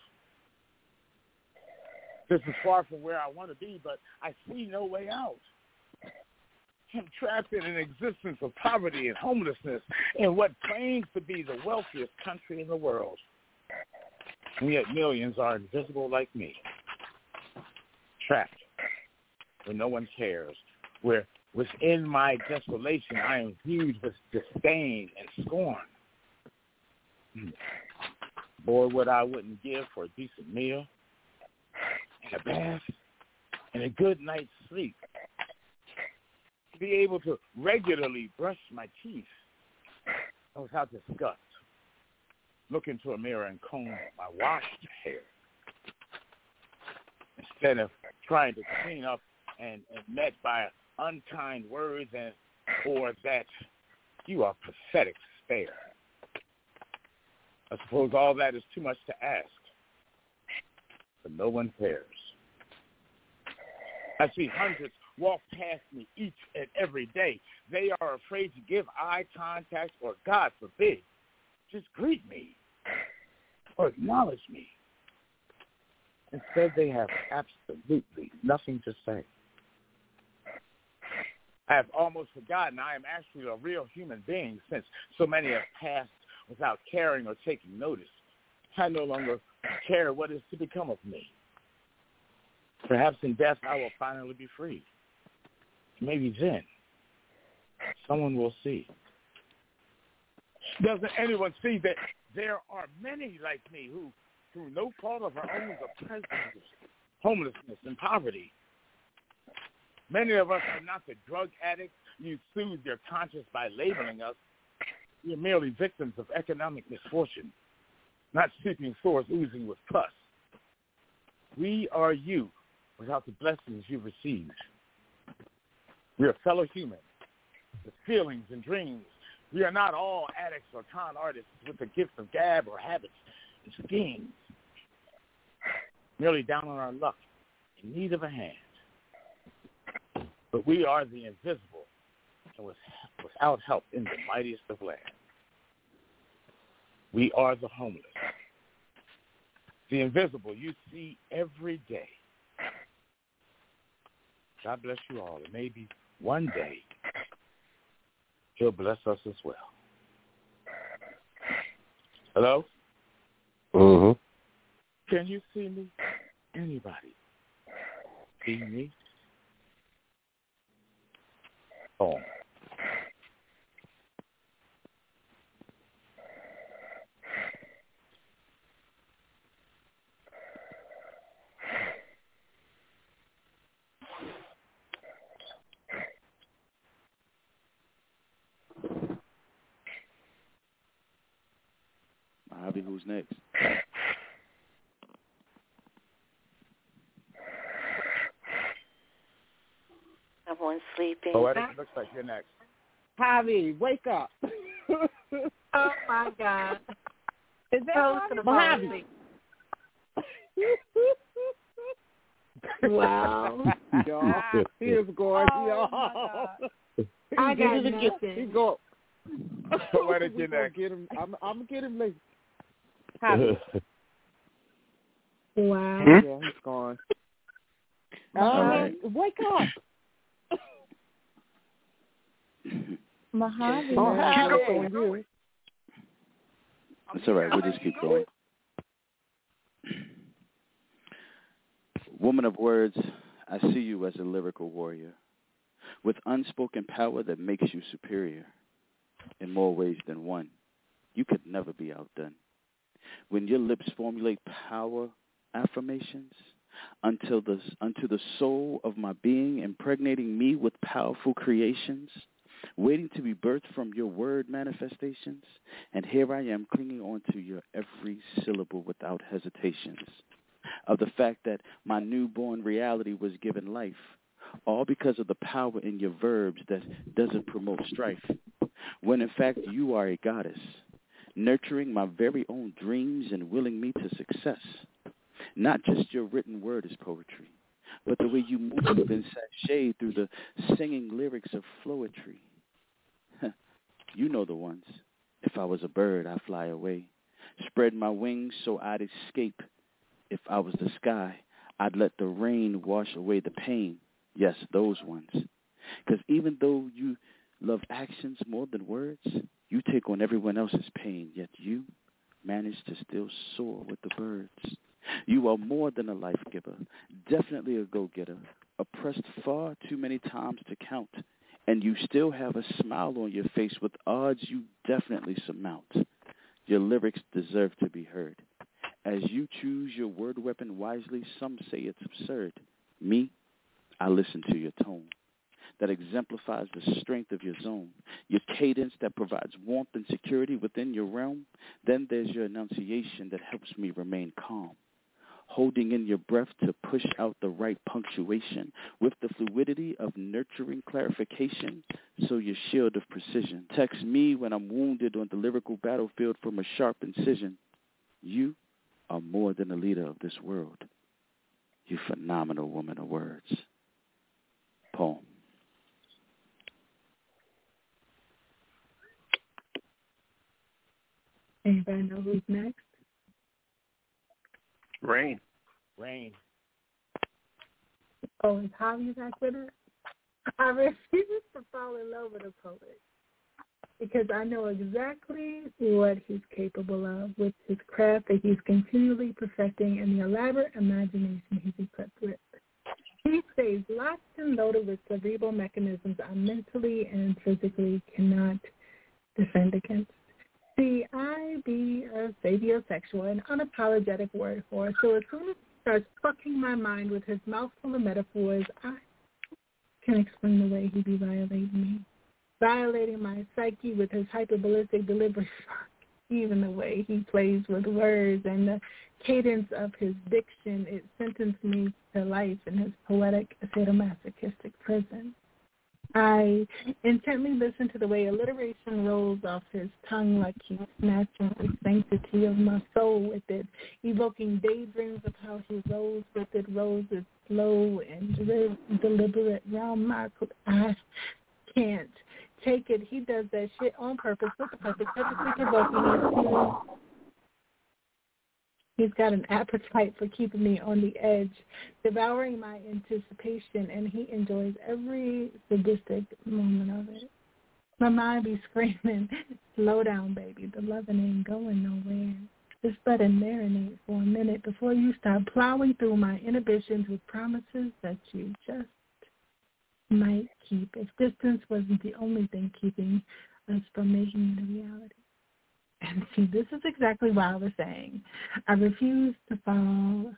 This is far from where I want to be, but I see no way out. I'm trapped in an existence of poverty and homelessness in what claims to be the wealthiest country in the world. And yet millions are invisible like me. Trapped where no one cares, where Within my desolation, I am viewed with disdain and scorn. Boy, what I wouldn't give for a decent meal, and a bath, and a good night's sleep. To be able to regularly brush my teeth without disgust. Look into a mirror and comb my washed hair. Instead of trying to clean up and, and met by unkind words and or that you are pathetic spare. I suppose all that is too much to ask, but no one cares. I see hundreds walk past me each and every day. They are afraid to give eye contact or, God forbid, just greet me or acknowledge me. Instead, they have absolutely nothing to say. I have almost forgotten I am actually a real human being since so many have passed without caring or taking notice. I no longer care what is to become of me. Perhaps in death I will finally be free. Maybe then someone will see. Doesn't anyone see that there are many like me who, through no fault of our own, are present homelessness and poverty? Many of us are not the drug addicts you soothe your conscience by labeling us. We are merely victims of economic misfortune, not sleeping sores oozing with pus. We are you without the blessings you received. We are fellow humans with feelings and dreams. We are not all addicts or con artists with the gift of gab or habits and schemes. Merely down on our luck, in need of a hand. But we are the invisible and without help in the mightiest of lands. We are the homeless. The invisible you see every day. God bless you all. And maybe one day he'll bless us as well. Hello? Mm-hmm. Can you see me? Anybody see me? Oh. Mojave, who's next? Someone sleeping. Oh, it looks like you're next. Javi, wake up. Oh, my God. Is that Javi? Mojave? Wow. Y'all, he is going, Oh, y'all. I got He's nothing. He's going. Where did you next? Get him. I'm, I'm gonna get him later. Javi. Wow. Yeah, he's gone. Right. Uh, wake up. Mojave. Oh, Mojave. on you. That's all right. We'll just keep going. Woman of words, I see you as a lyrical warrior with unspoken power that makes you superior in more ways than one. You could never be outdone. When your lips formulate power affirmations until the, unto the soul of my being, impregnating me with powerful creations, waiting to be birthed from your word manifestations, and here I am clinging on to your every syllable without hesitations, of the fact that my newborn reality was given life, all because of the power in your verbs that doesn't promote strife, when in fact you are a goddess, nurturing my very own dreams and willing me to success. Not just your written word is poetry, but the way you move and sashay through the singing lyrics of floetry. You know the ones. If I was a bird, I'd fly away, spread my wings so I'd escape. If I was the sky, I'd let the rain wash away the pain. Yes, those ones. Because even though you love actions more than words, you take on everyone else's pain, yet you manage to still soar with the birds. You are more than a life giver, definitely a go-getter, oppressed far too many times to count, and you still have a smile on your face with odds you definitely surmount. Your lyrics deserve to be heard. As you choose your word weapon wisely, some say it's absurd. Me, I listen to your tone that exemplifies the strength of your zone, your cadence that provides warmth and security within your realm. Then there's your enunciation that helps me remain calm, holding in your breath to push out the right punctuation with the fluidity of nurturing clarification, so your shield of precision text me when I'm wounded on the lyrical battlefield from a sharp incision. You are more than a leader of this world. You phenomenal woman of words. Poem. Anybody know who's next? Rain. Rain. Oh, is Javi back with it? I refuse to fall in love with a poet because I know exactly what he's capable of with his craft that he's continually perfecting and the elaborate imagination he's equipped with. He stays locked and loaded with cerebral mechanisms I mentally and physically cannot defend against. See, I be a sapiosexual and unapologetic word whore, so as soon as he starts fucking my mind with his mouth full of metaphors, I can explain the way he be violating me. Violating my psyche with his hyperballistic delivery, even the way he plays with words and the cadence of his diction, it sentenced me to life in his poetic sadomasochistic prison. I intently listen to the way alliteration rolls off his tongue like he's snatching the sanctity of my soul with it, evoking daydreams of how he rolls with it, rolls it slow and deliberate round my... I can't take it. He does that shit on purpose with the purpose, purposely provoking. He's got an appetite for keeping me on the edge, devouring my anticipation, and he enjoys every sadistic moment of it. My mind be screaming, slow down, baby. The loving ain't going nowhere. Just let it marinate for a minute before you start plowing through my inhibitions with promises that you just might keep if distance wasn't the only thing keeping us from making it a reality. And see, this is exactly why I was saying I refuse to fall.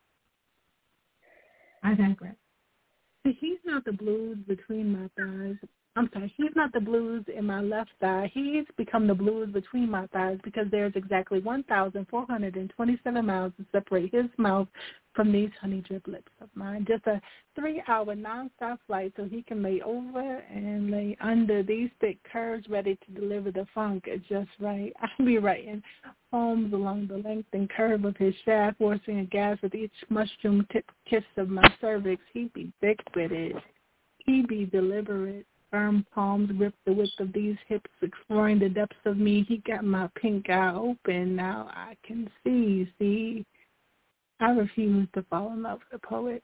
I digress. See, he's not the blues between my thighs. I'm sorry, he's not the blues in my left thigh. He's become the blues between my thighs because there's exactly one thousand four hundred twenty-seven miles to separate his mouth from these honey drip lips of mine. Just a three-hour nonstop flight so he can lay over and lay under these thick curves ready to deliver the funk just right. I'll be writing poems along the length and curve of his shaft, forcing a gas with each mushroom tip kiss of my cervix. He'd be thick with it. He'd be deliberate. Firm palms grip the width of these hips, exploring the depths of me. He got my pink eye open. Now I can see, see. I refuse to fall in love with a poet.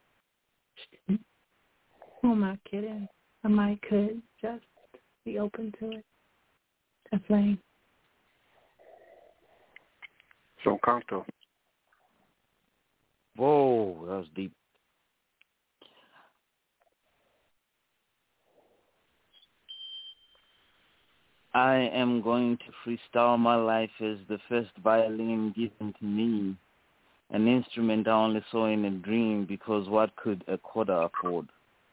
Who am I kidding? I might could just be open to it. A flame. So Canto. Whoa, that was deep. I am going to freestyle my life as the first violin given to me, an instrument I only saw in a dream because what could a quarter afford?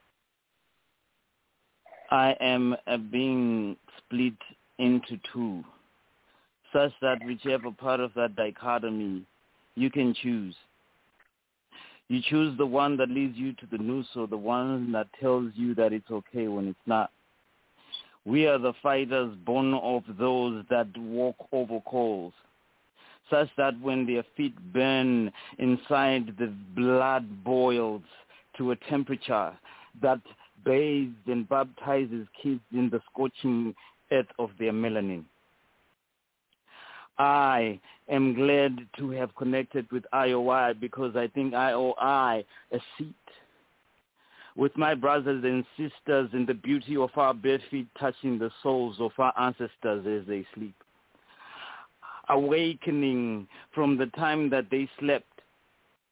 I am a being split into two, such that whichever part of that dichotomy you can choose. You choose the one that leads you to the noose or the one that tells you that it's okay when it's not. We are the fighters born of those that walk over coals, such that when their feet burn inside, the blood boils to a temperature that bathes and baptizes kids in the scorching earth of their melanin. I am glad to have connected with I O I because I think I owe I a seat with my brothers and sisters in the beauty of our bare feet touching the souls of our ancestors as they sleep. Awakening from the time that they slept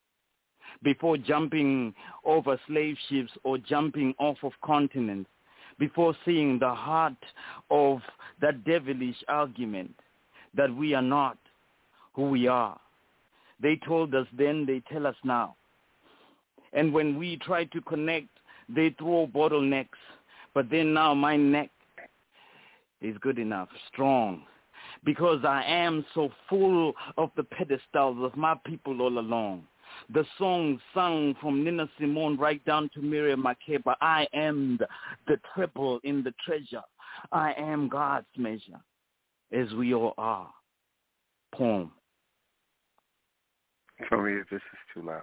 before jumping over slave ships or jumping off of continents, before seeing the heart of that devilish argument that we are not who we are. They told us then, they tell us now. And when we try to connect, they throw bottlenecks. But then now my neck is good enough, strong, because I am so full of the pedestals of my people all along. The song sung from Nina Simone right down to Miriam Makeba. I am the, the treble in the treasure. I am God's measure, as we all are. Poem. Tell me if this is too loud.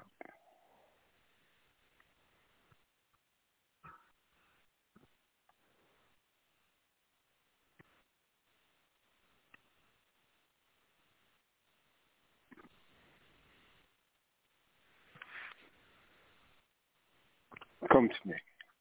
Come to me.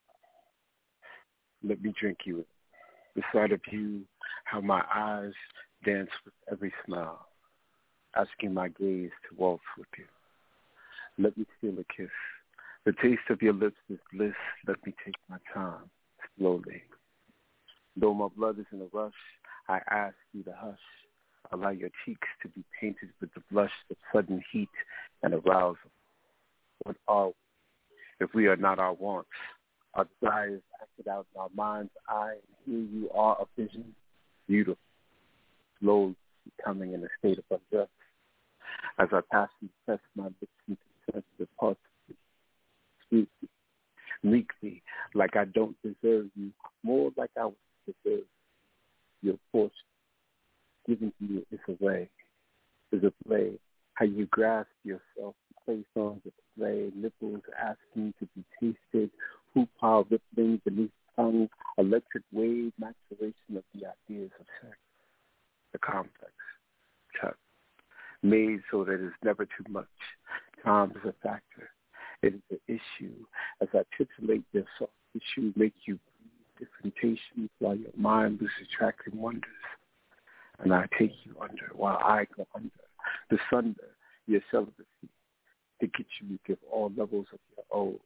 Let me drink you. The sight of you, how my eyes dance with every smile, asking my gaze to waltz with you. Let me steal a kiss. The taste of your lips is bliss. Let me take my time, slowly. Though my blood is in a rush, I ask you to hush. Allow your cheeks to be painted with the blush of sudden heat and arousal. What are we if we are not our wants? Our desires acted out in our mind's eye, and here you are, a vision, beautiful, slowly becoming in a state of undress. As I pass and press my lips into sensitive parts of you, sweetly, meekly, like I don't deserve you, more like I would deserve your portion. Given to you is a way, is a play. How you grasp yourself, play songs of play, nipples asking to be tasted, hoop pile rippling beneath tongue, electric wave maturation of the ideas of sex, the complex, touch, made so that it's never too much. Time is a factor. It is an issue. As I titillate your soft tissue, make you breathe differentiations while your mind loses track and wonders. And I take you under while I go under, the sunder, your celibacy, to get you to give all levels of your O's.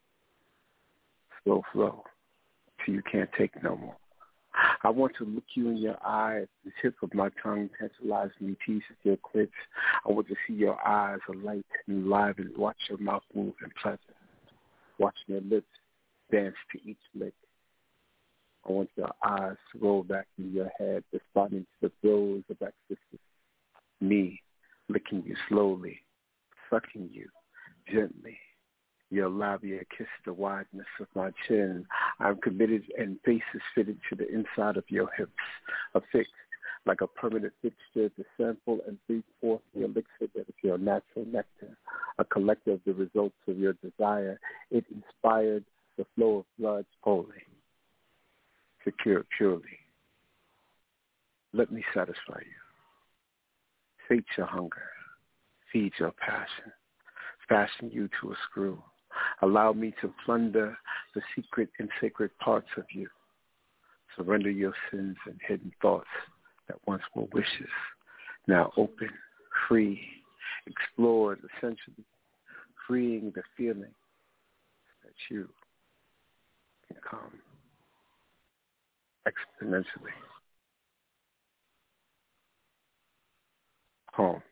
Slow flow, till you can't take no more. I want to look you in your eye, the tip of my tongue tantalizing me, teases your clips. I want to see your eyes alight and live and watch your mouth move in pleasure, watching your lips dance to each lick. I want your eyes to roll back in your head, responding to the throes of ecstasy. Me, licking you slowly, sucking you gently. Your labia kiss the wideness of my chin. I'm committed and face is fitted to the inside of your hips, affixed like a permanent fixture to sample and breathe forth the elixir that is your natural nectar, a collector of the results of your desire. It inspired the flow of blood wholly, secure purely. Let me satisfy you. Sate your hunger, feed your passion, fashion you to a screw. Allow me to plunder the secret and sacred parts of you. Surrender your sins and hidden thoughts that once were wishes. Now open, free, explored, essentially freeing the feeling that you can come exponentially home.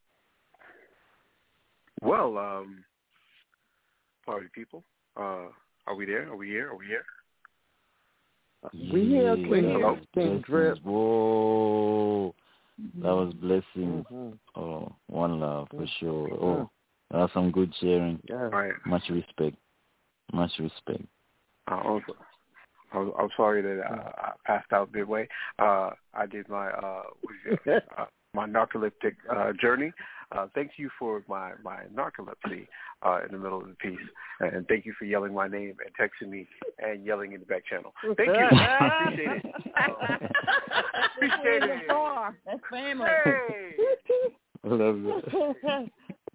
Well, um, party people, uh, are we there? Are we here? Are we here? We here, King, Yeah, King Drip. Whoa, that was blessing. Mm-hmm. Oh, one love for sure. Mm-hmm. Oh, that's some good sharing. Yeah. Right. Much respect. Much respect. Uh, also, I'm, I'm sorry that uh, I passed out midway. Uh, I did my uh, what is it? uh, my narcoleptic uh, journey. Uh, thank you for my, my narcolepsy uh, in the middle of the piece. And thank you for yelling my name and texting me and yelling in the back channel. Thank you. I appreciate it. Uh, appreciate it. That's family. Hey. I love it.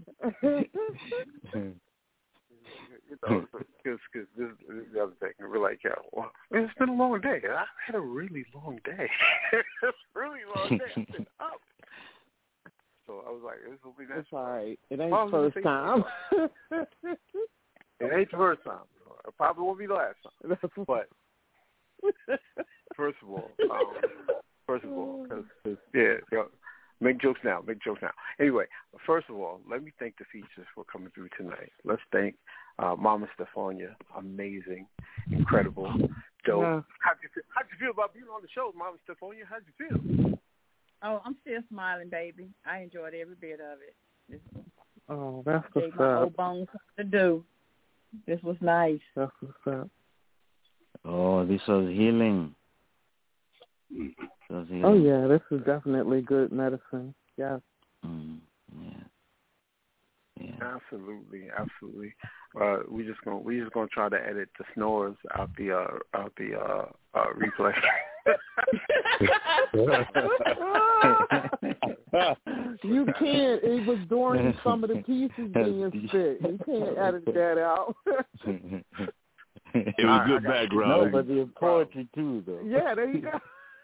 You know, because this, this is the other thing. We're like, yeah, well, man, it's been a long day. I had a really long day. It's a really long day. I've been up. So I was like, this will be It's all right. It ain't Well, the first time. It ain't the first time. It probably won't be the last time. But First of all, um, first of all, because yeah, yeah, make jokes now, make jokes now. Anyway, first of all, let me thank the features for coming through tonight. Let's thank uh, Mama Stefania, amazing, incredible, dope. Yeah. How'd you feel? How'd you feel about being on the show, Mama Stefania? How'd you feel? Oh, I'm still smiling, baby. I enjoyed every bit of it. Just Oh, that's gave what's my up. old bones something to do. This was nice. That's what's up. Oh, this was healing. This was healing. Oh yeah, this is definitely good medicine. Yes. Mm, yeah. Yeah. Absolutely, absolutely. Uh, we just gonna we just gonna try to edit the snores out the uh, out the uh, uh, replay. You can't. It was during some of the pieces being spit. You can't edit that out. It was good background. No, but the poetry too, though. Yeah, there you go.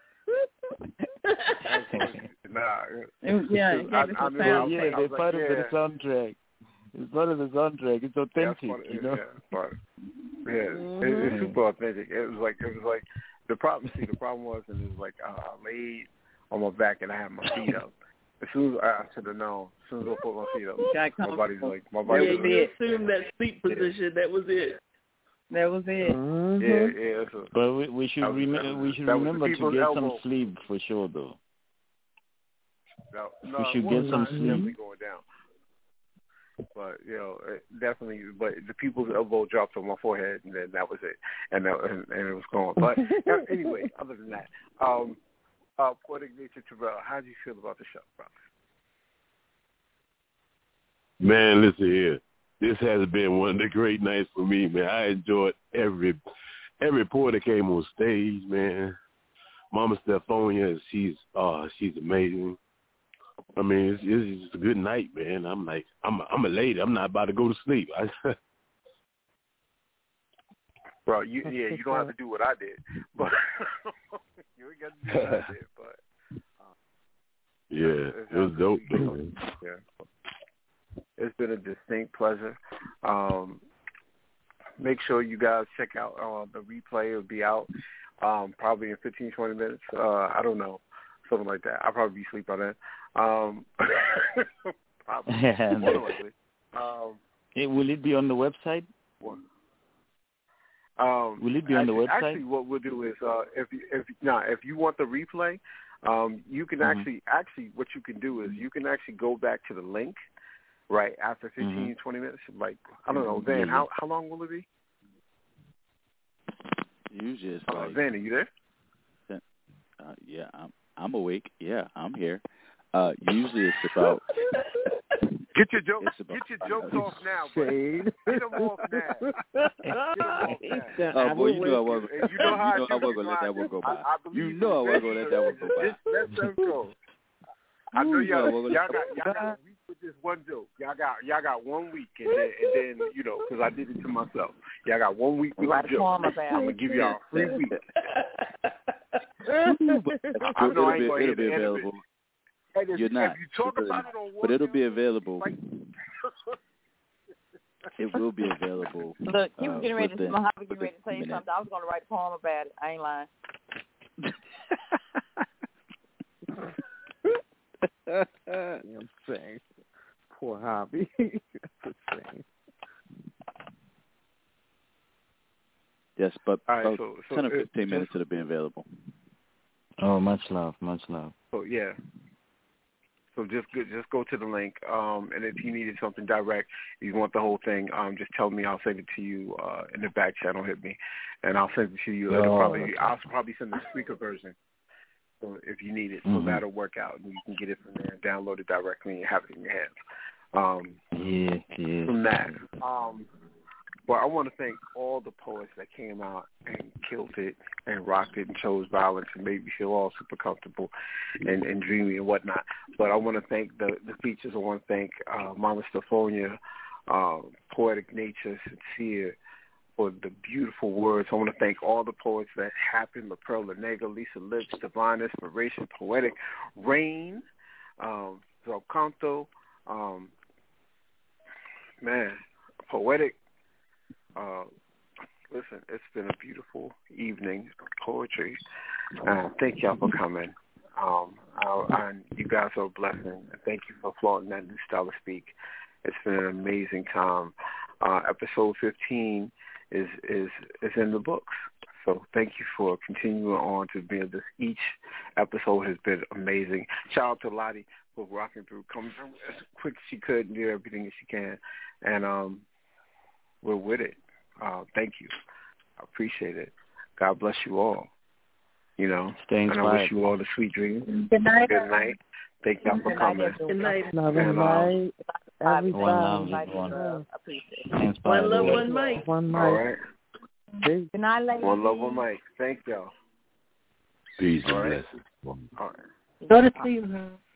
Nah, yeah, I, I, I mean, I was yeah, like, I they're was part like, of yeah. the soundtrack. It's part of the soundtrack. It's authentic, Yeah, part of, you know. Yeah, part of, yeah Mm-hmm. it, it's super authentic. It was like it was like the problem. See, the problem was, and it was like uh, I laid on my back and I had my feet up. As soon as I, I should have known, as soon as I put my feet up, my body's like my body. Yeah, was you like, assumed that sleep position. That was it. That was it. Mm-hmm. Yeah, yeah. That's a, But we, we should that was- rem- that was- we should that was the remember to people's get elbow. some sleep for sure, though. No, no, We should it get wasn't. some It's sleep. Definitely going down. But you know, it definitely. But the people's elbow dropped on my forehead, and then that was it, and that, and, and it was gone. But anyway, other than that, um, uh, Poetic Nature Terrell, how do you feel about the show, brother? Man, listen here. This has been one of the great nights for me, man. I enjoyed every every poet that came on stage, man. Mama Stefania, she's uh she's amazing. I mean, it's, it's just a good night, man. I'm like, I'm a, I'm a lady. I'm not about to go to sleep. I, Bro, you yeah, you don't have to do what I did, but you ain't got to do what I did. But uh, yeah, it was dope, man. Yeah, it's been a distinct pleasure. Um, make sure you guys check out uh, the replay. It'll be out um, probably in fifteen, twenty minutes. Uh, I don't know, something like that. I'll probably be asleep by then. Um, probably. Yeah, More than likely. Um, Hey, will it be on the website? Um, Will it be on actually, the website? Actually, what we'll do is, uh, if you, if now if you want the replay, um, you can Mm-hmm. actually actually what you can do is you can actually go back to the link right after fifteen, Mm-hmm. twenty minutes. Like I don't know, Van, Yeah. how how long will it be? Usually it's Uh, like, Van, are you there? uh, yeah, I'm I'm awake. Yeah, I'm here. Uh, usually it's about. Get your jokes. It's about- Get your jokes off now, buddy. Get them off now. Get them off now. Oh boy, you know I wasn't. And you know how I you know I do wasn't gonna let that one go by. I, I believe You know I wasn't gonna let that one go by. Just let them go. I know You know y'all, I wasn't y'all gonna- got y'all got a week with this one joke. Y'all got y'all got one week, and then and then you know, because I did it to myself. Y'all got one week with Right the joke. on about I'm gonna it. give y'all a free week. Ooh, but I know I ain't it'll gonna be, it'll hit be the end of it. available. And if, You're not. if you talk But- about it on one, But it'll be available. like, It will be available. Look, he was uh, getting ready to, within- Mojave getting ready to say within something. I was going to write a poem about it. I ain't lying. I'm saying, poor hobby. That's a shame. Yes, but All right, about so- so ten or it- fifteen just- minutes it'll be available. Oh, much love, much love. So yeah. So just go, just go to the link, um, and if you needed something direct, you want the whole thing, um, just tell me. I'll send it to you uh, in the back channel. Hit me, and I'll send it to you. It'll Oh, probably okay. I'll probably send the speaker version, so if you need it, so Mhm. that'll work out, and you can get it from there and download it directly and have it in your hands. Um, Yeah, yeah. from that. Um, well, I want to thank all the poets that came out and killed it and rocked it and chose violence and made me feel all super comfortable and, and dreamy and whatnot. But I want to thank the, the features. I want to thank uh, Mama Stefania, uh, Poetic Nature, Sincere, for the beautiful words. I want to thank all the poets that happened, La Pearl, La Negra, Lisa Lips, Divine Inspiration, Poetic Rain, um, Zalcanto, um, man, Poetic, uh, listen, it's been a beautiful evening of poetry. Uh, thank y'all for coming. Um, I, I, you guys are a blessing. Thank you for flaunting that new style of speak. It's been an amazing time. Uh, episode fifteen is, is is in the books. So thank you for continuing on to be this. Each episode has been amazing. Shout out to Lottie for rocking through, coming through as quick as she could and did everything that she can. And um, we're with it. Uh, thank you. I appreciate it. God bless you all. You know, Stay inspired. And I wish you all the sweet dreams. Good night. Good night. Thank y'all for coming. Good night. Love and and uh, light. Everybody. One love, everyone. One love, one mic. One mic. All right. Peace. Good night, ladies. One love, one mic. Thank y'all. Peace and All right. blessings. All right. Go to sleep, huh?